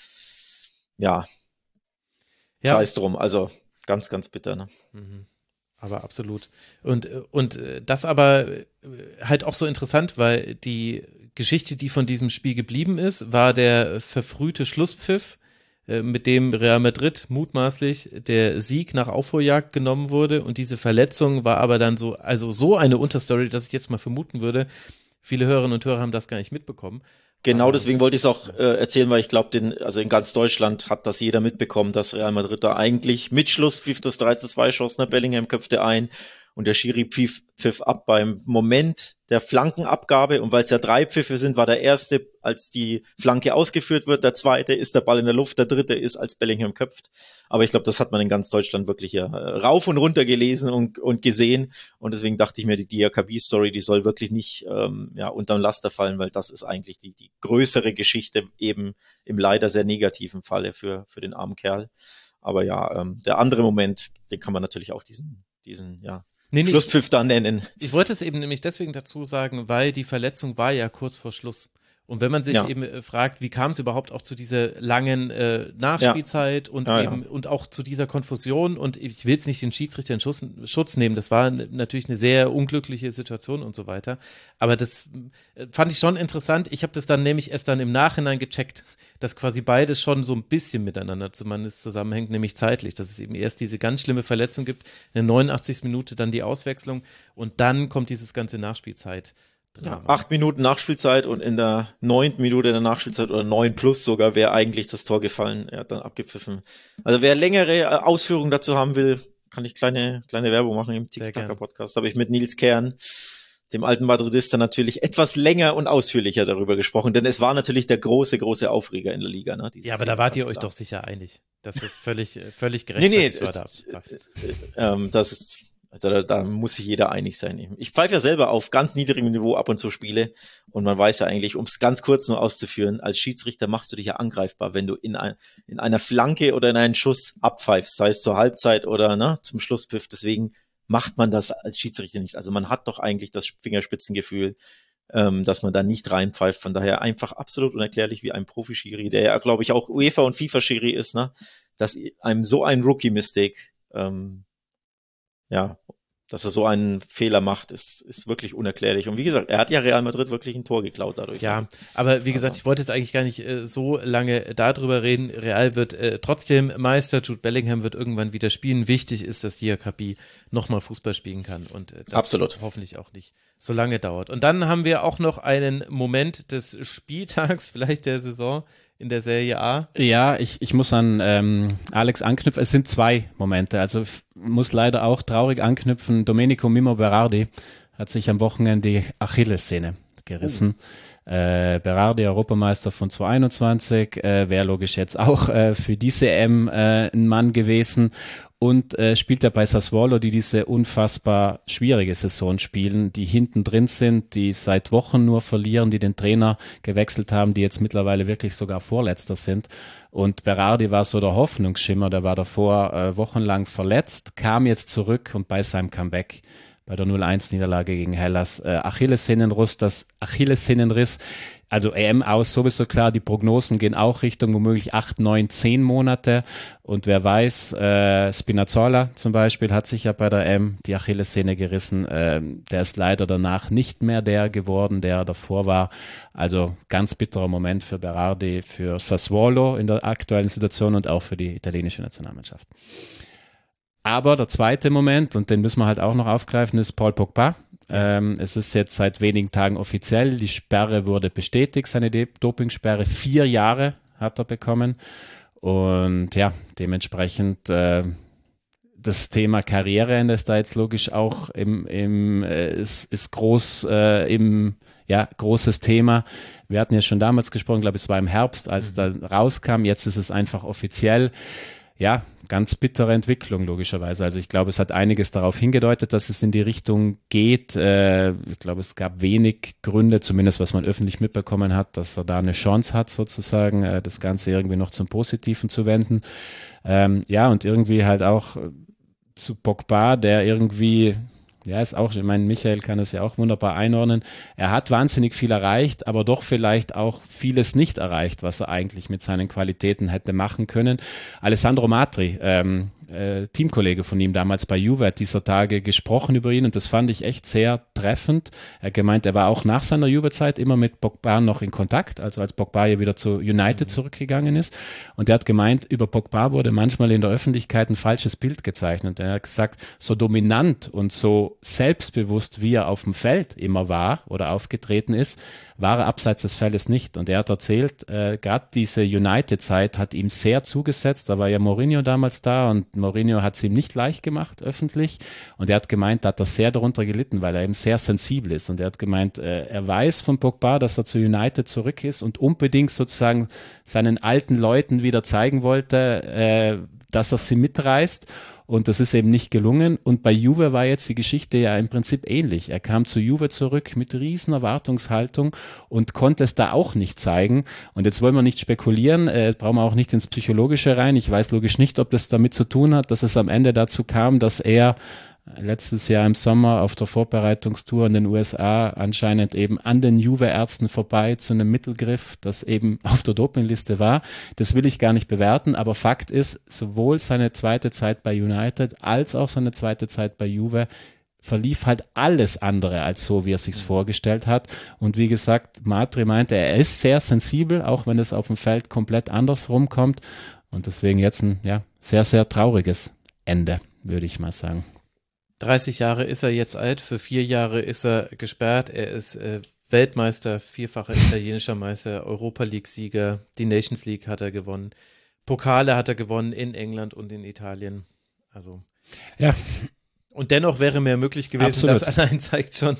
ja, ja. sei es drum. Also ganz, ganz bitter, ne? Mhm. Aber absolut. Und, und das aber halt auch so interessant, weil die Geschichte, die von diesem Spiel geblieben ist, war der verfrühte Schlusspfiff, äh, mit dem Real Madrid mutmaßlich der Sieg nach Aufholjagd genommen wurde und diese Verletzung war aber dann so, also so eine Unterstory, dass ich jetzt mal vermuten würde, viele Hörerinnen und Hörer haben das gar nicht mitbekommen. Genau, aber, deswegen wollte ich es auch äh, erzählen, weil ich glaube, den, also in ganz Deutschland hat das jeder mitbekommen, dass Real Madrid da eigentlich mit Schluss pfiff das drei zu zwei schossen, Bellingham köpfte ein und der Schiri pfiff, pfiff ab beim Moment der Flankenabgabe und weil es ja drei Pfiffe sind, war der erste, als die Flanke ausgeführt wird, der zweite ist der Ball in der Luft, der dritte ist, als Bellingham köpft. Aber ich glaube, das hat man in ganz Deutschland wirklich ja rauf und runter gelesen und, und gesehen und deswegen dachte ich mir, die Diakaby-Story, die soll wirklich nicht ähm, ja unterm Laster fallen, weil das ist eigentlich die, die größere Geschichte eben im leider sehr negativen Falle für, für den armen Kerl. Aber ja, ähm, der andere Moment, den kann man natürlich auch diesen, diesen, ja, Nee, nee, Schlusspfiff da nennen. Ich wollte es eben nämlich deswegen dazu sagen, weil die Verletzung war ja kurz vor Schluss. Und wenn man sich ja. eben äh, fragt, wie kam es überhaupt auch zu dieser langen äh, Nachspielzeit ja. und ja, eben ja. und auch zu dieser Konfusion und ich will jetzt nicht den Schiedsrichter in Schutz, Schutz nehmen, das war n- natürlich eine sehr unglückliche Situation und so weiter, aber das äh, fand ich schon interessant. Ich habe das dann nämlich erst dann im Nachhinein gecheckt, dass quasi beides schon so ein bisschen miteinander zumindest zusammenhängt, nämlich zeitlich, dass es eben erst diese ganz schlimme Verletzung gibt, in der neunundachtzigsten Minute dann die Auswechslung und dann kommt dieses ganze Nachspielzeit. Ja, acht Minuten Nachspielzeit und in der neunten Minute in der Nachspielzeit oder neun plus sogar wäre eigentlich das Tor gefallen. Er hat dann abgepfiffen. Also wer längere Ausführungen dazu haben will, kann ich kleine kleine Werbung machen im Tiki-Taka-Podcast. Habe ich mit Nils Kern, dem alten Madridista, natürlich etwas länger und ausführlicher darüber gesprochen, denn es war natürlich der große, große Aufreger in der Liga. Ne, ja, aber da wart ihr euch doch sicher einig. Das ist völlig, völlig gerechtfertigt. Nee, nee, es, äh, ähm, das ist Also da, da muss sich jeder einig sein. Ich pfeife ja selber auf ganz niedrigem Niveau ab und zu Spiele und man weiß ja eigentlich, um es ganz kurz nur auszuführen, als Schiedsrichter machst du dich ja angreifbar, wenn du in, ein, in einer Flanke oder in einen Schuss abpfeifst, sei es zur Halbzeit oder ne, zum Schlusspfiff. Deswegen macht man das als Schiedsrichter nicht. Also man hat doch eigentlich das Fingerspitzengefühl, ähm, dass man da nicht reinpfeift. Von daher einfach absolut unerklärlich wie ein Profi-Schiri, der ja, glaube ich, auch UEFA- und FIFA-Schiri ist, ne, dass einem so ein Rookie-Mistake ähm, ja, dass er so einen Fehler macht, ist, ist wirklich unerklärlich. Und wie gesagt, er hat ja Real Madrid wirklich ein Tor geklaut dadurch. Ja, aber wie gesagt, also. ich wollte jetzt eigentlich gar nicht äh, so lange darüber reden. Real wird äh, trotzdem Meister, Jude Bellingham wird irgendwann wieder spielen. Wichtig ist, dass Diakaby nochmal Fußball spielen kann und äh, das Absolut. hoffentlich auch nicht so lange dauert. Und dann haben wir auch noch einen Moment des Spieltags, vielleicht der Saison, in der Serie A. Ja, ich, ich muss an ähm, Alex anknüpfen. Es sind zwei Momente. Also f- muss leider auch traurig anknüpfen. Domenico Mimmo Berardi hat sich am Wochenende die Achillessehne gerissen. Oh. Äh, Berardi, Europameister von zwanzig einundzwanzig, äh, wäre logisch jetzt auch äh, für diese E M äh, ein Mann gewesen. Und äh, spielt er bei Sassuolo, die diese unfassbar schwierige Saison spielen, die hinten drin sind, die seit Wochen nur verlieren, die den Trainer gewechselt haben, die jetzt mittlerweile wirklich sogar Vorletzter sind. Und Berardi war so der Hoffnungsschimmer, der war davor äh, wochenlang verletzt, kam jetzt zurück und bei seinem Comeback bei der null eins Niederlage gegen Hellas, äh, Achillessehnenriss, das Achillessehnenriss, also E M aus, sowieso klar, die Prognosen gehen auch Richtung womöglich acht, neun, zehn Monate und wer weiß, äh, Spinazzola zum Beispiel hat sich ja bei der E M die Achillessehne gerissen, äh, der ist leider danach nicht mehr der geworden, der davor war, also ganz bitterer Moment für Berardi, für Sassuolo in der aktuellen Situation und auch für die italienische Nationalmannschaft. Aber der zweite Moment, und den müssen wir halt auch noch aufgreifen, ist Paul Pogba. Ähm, es ist jetzt seit wenigen Tagen offiziell, die Sperre wurde bestätigt, seine De- Dopingsperre, vier Jahre hat er bekommen. Und ja, dementsprechend äh, das Thema Karriereende ist da jetzt logisch auch im, im äh, ist, ist groß äh, im ja, großes Thema. Wir hatten ja schon damals gesprochen, glaube ich, es war im Herbst, als mhm. da rauskam, jetzt ist es einfach offiziell. Ja, ganz bittere Entwicklung logischerweise. Also ich glaube, es hat einiges darauf hingedeutet, dass es in die Richtung geht. Äh, ich glaube, es gab wenig Gründe, zumindest was man öffentlich mitbekommen hat, dass er da eine Chance hat, sozusagen äh, das Ganze irgendwie noch zum Positiven zu wenden. Ähm, ja, und irgendwie halt auch zu Pogba, der irgendwie... Ja, ist auch, ich meine, Michael kann es ja auch wunderbar einordnen. Er hat wahnsinnig viel erreicht, aber doch vielleicht auch vieles nicht erreicht, was er eigentlich mit seinen Qualitäten hätte machen können. Alessandro Matri, ähm, äh, Teamkollege von ihm damals bei Juve hat dieser Tage gesprochen über ihn und das fand ich echt sehr treffend. Er hat gemeint, er war auch nach seiner Juve-Zeit immer mit Pogba noch in Kontakt, also als Pogba ja wieder zu United mhm. zurückgegangen ist. Und er hat gemeint, über Pogba wurde manchmal in der Öffentlichkeit ein falsches Bild gezeichnet. Er hat gesagt, so dominant und so selbstbewusst, wie er auf dem Feld immer war oder aufgetreten ist, war er abseits des Feldes nicht. Und er hat erzählt, äh, gerade diese United-Zeit hat ihm sehr zugesetzt. Da war ja Mourinho damals da und Mourinho hat es ihm nicht leicht gemacht, öffentlich. Und er hat gemeint, da hat er sehr darunter gelitten, weil er eben sehr sensibel ist. Und er hat gemeint, äh, er weiß von Pogba, dass er zu United zurück ist und unbedingt sozusagen seinen alten Leuten wieder zeigen wollte, äh, dass er sie mitreißt. Und das ist eben nicht gelungen. Und bei Juve war jetzt die Geschichte ja im Prinzip ähnlich. Er kam zu Juve zurück mit riesen Erwartungshaltung und konnte es da auch nicht zeigen. Und jetzt wollen wir nicht spekulieren, äh, brauchen wir auch nicht ins Psychologische rein. Ich weiß logisch nicht, ob das damit zu tun hat, dass es am Ende dazu kam, dass er letztes Jahr im Sommer auf der Vorbereitungstour in den U S A anscheinend eben an den Juve-Ärzten vorbei zu einem Mittelgriff, das eben auf der Dopingliste war. Das will ich gar nicht bewerten, aber Fakt ist, sowohl seine zweite Zeit bei United als auch seine zweite Zeit bei Juve verlief halt alles andere als so, wie er sich's vorgestellt hat. Und wie gesagt, Matri meinte, er ist sehr sensibel, auch wenn es auf dem Feld komplett anders rumkommt. Und deswegen jetzt ein ja sehr, sehr trauriges Ende, würde ich mal sagen. dreißig Jahre ist er jetzt alt, für vier Jahre ist er gesperrt, er ist äh, Weltmeister, vierfacher italienischer Meister, Europa-League-Sieger, die Nations League hat er gewonnen, Pokale hat er gewonnen in England und in Italien, also ja. Und dennoch wäre mehr möglich gewesen, Absolut. das allein zeigt schon,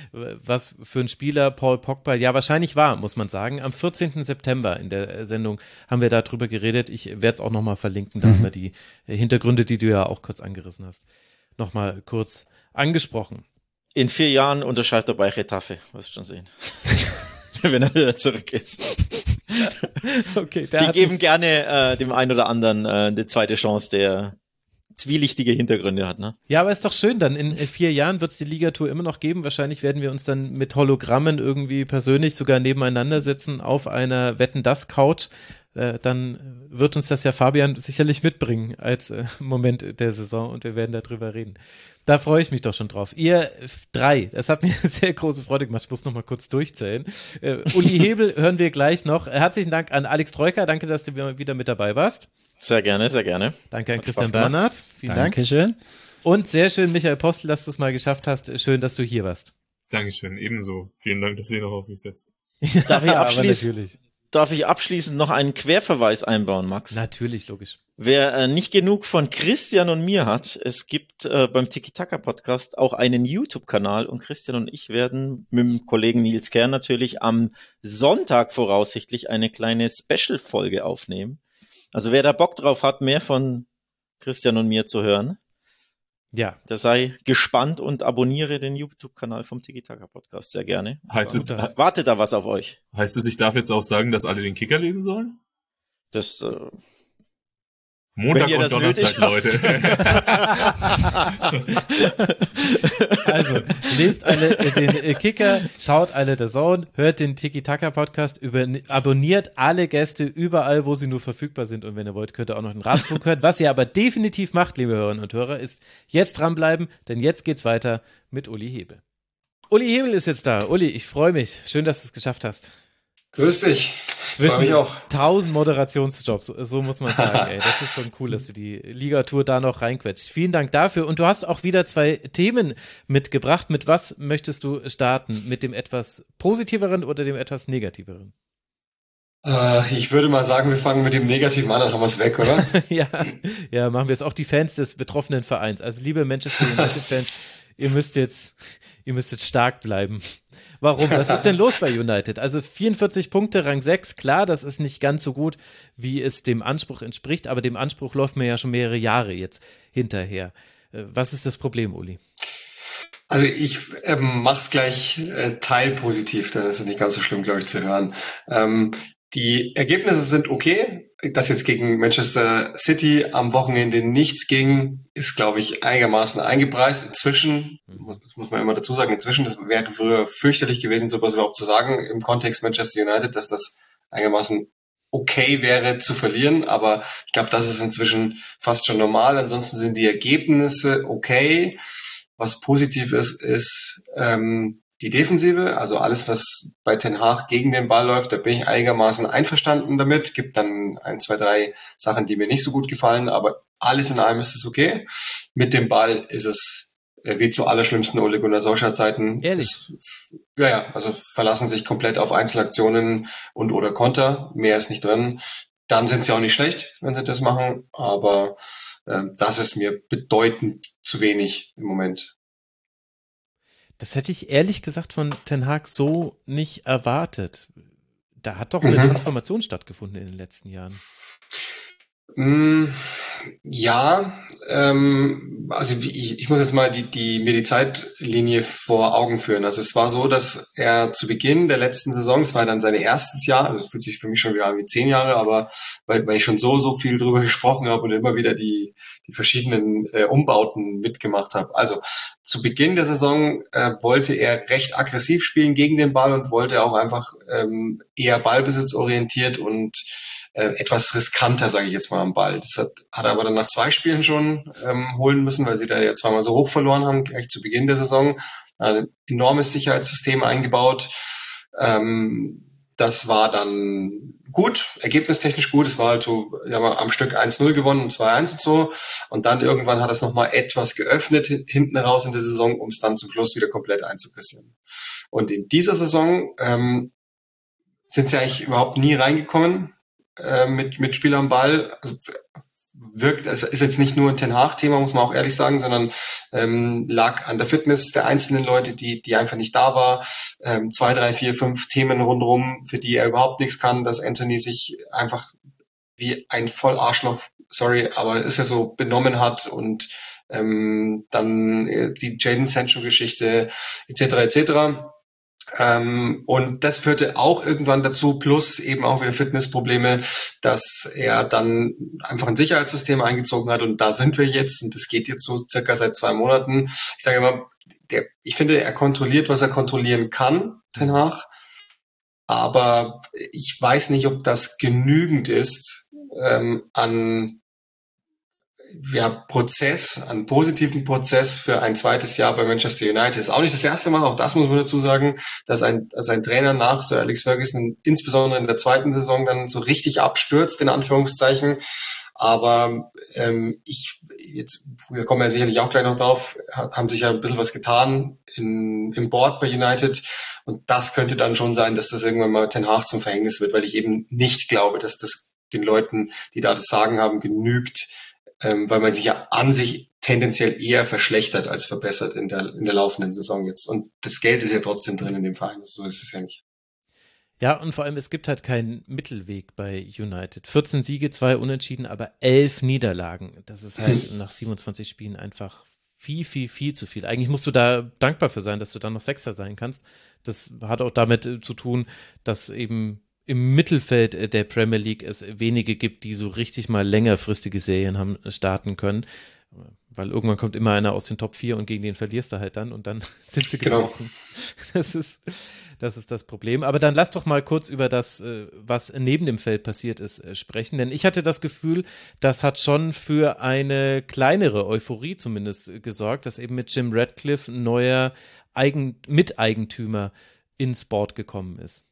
was für ein Spieler Paul Pogba ja wahrscheinlich war, muss man sagen. Am vierzehnten September in der Sendung haben wir darüber geredet, ich werde es auch nochmal verlinken, da mhm. haben wir die Hintergründe, die du ja auch kurz angerissen hast, nochmal kurz angesprochen. In vier Jahren unterschreibt er bei Getafe, wirst du schon sehen. Wenn er wieder zurück ist. Okay, der Die hat geben mich, gerne äh, dem einen oder anderen äh, eine zweite Chance, der zwielichtige Hintergründe hat, ne? Ja, aber ist doch schön, dann in vier Jahren wird es die Ligatur immer noch geben. Wahrscheinlich werden wir uns dann mit Hologrammen irgendwie persönlich sogar nebeneinander sitzen auf einer Wetten-das-Couch. Äh, dann wird uns das ja Fabian sicherlich mitbringen als äh, Moment der Saison und wir werden darüber reden. Da freue ich mich doch schon drauf. Ihr drei, das hat mir sehr große Freude gemacht. Ich muss noch mal kurz durchzählen. Äh, Uli Hebel hören wir gleich noch. Herzlichen Dank an Alex Troika. Danke, dass du wieder mit dabei warst. Sehr gerne, sehr gerne. Danke an Hat Christian Spaß gemacht. Bernhard. Vielen Dankeschön. Dank. Und sehr schön, Michael Postel, dass du es mal geschafft hast. Schön, dass du hier warst. Dankeschön, ebenso. Vielen Dank, dass ihr noch auf mich setzt. Darf ich, aber abschließen, natürlich. darf ich abschließend noch einen Querverweis einbauen, Max? Natürlich, logisch. Wer äh, nicht genug von Christian und mir hat, es gibt äh, beim Tiki-Taka-Podcast auch einen YouTube-Kanal und Christian und ich werden mit dem Kollegen Nils Kern natürlich am Sonntag voraussichtlich eine kleine Special-Folge aufnehmen. Also wer da Bock drauf hat, mehr von Christian und mir zu hören, Ja. der sei gespannt und abonniere den YouTube-Kanal vom Tiki-Taka-Podcast sehr gerne. Heißt es, das. Wartet da was auf euch. heißt es, ich darf jetzt auch sagen, dass alle den Kicker lesen sollen? Das äh, Montag Wenn ihr und das Donnerstag, nötig Leute. Also, lest alle den Kicker, schaut alle The Zone, hört den Tiki-Taka-Podcast, über, abonniert alle Gäste überall, wo sie nur verfügbar sind und wenn ihr wollt, könnt ihr auch noch den Rasenfunk hören. Was ihr aber definitiv macht, liebe Hörerinnen und Hörer, ist jetzt dranbleiben, denn jetzt geht's weiter mit Uli Hebel. Uli Hebel ist jetzt da. Uli, ich freue mich. Schön, dass du es geschafft hast. Grüß dich. Zwischen mich auch. tausend Moderationsjobs, so muss man sagen, ey. Das ist schon cool, dass du die Ligatur da noch reinquetscht. Vielen Dank dafür. Und du hast auch wieder zwei Themen mitgebracht. Mit was möchtest du starten? Mit dem etwas positiveren oder dem etwas negativeren? Äh, ich würde mal sagen, wir fangen mit dem Negativen an, dann haben wir es weg, oder? ja, ja, machen wir es. Auch die Fans des betroffenen Vereins. Also liebe Manchester United-Fans, ihr müsst jetzt, ihr müsst jetzt stark bleiben. Warum? Was ist denn los bei United? Also vierundvierzig Punkte, Rang sechs, klar, das ist nicht ganz so gut, wie es dem Anspruch entspricht, aber dem Anspruch läuft mir ja schon mehrere Jahre jetzt hinterher. Was ist das Problem, Uli? Also ich ähm, mach's gleich äh, teilpositiv, dann ist es nicht ganz so schlimm, glaube ich, zu hören. Ähm, die Ergebnisse sind okay. Dass jetzt gegen Manchester City am Wochenende nichts ging, ist, glaube ich, einigermaßen eingepreist. Inzwischen, das muss man immer dazu sagen, inzwischen, das wäre früher fürchterlich gewesen, sowas überhaupt zu sagen, im Kontext Manchester United, dass das einigermaßen okay wäre zu verlieren, aber ich glaube, das ist inzwischen fast schon normal. Ansonsten sind die Ergebnisse okay. Was positiv ist, ist ähm, die Defensive, also alles, was bei Ten Hag gegen den Ball läuft, da bin ich einigermaßen einverstanden damit. Gibt dann ein, zwei, drei Sachen, die mir nicht so gut gefallen, aber alles in allem ist es okay. Mit dem Ball ist es äh, wie zu allerschlimmsten Ole Gunnar Solskjaer-Zeiten. Ehrlich? Es, ja, ja, also verlassen sich komplett auf Einzelaktionen und oder Konter. Mehr ist nicht drin. Dann sind sie auch nicht schlecht, wenn sie das machen, aber äh, das ist mir bedeutend zu wenig im Moment. Das hätte ich ehrlich gesagt von Ten Hag so nicht erwartet. Da hat doch eine mhm. Transformation stattgefunden in den letzten Jahren. Mm, ja, ähm, also ich, ich muss jetzt mal die, die, mir die Zeitlinie vor Augen führen. Also es war so, dass er zu Beginn der letzten Saison, es war dann sein erstes Jahr, also es fühlt sich für mich schon wieder an wie zehn Jahre, aber weil, weil ich schon so, so viel drüber gesprochen habe und immer wieder die, die verschiedenen äh, Umbauten mitgemacht habe. Also zu Beginn der Saison äh, wollte er recht aggressiv spielen gegen den Ball und wollte auch einfach ähm, eher ballbesitzorientiert und äh, etwas riskanter, sage ich jetzt mal, am Ball. Das hat, hat er aber dann nach zwei Spielen schon ähm, holen müssen, weil sie da ja zweimal so hoch verloren haben, gleich zu Beginn der Saison. Ein enormes Sicherheitssystem eingebaut. Ähm, das war dann gut, ergebnistechnisch gut. Es war halt so, wir haben am Stück eins null gewonnen und zwei eins und so. Und dann irgendwann hat es nochmal etwas geöffnet hinten raus in der Saison, um es dann zum Schluss wieder komplett einzukassieren. Und in dieser Saison ähm, sind sie eigentlich überhaupt nie reingekommen äh, mit mit Spiel am Ball. Also wirkt, es ist jetzt nicht nur ein Ten Hag-Thema, muss man auch ehrlich sagen, sondern ähm, lag an der Fitness der einzelnen Leute, die die einfach nicht da war. Ähm, zwei, drei, vier, fünf Themen rundherum, für die er überhaupt nichts kann, dass Anthony sich einfach wie ein Vollarschloch, sorry, aber ist ja so, benommen hat und ähm, dann äh, die Jadon Sancho-Geschichte et cetera et cetera. Ähm, und das führte auch irgendwann dazu, plus eben auch wieder Fitnessprobleme, dass er dann einfach ein Sicherheitssystem eingezogen hat und da sind wir jetzt und das geht jetzt so circa seit zwei Monaten. Ich sage immer, der, ich finde, er kontrolliert, was er kontrollieren kann, Ten Hag, aber ich weiß nicht, ob das genügend ist ähm, an ja, Prozess, einen positiven Prozess für ein zweites Jahr bei Manchester United. Ist auch nicht das erste Mal, auch das muss man dazu sagen, dass ein, dass ein Trainer nach Sir Alex Ferguson insbesondere in der zweiten Saison dann so richtig abstürzt, in Anführungszeichen. Aber ähm, ich, jetzt, wir kommen ja sicherlich auch gleich noch drauf, haben sich ja ein bisschen was getan in, im Board bei United. Und das könnte dann schon sein, dass das irgendwann mal Ten Hag zum Verhängnis wird, weil ich eben nicht glaube, dass das den Leuten, die da das Sagen haben, genügt, Ähm, weil man sich ja an sich tendenziell eher verschlechtert als verbessert in der in der laufenden Saison jetzt. Und das Geld ist ja trotzdem drin in dem Verein, so ist es ja nicht. Ja, und vor allem, es gibt halt keinen Mittelweg bei United. vierzehn Siege, zwei Unentschieden, aber elf Niederlagen. Das ist halt nach siebenundzwanzig Spielen einfach viel, viel, viel zu viel. Eigentlich musst du da dankbar für sein, dass du dann noch Sechster sein kannst. Das hat auch damit äh, zu tun, dass eben im Mittelfeld der Premier League es wenige gibt, die so richtig mal längerfristige Serien haben starten können, weil irgendwann kommt immer einer aus den Top vier und gegen den verlierst du halt dann und dann sind sie gebrochen. Genau. Das ist, das ist das Problem. Aber dann lass doch mal kurz über das, was neben dem Feld passiert ist, sprechen, denn ich hatte das Gefühl, das hat schon für eine kleinere Euphorie zumindest gesorgt, dass eben mit Jim Ratcliffe ein neuer Eigen- Miteigentümer ins Board gekommen ist.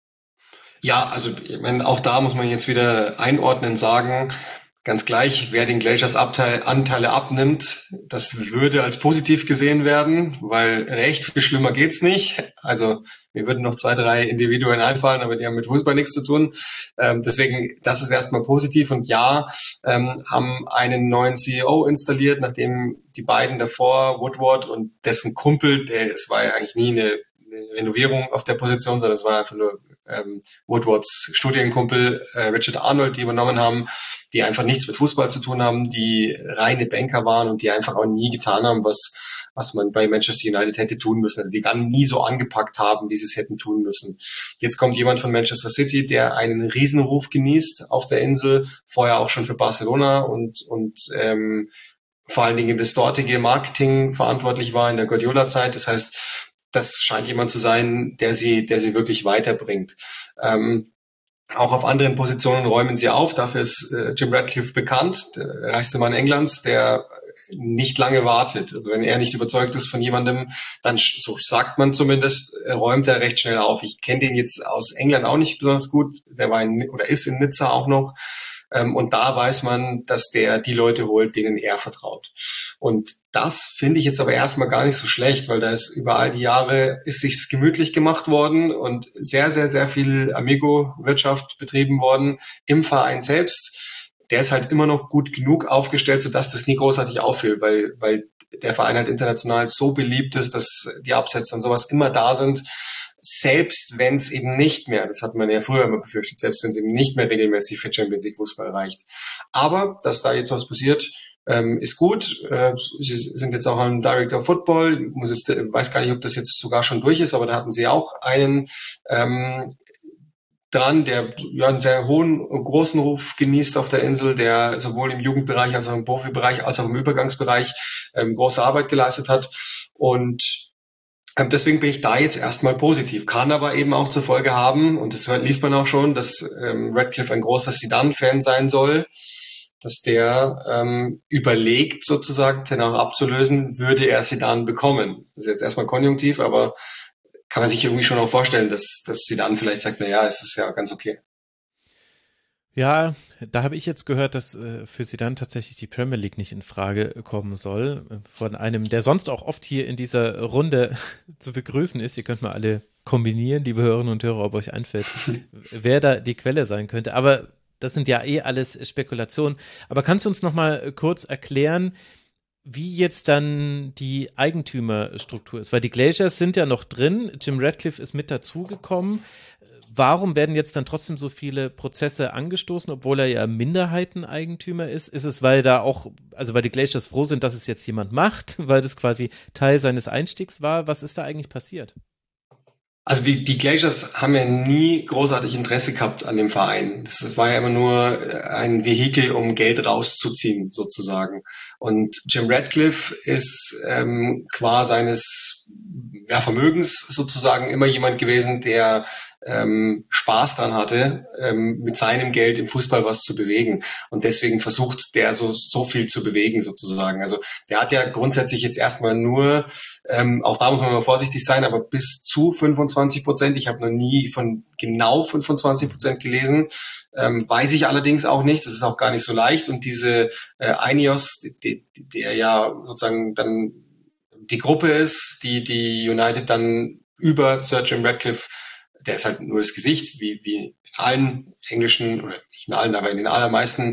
Ja, also ich meine, auch da muss man jetzt wieder einordnen, sagen, ganz gleich, wer den Glazers Abteil, Anteile abnimmt, das würde als positiv gesehen werden, weil recht viel schlimmer geht's nicht. Also mir würden noch zwei, drei Individuen einfallen, aber die haben mit Fußball nichts zu tun. Ähm, deswegen, das ist erstmal positiv und ja, ähm, haben einen neuen C E O installiert, nachdem die beiden davor, Woodward und dessen Kumpel, der, es war ja eigentlich nie eine Renovierung auf der Position, sondern es war einfach nur ähm, Woodwards Studienkumpel äh, Richard Arnold, die übernommen haben, die einfach nichts mit Fußball zu tun haben, die reine Banker waren und die einfach auch nie getan haben, was was man bei Manchester United hätte tun müssen. Also die gar nie so angepackt haben, wie sie es hätten tun müssen. Jetzt kommt jemand von Manchester City, der einen Riesenruf genießt auf der Insel, vorher auch schon für Barcelona und und ähm, vor allen Dingen das dortige Marketing verantwortlich war in der Guardiola-Zeit. Das heißt, das scheint jemand zu sein, der sie, der sie wirklich weiterbringt. Ähm, Auch auf anderen Positionen räumen sie auf. Dafür ist äh, Jim Ratcliffe bekannt, der reichste Mann Englands, der nicht lange wartet. Also wenn er nicht überzeugt ist von jemandem, dann, so sagt man zumindest, räumt er recht schnell auf. Ich kenne den jetzt aus England auch nicht besonders gut. Der war in, oder ist in Nizza auch noch. Ähm, und da weiß man, dass der die Leute holt, denen er vertraut. Und das finde ich jetzt aber erstmal gar nicht so schlecht, weil da ist über all die Jahre ist sich's gemütlich gemacht worden und sehr, sehr, sehr viel Amigo-Wirtschaft betrieben worden im Verein selbst. Der ist halt immer noch gut genug aufgestellt, sodass das nie großartig auffällt, weil, weil der Verein halt international so beliebt ist, dass die Absätze und sowas immer da sind. Selbst wenn es eben nicht mehr, das hat man ja früher immer befürchtet, selbst wenn es eben nicht mehr regelmäßig für Champions League Fußball reicht. Aber, dass da jetzt was passiert, ähm, ist gut. Äh, sie sind jetzt auch ein Director of Football. Ich muss jetzt, weiß gar nicht, ob das jetzt sogar schon durch ist, aber da hatten sie auch einen ähm, dran, der ja einen sehr hohen, großen Ruf genießt auf der Insel, der sowohl im Jugendbereich als auch im Profibereich als auch im Übergangsbereich ähm, große Arbeit geleistet hat. Und ähm, deswegen bin ich da jetzt erstmal positiv. Kann aber eben auch zur Folge haben, und das liest man auch schon, dass ähm, Ratcliffe ein großer Zidane-Fan sein soll, dass der ähm, überlegt, sozusagen den auch abzulösen, würde er Zidane bekommen. Das ist jetzt erstmal konjunktiv, aber kann man sich irgendwie schon auch vorstellen, dass, dass Zidane vielleicht sagt, na ja, es ist ja ganz okay. Ja, da habe ich jetzt gehört, dass äh, für Zidane tatsächlich die Premier League nicht in Frage kommen soll. Von einem, der sonst auch oft hier in dieser Runde zu begrüßen ist. Ihr könnt mal alle kombinieren, liebe Hörerinnen und Hörer, ob euch einfällt, wer da die Quelle sein könnte. Aber das sind ja eh alles Spekulationen. Aber kannst du uns noch mal kurz erklären, wie jetzt dann die Eigentümerstruktur ist? Weil die Glazers sind ja noch drin, Jim Ratcliffe ist mit dazugekommen. Warum werden jetzt dann trotzdem so viele Prozesse angestoßen, obwohl er ja Minderheiteneigentümer ist? Ist es, weil da auch, also weil die Glazers froh sind, dass es jetzt jemand macht, weil das quasi Teil seines Einstiegs war? Was ist da eigentlich passiert? Also die, die Glazers haben ja nie großartig Interesse gehabt an dem Verein. Das war ja immer nur ein Vehikel, um Geld rauszuziehen, sozusagen. Und Jim Ratcliffe ist ähm, qua seines ja, Vermögens sozusagen immer jemand gewesen, der ähm, Spaß dran hatte, ähm, mit seinem Geld im Fußball was zu bewegen. Und deswegen versucht der so so viel zu bewegen sozusagen. Also der hat ja grundsätzlich jetzt erstmal nur, ähm, auch da muss man mal vorsichtig sein, aber bis zu fünfundzwanzig Prozent, ich habe noch nie von genau fünfundzwanzig Prozent gelesen, ähm, weiß ich allerdings auch nicht, das ist auch gar nicht so leicht. Und diese äh, Ineos, die, die, der ja sozusagen dann die Gruppe ist, die die United dann über Sir Jim Ratcliffe, der ist halt nur das Gesicht, wie wie in allen englischen, oder nicht in allen, aber in den allermeisten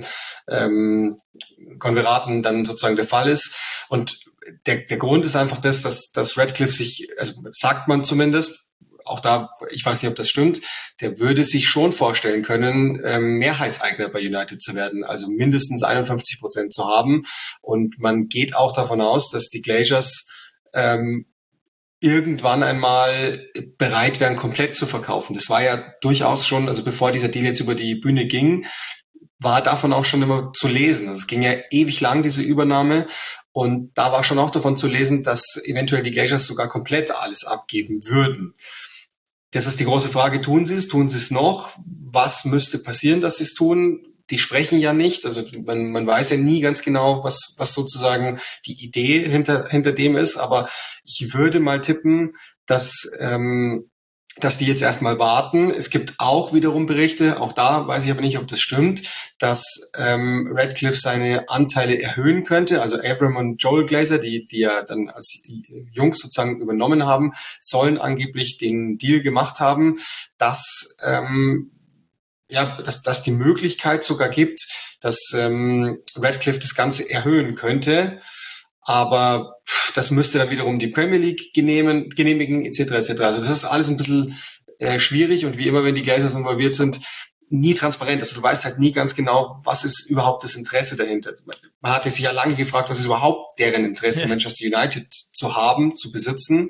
ähm, Konglomeraten dann sozusagen der Fall ist. Und der der Grund ist einfach das, dass dass Ratcliffe sich, also sagt man zumindest, auch da, ich weiß nicht, ob das stimmt, der würde sich schon vorstellen können, ähm, Mehrheitseigner bei United zu werden, also mindestens einundfünfzig Prozent zu haben. Und man geht auch davon aus, dass die Glazers ähm, irgendwann einmal bereit wären, komplett zu verkaufen. Das war ja durchaus schon, also bevor dieser Deal jetzt über die Bühne ging, war davon auch schon immer zu lesen. Also es ging ja ewig lang, diese Übernahme. Und da war schon auch davon zu lesen, dass eventuell die Glazers sogar komplett alles abgeben würden. Das ist die große Frage, tun sie es? Tun sie es noch? Was müsste passieren, dass sie es tun? Die sprechen ja nicht, also man, man weiß ja nie ganz genau, was, was sozusagen die Idee hinter, hinter dem ist, aber ich würde mal tippen, dass, ähm, dass die jetzt erstmal warten. Es gibt auch wiederum Berichte, auch da weiß ich aber nicht, ob das stimmt, dass ähm, Ratcliffe seine Anteile erhöhen könnte, also Avram und Joel Glazer, die, die ja dann als Jungs sozusagen übernommen haben, sollen angeblich den Deal gemacht haben, dass ähm, ja, dass, dass die Möglichkeit sogar gibt, dass ähm, Ratcliffe das Ganze erhöhen könnte, aber das müsste dann wiederum die Premier League genehmigen, genehmigen et cetera et cetera. Also das ist alles ein bisschen äh, schwierig und wie immer, wenn die Glazers involviert sind, nie transparent. Also du weißt halt nie ganz genau, was ist überhaupt das Interesse dahinter. Man hat sich ja lange gefragt, was ist überhaupt deren Interesse, ja. Manchester United zu haben, zu besitzen.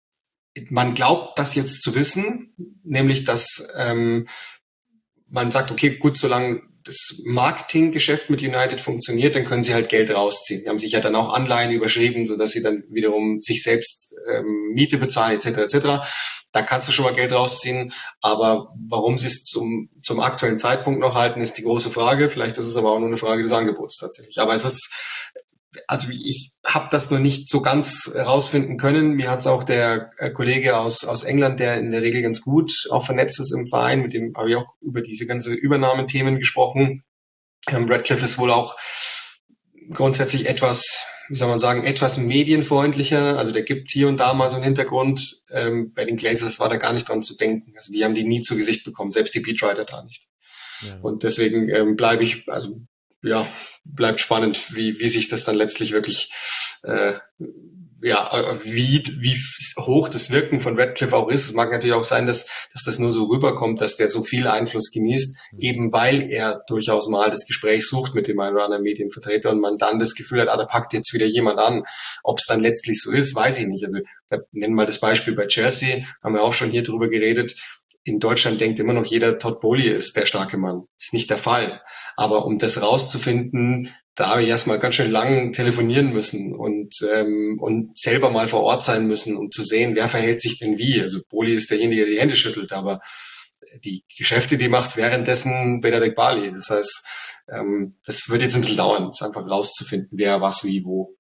Man glaubt das jetzt zu wissen, nämlich dass ähm, man sagt, okay, gut, solange das Marketinggeschäft mit United funktioniert, dann können sie halt Geld rausziehen. Die haben sich ja dann auch Anleihen überschrieben, sodass sie dann wiederum sich selbst ähm, Miete bezahlen et cetera et cetera. Da kannst du schon mal Geld rausziehen. Aber warum sie es zum zum aktuellen Zeitpunkt noch halten, ist die große Frage. Vielleicht ist es aber auch nur eine Frage des Angebots tatsächlich. Aber es ist, also ich habe das noch nicht so ganz rausfinden können. Mir hat es auch der Kollege aus aus England, der in der Regel ganz gut auch vernetzt ist im Verein, mit dem habe ich auch über diese ganze Übernahmethemen gesprochen. Ähm, Radcliffe ist wohl auch grundsätzlich etwas, wie soll man sagen, etwas medienfreundlicher. Also der gibt hier und da mal so einen Hintergrund. Ähm, bei den Glazers war da gar nicht dran zu denken. Also die haben die nie zu Gesicht bekommen, selbst die Beatwriter da nicht. Ja. Und deswegen ähm, bleibe ich, also ja, bleibt spannend, wie wie sich das dann letztlich wirklich, äh, ja, wie wie hoch das Wirken von Radcliffe auch ist. Es mag natürlich auch sein, dass dass das nur so rüberkommt, dass der so viel Einfluss genießt, mhm. eben weil er durchaus mal das Gespräch sucht mit dem einen oder anderen Medienvertreter und man dann das Gefühl hat, ah, da packt jetzt wieder jemand an. Ob es dann letztlich so ist, weiß ich nicht. Also da, nennen wir mal das Beispiel bei Chelsea, haben wir auch schon hier drüber geredet. In Deutschland denkt immer noch jeder, Todd Boehly ist der starke Mann. Ist nicht der Fall. Aber um das rauszufinden, da habe ich erstmal ganz schön lang telefonieren müssen und ähm, und selber mal vor Ort sein müssen, um zu sehen, wer verhält sich denn wie. Also Boehly ist derjenige, der die Hände schüttelt, aber die Geschäfte, die macht währenddessen Benedek Bali. Das heißt, ähm, das wird jetzt ein bisschen dauern, es einfach rauszufinden, wer was wie wo.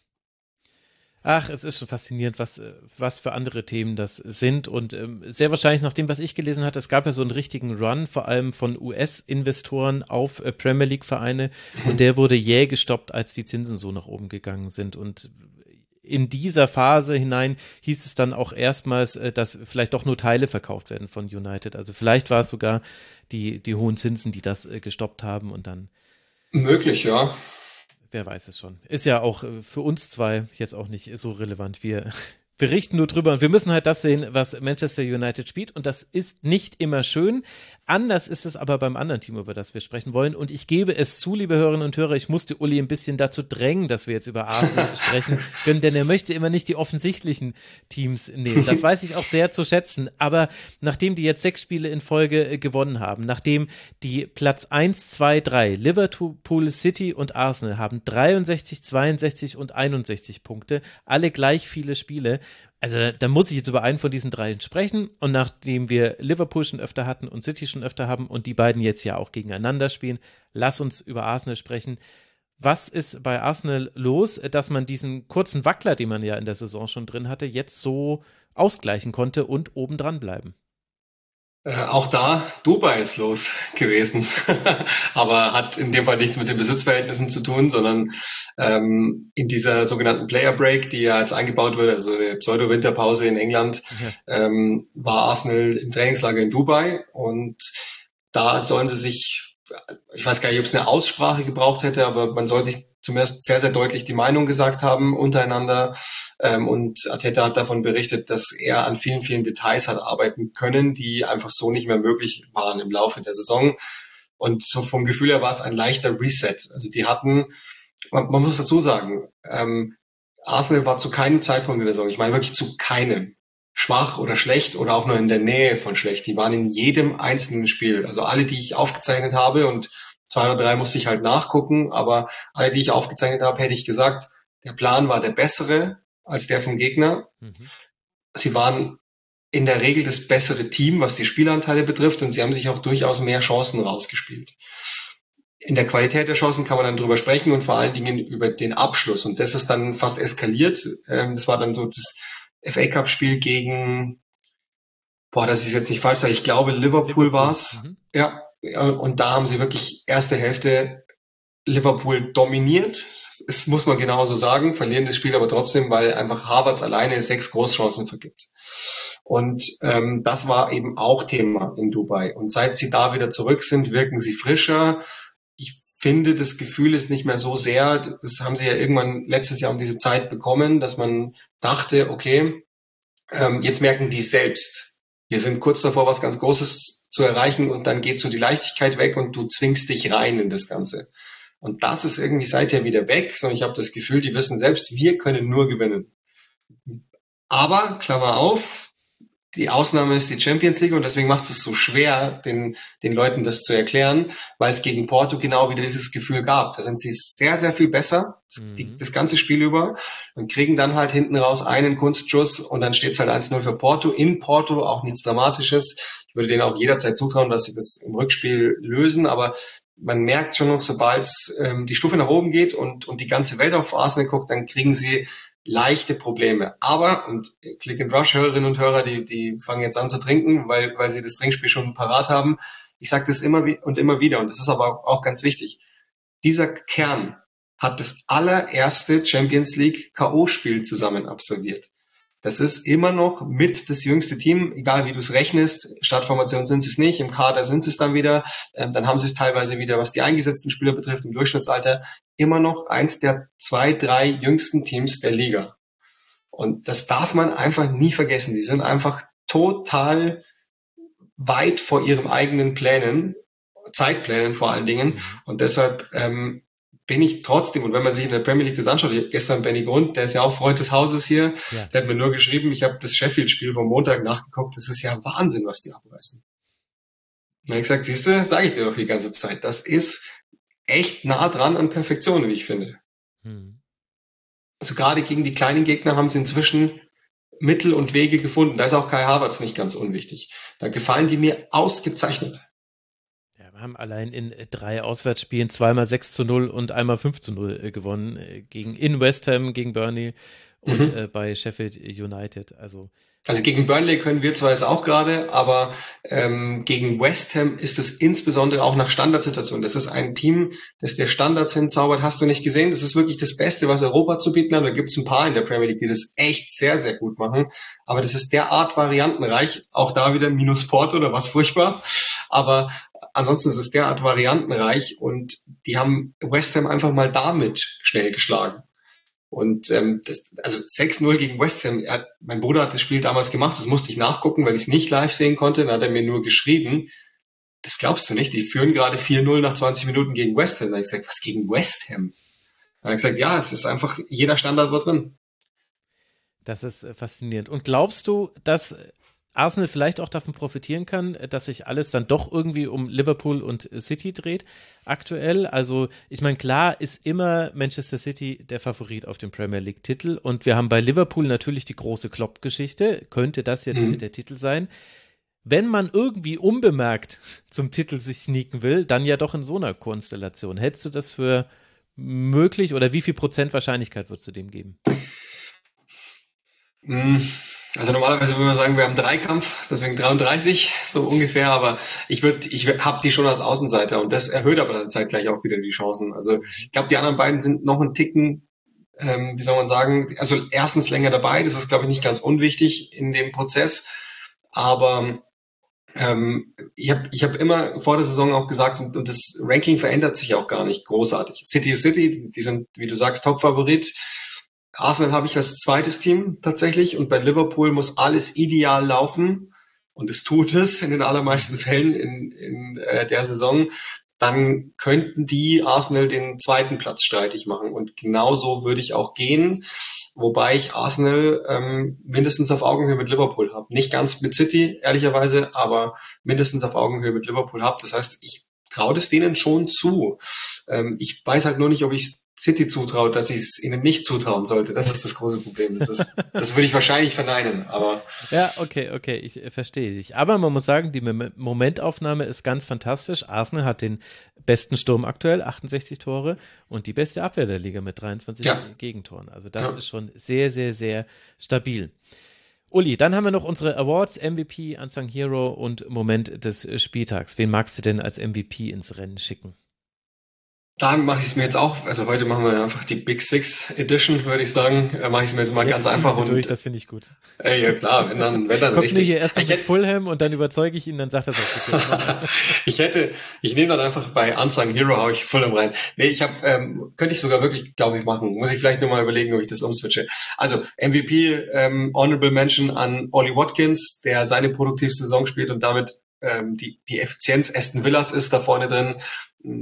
Ach, es ist schon faszinierend, was, was für andere Themen das sind und ähm, sehr wahrscheinlich nach dem, was ich gelesen hatte, es gab ja so einen richtigen Run, vor allem von U S-Investoren auf äh, Premier League-Vereine und der wurde jäh gestoppt, als die Zinsen so nach oben gegangen sind und in dieser Phase hinein hieß es dann auch erstmals, äh, dass vielleicht doch nur Teile verkauft werden von United, also vielleicht war es sogar die, die hohen Zinsen, die das äh, gestoppt haben und dann möglich, ja. Wer weiß es schon. Ist ja auch für uns zwei jetzt auch nicht so relevant. Wir berichten nur drüber und wir müssen halt das sehen, was Manchester United spielt und das ist nicht immer schön. Anders ist es aber beim anderen Team, über das wir sprechen wollen und ich gebe es zu, liebe Hörerinnen und Hörer, ich musste Uli ein bisschen dazu drängen, dass wir jetzt über Arsenal sprechen können, denn er möchte immer nicht die offensichtlichen Teams nehmen. Das weiß ich auch sehr zu schätzen, aber nachdem die jetzt sechs Spiele in Folge gewonnen haben, nachdem die Platz eins, zwei, drei, Liverpool, City und Arsenal haben dreiundsechzig, zweiundsechzig und einundsechzig Punkte, alle gleich viele Spiele. Also da, da muss ich jetzt über einen von diesen dreien sprechen und nachdem wir Liverpool schon öfter hatten und City schon öfter haben und die beiden jetzt ja auch gegeneinander spielen, lass uns über Arsenal sprechen. Was ist bei Arsenal los, dass man diesen kurzen Wackler, den man ja in der Saison schon drin hatte, jetzt so ausgleichen konnte und obendran bleiben? Äh, auch da, Dubai ist los gewesen, aber hat in dem Fall nichts mit den Besitzverhältnissen zu tun, sondern ähm, in dieser sogenannten Player Break, die ja jetzt eingebaut wird, also eine Pseudo-Winterpause in England, ja. ähm, war Arsenal im Trainingslager in Dubai und da sollen sie sich, ich weiß gar nicht, ob es eine Aussprache gebraucht hätte, aber man soll sich zumindest sehr, sehr deutlich die Meinung gesagt haben untereinander. Ähm, und Arteta hat davon berichtet, dass er an vielen, vielen Details hat arbeiten können, die einfach so nicht mehr möglich waren im Laufe der Saison. Und so vom Gefühl her war es ein leichter Reset. Also die hatten, man, man muss dazu sagen, ähm, Arsenal war zu keinem Zeitpunkt in der Saison, ich meine wirklich zu keinem, schwach oder schlecht oder auch nur in der Nähe von schlecht. Die waren in jedem einzelnen Spiel. Also alle, die ich aufgezeichnet habe und zwei oder drei musste ich halt nachgucken, aber alle, die ich aufgezeichnet habe, hätte ich gesagt, der Plan war der bessere als der vom Gegner. Mhm. Sie waren in der Regel das bessere Team, was die Spielanteile betrifft und sie haben sich auch durchaus mehr Chancen rausgespielt. In der Qualität der Chancen kann man dann drüber sprechen und vor allen Dingen über den Abschluss und das ist dann fast eskaliert. Das war dann so das F A Cup Spiel gegen, boah, das ist jetzt nicht falsch, ich glaube Liverpool, Liverpool. war's. Mhm. Ja. Und da haben sie wirklich erste Hälfte Liverpool dominiert. Das muss man genauso sagen. Verlieren das Spiel aber trotzdem, weil einfach Havertz alleine sechs Großchancen vergibt. Und ähm, das war eben auch Thema in Dubai. Und seit sie da wieder zurück sind, wirken sie frischer. Ich finde, das Gefühl ist nicht mehr so sehr. Das haben sie ja irgendwann letztes Jahr um diese Zeit bekommen, dass man dachte, okay, ähm, jetzt merken die selbst. Wir sind kurz davor, was ganz Großes zu erreichen und dann geht so die Leichtigkeit weg und du zwingst dich rein in das Ganze. Und das ist irgendwie seither wieder weg. So, ich habe das Gefühl, die wissen selbst, wir können nur gewinnen. Aber, Klammer auf, Die Ausnahme ist die Champions League und deswegen macht es so schwer, den, den Leuten das zu erklären, weil es gegen Porto genau wieder dieses Gefühl gab. Da sind sie sehr, sehr viel besser, mhm. die, das ganze Spiel über, und kriegen dann halt hinten raus einen Kunstschuss und dann steht es halt eins null für Porto. In Porto auch nichts Dramatisches. Ich würde denen auch jederzeit zutrauen, dass sie das im Rückspiel lösen, aber man merkt schon noch, sobald ähm, die Stufe nach oben geht und, und die ganze Welt auf Arsenal guckt, dann kriegen sie leichte Probleme. Aber, und Click and Rush Hörerinnen und Hörer, die, die fangen jetzt an zu trinken, weil, weil sie das Trinkspiel schon parat haben. Ich sage das immer wie, und immer wieder, und das ist aber auch ganz wichtig. Dieser Kern hat das allererste Champions League K O-Spiel zusammen absolviert. Das ist immer noch mit das jüngste Team, egal wie du es rechnest. Startformation sind sie es nicht, im Kader sind sie es dann wieder. Ähm, dann haben sie es teilweise wieder, was die eingesetzten Spieler betrifft, im Durchschnittsalter, immer noch eins der zwei, drei jüngsten Teams der Liga. Und das darf man einfach nie vergessen. Die sind einfach total weit vor ihren eigenen Plänen, Zeitplänen vor allen Dingen. Und deshalb ähm, bin ich trotzdem, und wenn man sich in der Premier League das anschaut, ich hab gestern Benny Grund, der ist ja auch Freund des Hauses hier, ja. Der hat mir nur geschrieben, ich habe das Sheffield-Spiel vom Montag nachgeguckt, das ist ja Wahnsinn, was die abreißen. Und dann hab ich gesagt, siehst du, sage ich dir doch die ganze Zeit, das ist echt nah dran an Perfektion, wie ich finde. Hm. Also gerade gegen die kleinen Gegner haben sie inzwischen Mittel und Wege gefunden. Da ist auch Kai Havertz nicht ganz unwichtig. Da gefallen die mir ausgezeichnet. Wir haben allein in drei Auswärtsspielen zweimal sechs zu null und einmal fünf zu null gewonnen. Gegen in West Ham, gegen Burnley und mhm. äh, bei Sheffield United. Also, also gegen Burnley können wir zwar jetzt auch gerade, aber ähm, gegen West Ham ist es insbesondere auch nach Standardsituationen. Das ist ein Team, das der Standards hinzaubert. Hast du nicht gesehen? Das ist wirklich das Beste, was Europa zu bieten hat. Da gibt es ein paar in der Premier League, die das echt sehr, sehr gut machen. Aber das ist derart variantenreich. Auch da wieder minus Porto oder was furchtbar. Aber ansonsten ist es derart variantenreich und die haben West Ham einfach mal damit schnell geschlagen. Und ähm, das, also sechs null gegen West Ham, er, mein Bruder hat das Spiel damals gemacht, das musste ich nachgucken, weil ich es nicht live sehen konnte, dann hat er mir nur geschrieben, das glaubst du nicht, die führen gerade vier null nach zwanzig Minuten gegen West Ham. Dann habe ich gesagt, was gegen West Ham? Dann habe ich gesagt, ja, es ist einfach, jeder Standard war drin. Das ist äh, faszinierend. Und glaubst du, dass Arsenal vielleicht auch davon profitieren kann, dass sich alles dann doch irgendwie um Liverpool und City dreht aktuell? Also ich meine, klar ist immer Manchester City der Favorit auf den Premier League Titel und wir haben bei Liverpool natürlich die große Klopp-Geschichte. Könnte das jetzt mhm. der Titel sein? Wenn man irgendwie unbemerkt zum Titel sich sneaken will, dann ja doch in so einer Konstellation. Hältst du das für möglich oder wie viel Prozent Wahrscheinlichkeit würdest du dem geben? Mhm. Also normalerweise würde man sagen, wir haben Dreikampf, deswegen dreiunddreißig, so ungefähr, aber ich würde, ich habe die schon als Außenseiter und das erhöht aber dann zeitgleich auch wieder die Chancen. Also ich glaube, die anderen beiden sind noch einen Ticken, ähm, wie soll man sagen, also erstens länger dabei, das ist glaube ich nicht ganz unwichtig in dem Prozess, aber ähm, ich habe ich hab immer vor der Saison auch gesagt, und, und das Ranking verändert sich auch gar nicht großartig. City ist City, die sind, wie du sagst, Top-Favorit. Arsenal habe ich als zweites Team tatsächlich und bei Liverpool muss alles ideal laufen und es tut es in den allermeisten Fällen in, in äh, der Saison, dann könnten die Arsenal den zweiten Platz streitig machen und genauso würde ich auch gehen, wobei ich Arsenal ähm, mindestens auf Augenhöhe mit Liverpool habe. Nicht ganz mit City, ehrlicherweise, aber mindestens auf Augenhöhe mit Liverpool habe. Das heißt, ich traue das denen schon zu. Ähm, ich weiß halt nur nicht, ob ich City zutraut, dass ich es ihnen nicht zutrauen sollte. Das ist das große Problem. Das, das würde ich wahrscheinlich verneinen, aber... Ja, okay, okay, ich äh, verstehe dich. Aber man muss sagen, die Mom- Momentaufnahme ist ganz fantastisch. Arsenal hat den besten Sturm aktuell, achtundsechzig Tore und die beste Abwehr der Liga mit dreiundzwanzig ja. Gegentoren. Also das ja. ist schon sehr, sehr, sehr stabil. Uli, dann haben wir noch unsere Awards, M V P, Unsung Hero und Moment des Spieltags. Wen magst du denn als M V P ins Rennen schicken? Da mache ich es mir jetzt auch, also heute machen wir einfach die Big Six Edition, würde ich sagen, äh, mache ich es mir jetzt mal jetzt ganz einfach. Und durch, das finde ich gut. Äh, ja klar, wenn dann, wenn dann Kommt richtig. Kommt hier erst mal mit Fulham und dann überzeuge ich ihn, dann sagt er es auch. Ich hätte, ich nehme dann einfach bei Unsung Hero, hau ich Fulham rein. Nee, ich habe, ähm, könnte ich sogar wirklich, glaube ich, machen. Muss ich vielleicht nur mal überlegen, ob ich das umswitche. Also M V P, ähm, Honorable Mention an Ollie Watkins, der seine produktivste Saison spielt und damit ähm, die, die Effizienz Aston Villas ist da vorne drin.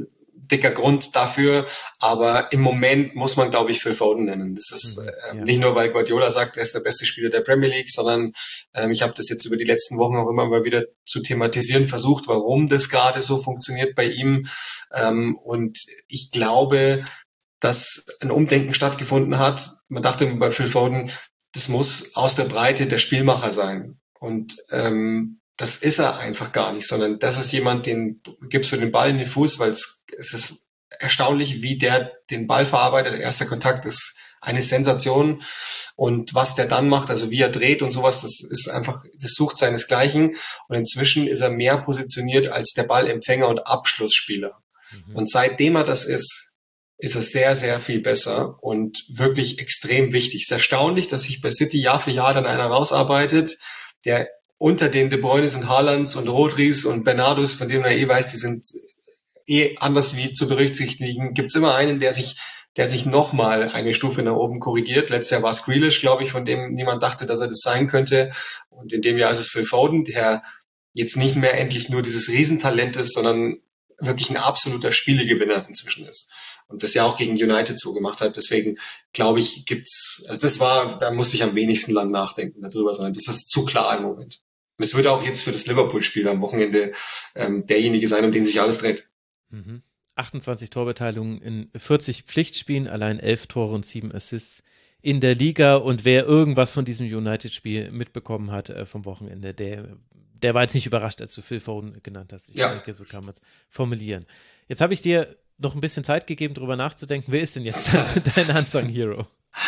dicker Grund dafür, aber im Moment muss man, glaube ich, Phil Foden nennen. Das ist äh, ja. nicht nur, weil Guardiola sagt, er ist der beste Spieler der Premier League, sondern ähm, ich habe das jetzt über die letzten Wochen auch immer mal wieder zu thematisieren versucht, warum das gerade so funktioniert bei ihm. Ähm, und ich glaube, dass ein Umdenken stattgefunden hat. Man dachte bei Phil Foden, das muss aus der Breite der Spielmacher sein. Und ähm, das ist er einfach gar nicht, sondern das ist jemand, den gibst du den Ball in den Fuß, weil es, es ist erstaunlich, wie der den Ball verarbeitet. Der erste Kontakt ist eine Sensation. Und was der dann macht, also wie er dreht und sowas, das ist einfach, das sucht seinesgleichen. Und inzwischen ist er mehr positioniert als der Ballempfänger und Abschlussspieler. Mhm. Und seitdem er das ist, ist es sehr, sehr viel besser und wirklich extrem wichtig. Es ist erstaunlich, dass sich bei City Jahr für Jahr dann einer rausarbeitet, der unter den De Bruynes und Haalands und Rodris und Bernardos, von denen man eh weiß, die sind eh anders wie zu berücksichtigen, gibt es immer einen, der sich der sich nochmal eine Stufe nach oben korrigiert. Letztes Jahr war es Grealish, glaube ich, von dem niemand dachte, dass er das sein könnte. Und in dem Jahr ist es Phil Foden, der jetzt nicht mehr endlich nur dieses Riesentalent ist, sondern wirklich ein absoluter Spielegewinner inzwischen ist. Und das ja auch gegen United so gemacht hat. Deswegen glaube ich, gibt's, also das war, da musste ich am wenigsten lang nachdenken darüber, sondern das ist zu klar im Moment. Und es wird auch jetzt für das Liverpool-Spiel am Wochenende ähm, derjenige sein, um den sich alles dreht. Mhm. achtundzwanzig Torbeteiligungen in vierzig Pflichtspielen, allein elf Tore und sieben Assists in der Liga. Und wer irgendwas von diesem United-Spiel mitbekommen hat äh, vom Wochenende, der, der war jetzt nicht überrascht, als du Phil Foden genannt hast. Ich ja. denke, so kann man es formulieren. Jetzt habe ich dir noch ein bisschen Zeit gegeben, drüber nachzudenken. Wer ist denn jetzt dein Unsung Hero?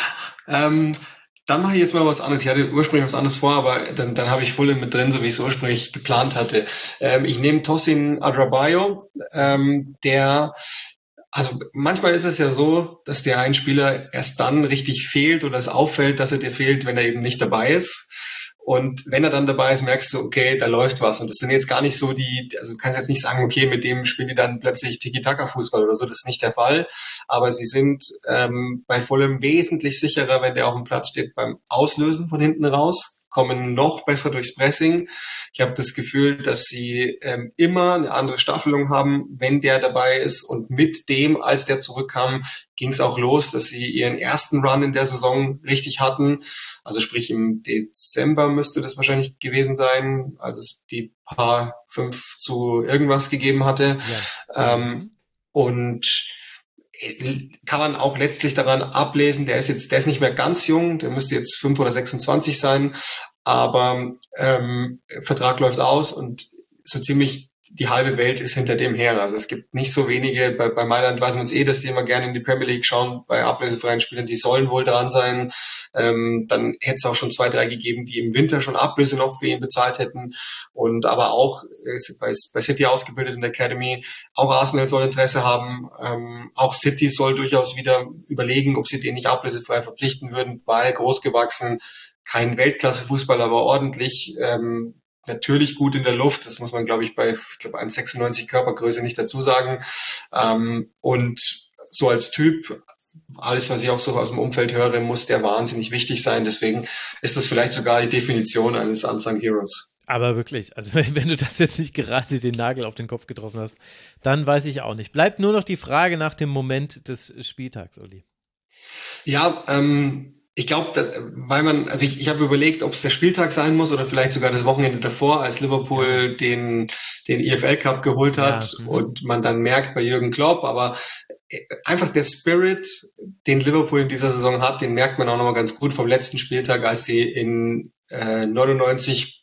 Ähm, dann mache ich jetzt mal was anderes. Ich hatte ursprünglich was anderes vor, aber dann, dann habe ich Fulham mit drin, so wie ich es ursprünglich geplant hatte. Ähm, ich nehme Tosin Adrabayo, ähm, der, also manchmal ist es ja so, dass der ein Spieler erst dann richtig fehlt oder es auffällt, dass er dir fehlt, wenn er eben nicht dabei ist. Und wenn er dann dabei ist, merkst du, okay, da läuft was. Und das sind jetzt gar nicht so die, also du kannst jetzt nicht sagen, okay, mit dem spielen die dann plötzlich Tiki-Taka-Fußball oder so, das ist nicht der Fall. Aber sie sind ähm, bei Fulham wesentlich sicherer, wenn der auf dem Platz steht, beim Auslösen von hinten raus, kommen noch besser durchs Pressing. Ich habe das Gefühl, dass sie ähm, immer eine andere Staffelung haben, wenn der dabei ist. Und mit dem, als der zurückkam, ging es auch los, dass sie ihren ersten Run in der Saison richtig hatten. Also sprich im Dezember müsste das wahrscheinlich gewesen sein, als es die paar fünf zu irgendwas gegeben hatte. Ja. Ähm, und kann man auch letztlich daran ablesen, der ist jetzt, der ist nicht mehr ganz jung, der müsste jetzt fünf oder sechsundzwanzig sein, aber ähm, Vertrag läuft aus und so ziemlich die halbe Welt ist hinter dem her. Also es gibt nicht so wenige, bei, bei Mailand weiß man es eh, dass die immer gerne in die Premier League schauen, bei ablösefreien Spielern, die sollen wohl dran sein. Ähm, dann hätte es auch schon zwei, drei gegeben, die im Winter schon Ablöse noch für ihn bezahlt hätten. Und aber auch äh, bei, bei City ausgebildet in der Academy, auch Arsenal soll Interesse haben, ähm, auch City soll durchaus wieder überlegen, ob sie den nicht ablösefrei verpflichten würden, weil groß gewachsen, kein Weltklasse-Fußball, aber ordentlich, ähm, natürlich gut in der Luft, das muss man, glaube ich, bei ich glaube eins Komma sechsundneunzig Körpergröße nicht dazu sagen. Ähm, und so als Typ, alles, was ich auch so aus dem Umfeld höre, muss der wahnsinnig wichtig sein. Deswegen ist das vielleicht sogar die Definition eines Unsung Heroes. Aber wirklich, also wenn du das jetzt nicht gerade den Nagel auf den Kopf getroffen hast, dann weiß ich auch nicht. Bleibt nur noch die Frage nach dem Moment des Spieltags, Uli. Ja, ähm, ich glaube, weil man, also ich, ich habe überlegt, ob es der Spieltag sein muss oder vielleicht sogar das Wochenende davor, als Liverpool den den E F L Cup geholt hat ja, und man dann merkt bei Jürgen Klopp, aber einfach der Spirit, den Liverpool in dieser Saison hat, den merkt man auch nochmal ganz gut vom letzten Spieltag, als sie in äh, neunundneunzig,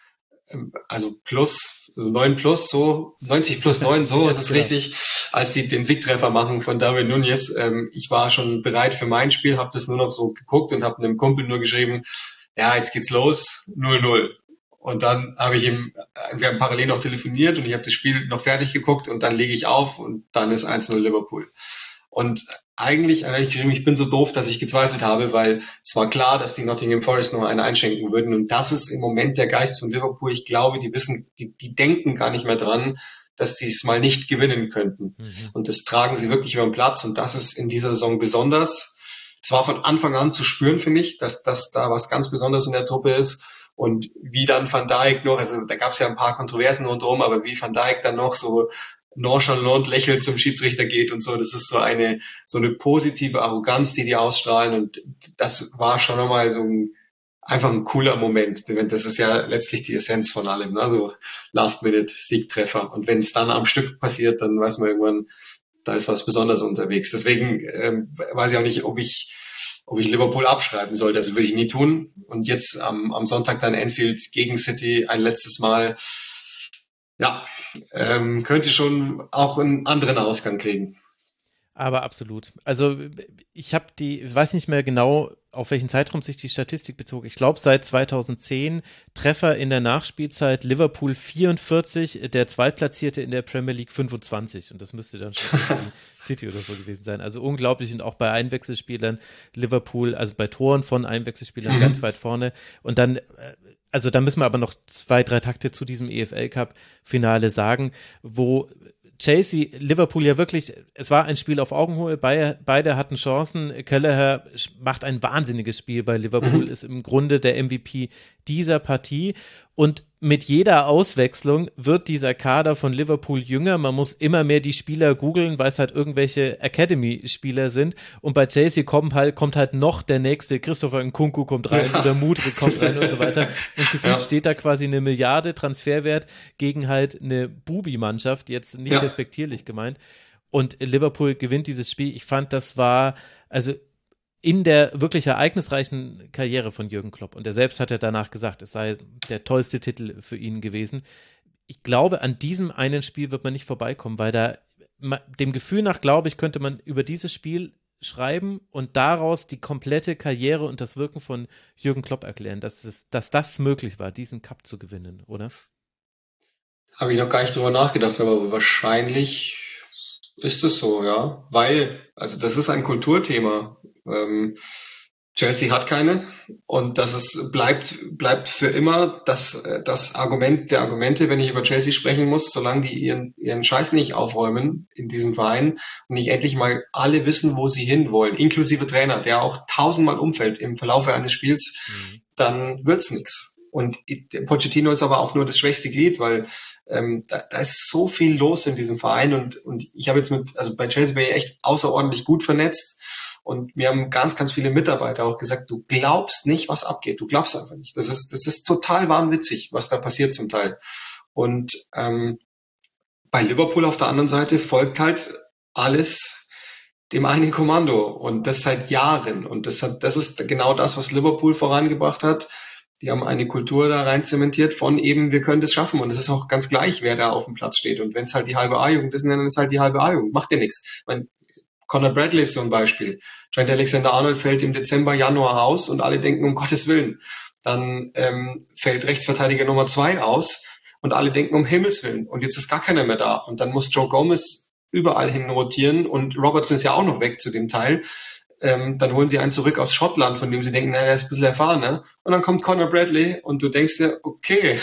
also plus, neun plus, so, neunzig plus neun, so ist es richtig, als die den Siegtreffer machen von Darwin Núñez. Ähm, ich war schon bereit für mein Spiel, habe das nur noch so geguckt und habe einem Kumpel nur geschrieben, ja, jetzt geht's los, null null. Und dann habe ich ihm, wir haben parallel noch telefoniert und ich habe das Spiel noch fertig geguckt und dann lege ich auf und dann ist eins null Liverpool. Und eigentlich habe ich geschrieben, ich bin so doof, dass ich gezweifelt habe, weil es war klar, dass die Nottingham Forest noch einen einschenken würden. Und das ist im Moment der Geist von Liverpool. Ich glaube, die wissen, die, die denken gar nicht mehr dran, dass sie es mal nicht gewinnen könnten. Mhm. Und das tragen sie wirklich über den Platz. Und das ist in dieser Saison besonders. Es war von Anfang an zu spüren, finde ich, dass, dass da was ganz Besonderes in der Truppe ist. Und wie dann Van Dijk noch, also da gab es ja ein paar Kontroversen rundherum, aber wie Van Dijk dann noch so nonchalant lächelnd zum Schiedsrichter geht und so. Das ist so eine, so eine positive Arroganz, die die ausstrahlen. Und das war schon nochmal so ein, einfach ein cooler Moment. Das ist ja letztlich die Essenz von allem, ne? So Last-Minute-Siegtreffer. Und wenn es dann am Stück passiert, dann weiß man irgendwann, da ist was Besonderes unterwegs. Deswegen ähm, weiß ich auch nicht, ob ich ob ich Liverpool abschreiben soll. Das würde ich nie tun. Und jetzt am, am Sonntag dann Anfield gegen City ein letztes Mal. Ja, ähm, könnte schon auch einen anderen Ausgang kriegen. Aber absolut. Also ich habe die, ich weiß nicht mehr genau, auf welchen Zeitraum sich die Statistik bezog. Ich glaube seit zweitausendzehn Treffer in der Nachspielzeit, Liverpool vierundvierzig, der Zweitplatzierte in der Premier League fünfundzwanzig. Und das müsste dann schon City oder so gewesen sein. Also unglaublich und auch bei Einwechselspielern Liverpool, also bei Toren von Einwechselspielern mhm. ganz weit vorne. Und dann, also da müssen wir aber noch zwei, drei Takte zu diesem E F L-Cup-Finale sagen, wo Chelsea, Liverpool ja wirklich, es war ein Spiel auf Augenhöhe, beide, beide hatten Chancen. Kelleher macht ein wahnsinniges Spiel bei Liverpool, mhm. ist im Grunde der M V P dieser Partie und mit jeder Auswechslung wird dieser Kader von Liverpool jünger. Man muss immer mehr die Spieler googeln, weil es halt irgendwelche Academy-Spieler sind. Und bei Chelsea kommt halt, kommt halt noch der nächste, Christopher Nkunku kommt rein ja. oder Mudryk kommt rein und so weiter. Und gefühlt ja. steht da quasi eine Milliarde Transferwert gegen halt eine Bubi-Mannschaft, jetzt nicht ja. respektierlich gemeint. Und Liverpool gewinnt dieses Spiel. Ich fand, das war, also in der wirklich ereignisreichen Karriere von Jürgen Klopp. Und er selbst hat ja danach gesagt, es sei der tollste Titel für ihn gewesen. Ich glaube, an diesem einen Spiel wird man nicht vorbeikommen, weil da, dem Gefühl nach, glaube ich, könnte man über dieses Spiel schreiben und daraus die komplette Karriere und das Wirken von Jürgen Klopp erklären, dass, es, dass das möglich war, diesen Cup zu gewinnen, oder? Habe ich noch gar nicht drüber nachgedacht, aber wahrscheinlich ist es so, ja. Weil, also das ist ein Kulturthema. Ähm, Chelsea hat keine und das ist, bleibt, bleibt für immer das, das Argument der Argumente, wenn ich über Chelsea sprechen muss, solange die ihren, ihren Scheiß nicht aufräumen in diesem Verein und nicht endlich mal alle wissen, wo sie hinwollen, inklusive Trainer, der auch tausendmal umfällt im Verlauf eines Spiels, mhm. dann wird's nix. Und Pochettino ist aber auch nur das schwächste Glied, weil ähm, da, da ist so viel los in diesem Verein und, und ich habe jetzt mit, also bei Chelsea bin ich echt außerordentlich gut vernetzt. Und mir haben ganz, ganz viele Mitarbeiter auch gesagt, du glaubst nicht, was abgeht. Du glaubst einfach nicht. Das ist, das ist total wahnwitzig, was da passiert zum Teil. Und ähm, bei Liverpool auf der anderen Seite folgt halt alles dem einen Kommando. Und das seit Jahren. Und das hat, das ist genau das, was Liverpool vorangebracht hat. Die haben eine Kultur da rein zementiert von eben, wir können das schaffen. Und es ist auch ganz gleich, wer da auf dem Platz steht. Und wenn es halt die halbe A-Jugend ist, dann ist halt die halbe A-Jugend. Macht dir nichts. Ich meine, Conor Bradley ist so ein Beispiel. Trent Alexander-Arnold fällt im Dezember, Januar aus und alle denken, um Gottes Willen. Dann ähm, fällt Rechtsverteidiger Nummer zwei aus und alle denken, um Himmels Willen. Und jetzt ist gar keiner mehr da. Und dann muss Joe Gomez überall hin rotieren und Robertson ist ja auch noch weg zu dem Teil. Ähm, dann holen sie einen zurück aus Schottland, von dem sie denken, naja, der ist ein bisschen erfahrener. Und dann kommt Conor Bradley und du denkst dir, okay,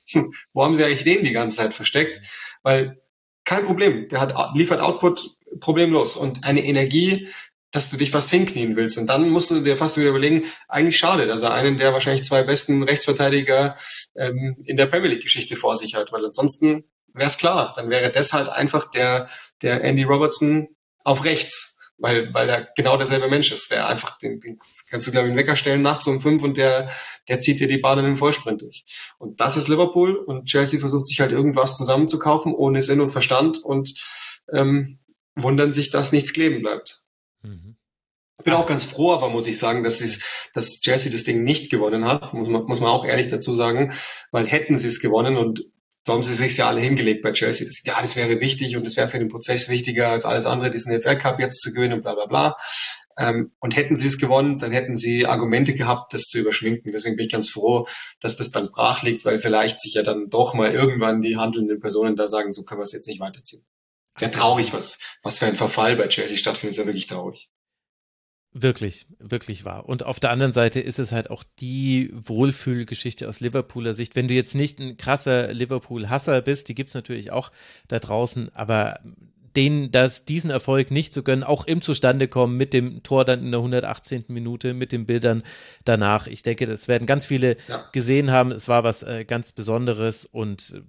wo haben sie eigentlich den die ganze Zeit versteckt? Weil kein Problem, der hat liefert Output problemlos und eine Energie, dass du dich fast hinknien willst. Und dann musst du dir fast wieder überlegen, eigentlich schade, dass er einen der wahrscheinlich zwei besten Rechtsverteidiger ähm, in der Premier League-Geschichte vor sich hat, weil ansonsten wäre es klar, dann wäre das halt einfach der der Andy Robertson auf rechts, weil weil er genau derselbe Mensch ist, der einfach, den, den kannst du glaube ich einen Wecker stellen nachts um fünf und der der zieht dir die Bahn in den Vollsprint durch. Und das ist Liverpool und Chelsea versucht sich halt irgendwas zusammenzukaufen, ohne Sinn und Verstand und ähm, wundern sich, dass nichts kleben bleibt. Mhm. Ich bin auch ganz froh, aber muss ich sagen, dass, dass Chelsea das Ding nicht gewonnen hat, muss man, muss man auch ehrlich dazu sagen, weil hätten sie es gewonnen und so haben sie sich ja alle hingelegt bei Chelsea. Das, ja, das wäre wichtig und das wäre für den Prozess wichtiger als alles andere, diesen E F L Cup jetzt zu gewinnen und bla bla bla. Ähm, und hätten sie es gewonnen, dann hätten sie Argumente gehabt, das zu überschminken. Deswegen bin ich ganz froh, dass das dann brach liegt, weil vielleicht sich ja dann doch mal irgendwann die handelnden Personen da sagen, so können wir es jetzt nicht weiterziehen. Sehr traurig, was, was für ein Verfall bei Chelsea stattfindet, ist ja wirklich traurig. Wirklich, wirklich wahr. Und auf der anderen Seite ist es halt auch die Wohlfühlgeschichte aus Liverpooler Sicht. Wenn du jetzt nicht ein krasser Liverpool-Hasser bist, die gibt's natürlich auch da draußen, aber denen das, diesen Erfolg nicht zu gönnen, auch im Zustandekommen mit dem Tor dann in der hundertachtzehnten Minute, mit den Bildern danach. Ich denke, das werden ganz viele ja. gesehen haben. Es war was äh, ganz Besonderes und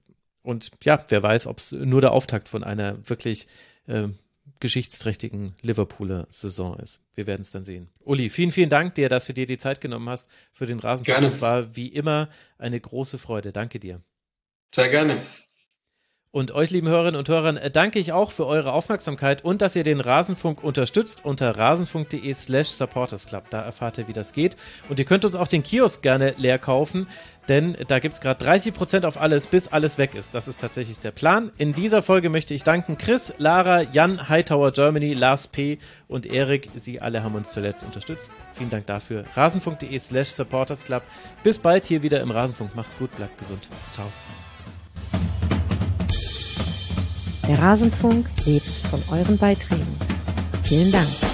und ja, wer weiß, ob es nur der Auftakt von einer wirklich äh, geschichtsträchtigen Liverpooler Saison ist. Wir werden es dann sehen. Uli, vielen, vielen Dank dir, dass du dir die Zeit genommen hast für den Rasenfunk. Gerne. Es war wie immer eine große Freude. Danke dir. Sehr gerne. Und euch, lieben Hörerinnen und Hörern, danke ich auch für eure Aufmerksamkeit und dass ihr den Rasenfunk unterstützt unter rasenfunk.de slash supportersclub. Da erfahrt ihr, wie das geht. Und ihr könnt uns auch den Kiosk gerne leer kaufen, denn da gibt es gerade dreißig Prozent auf alles, bis alles weg ist. Das ist tatsächlich der Plan. In dieser Folge möchte ich danken Chris, Lara, Jan, Hightower Germany, Lars P. und Erik. Sie alle haben uns zuletzt unterstützt. Vielen Dank dafür. rasenfunk.de slash supportersclub. Bis bald hier wieder im Rasenfunk. Macht's gut, bleibt gesund. Ciao. Der Rasenfunk lebt von euren Beiträgen. Vielen Dank.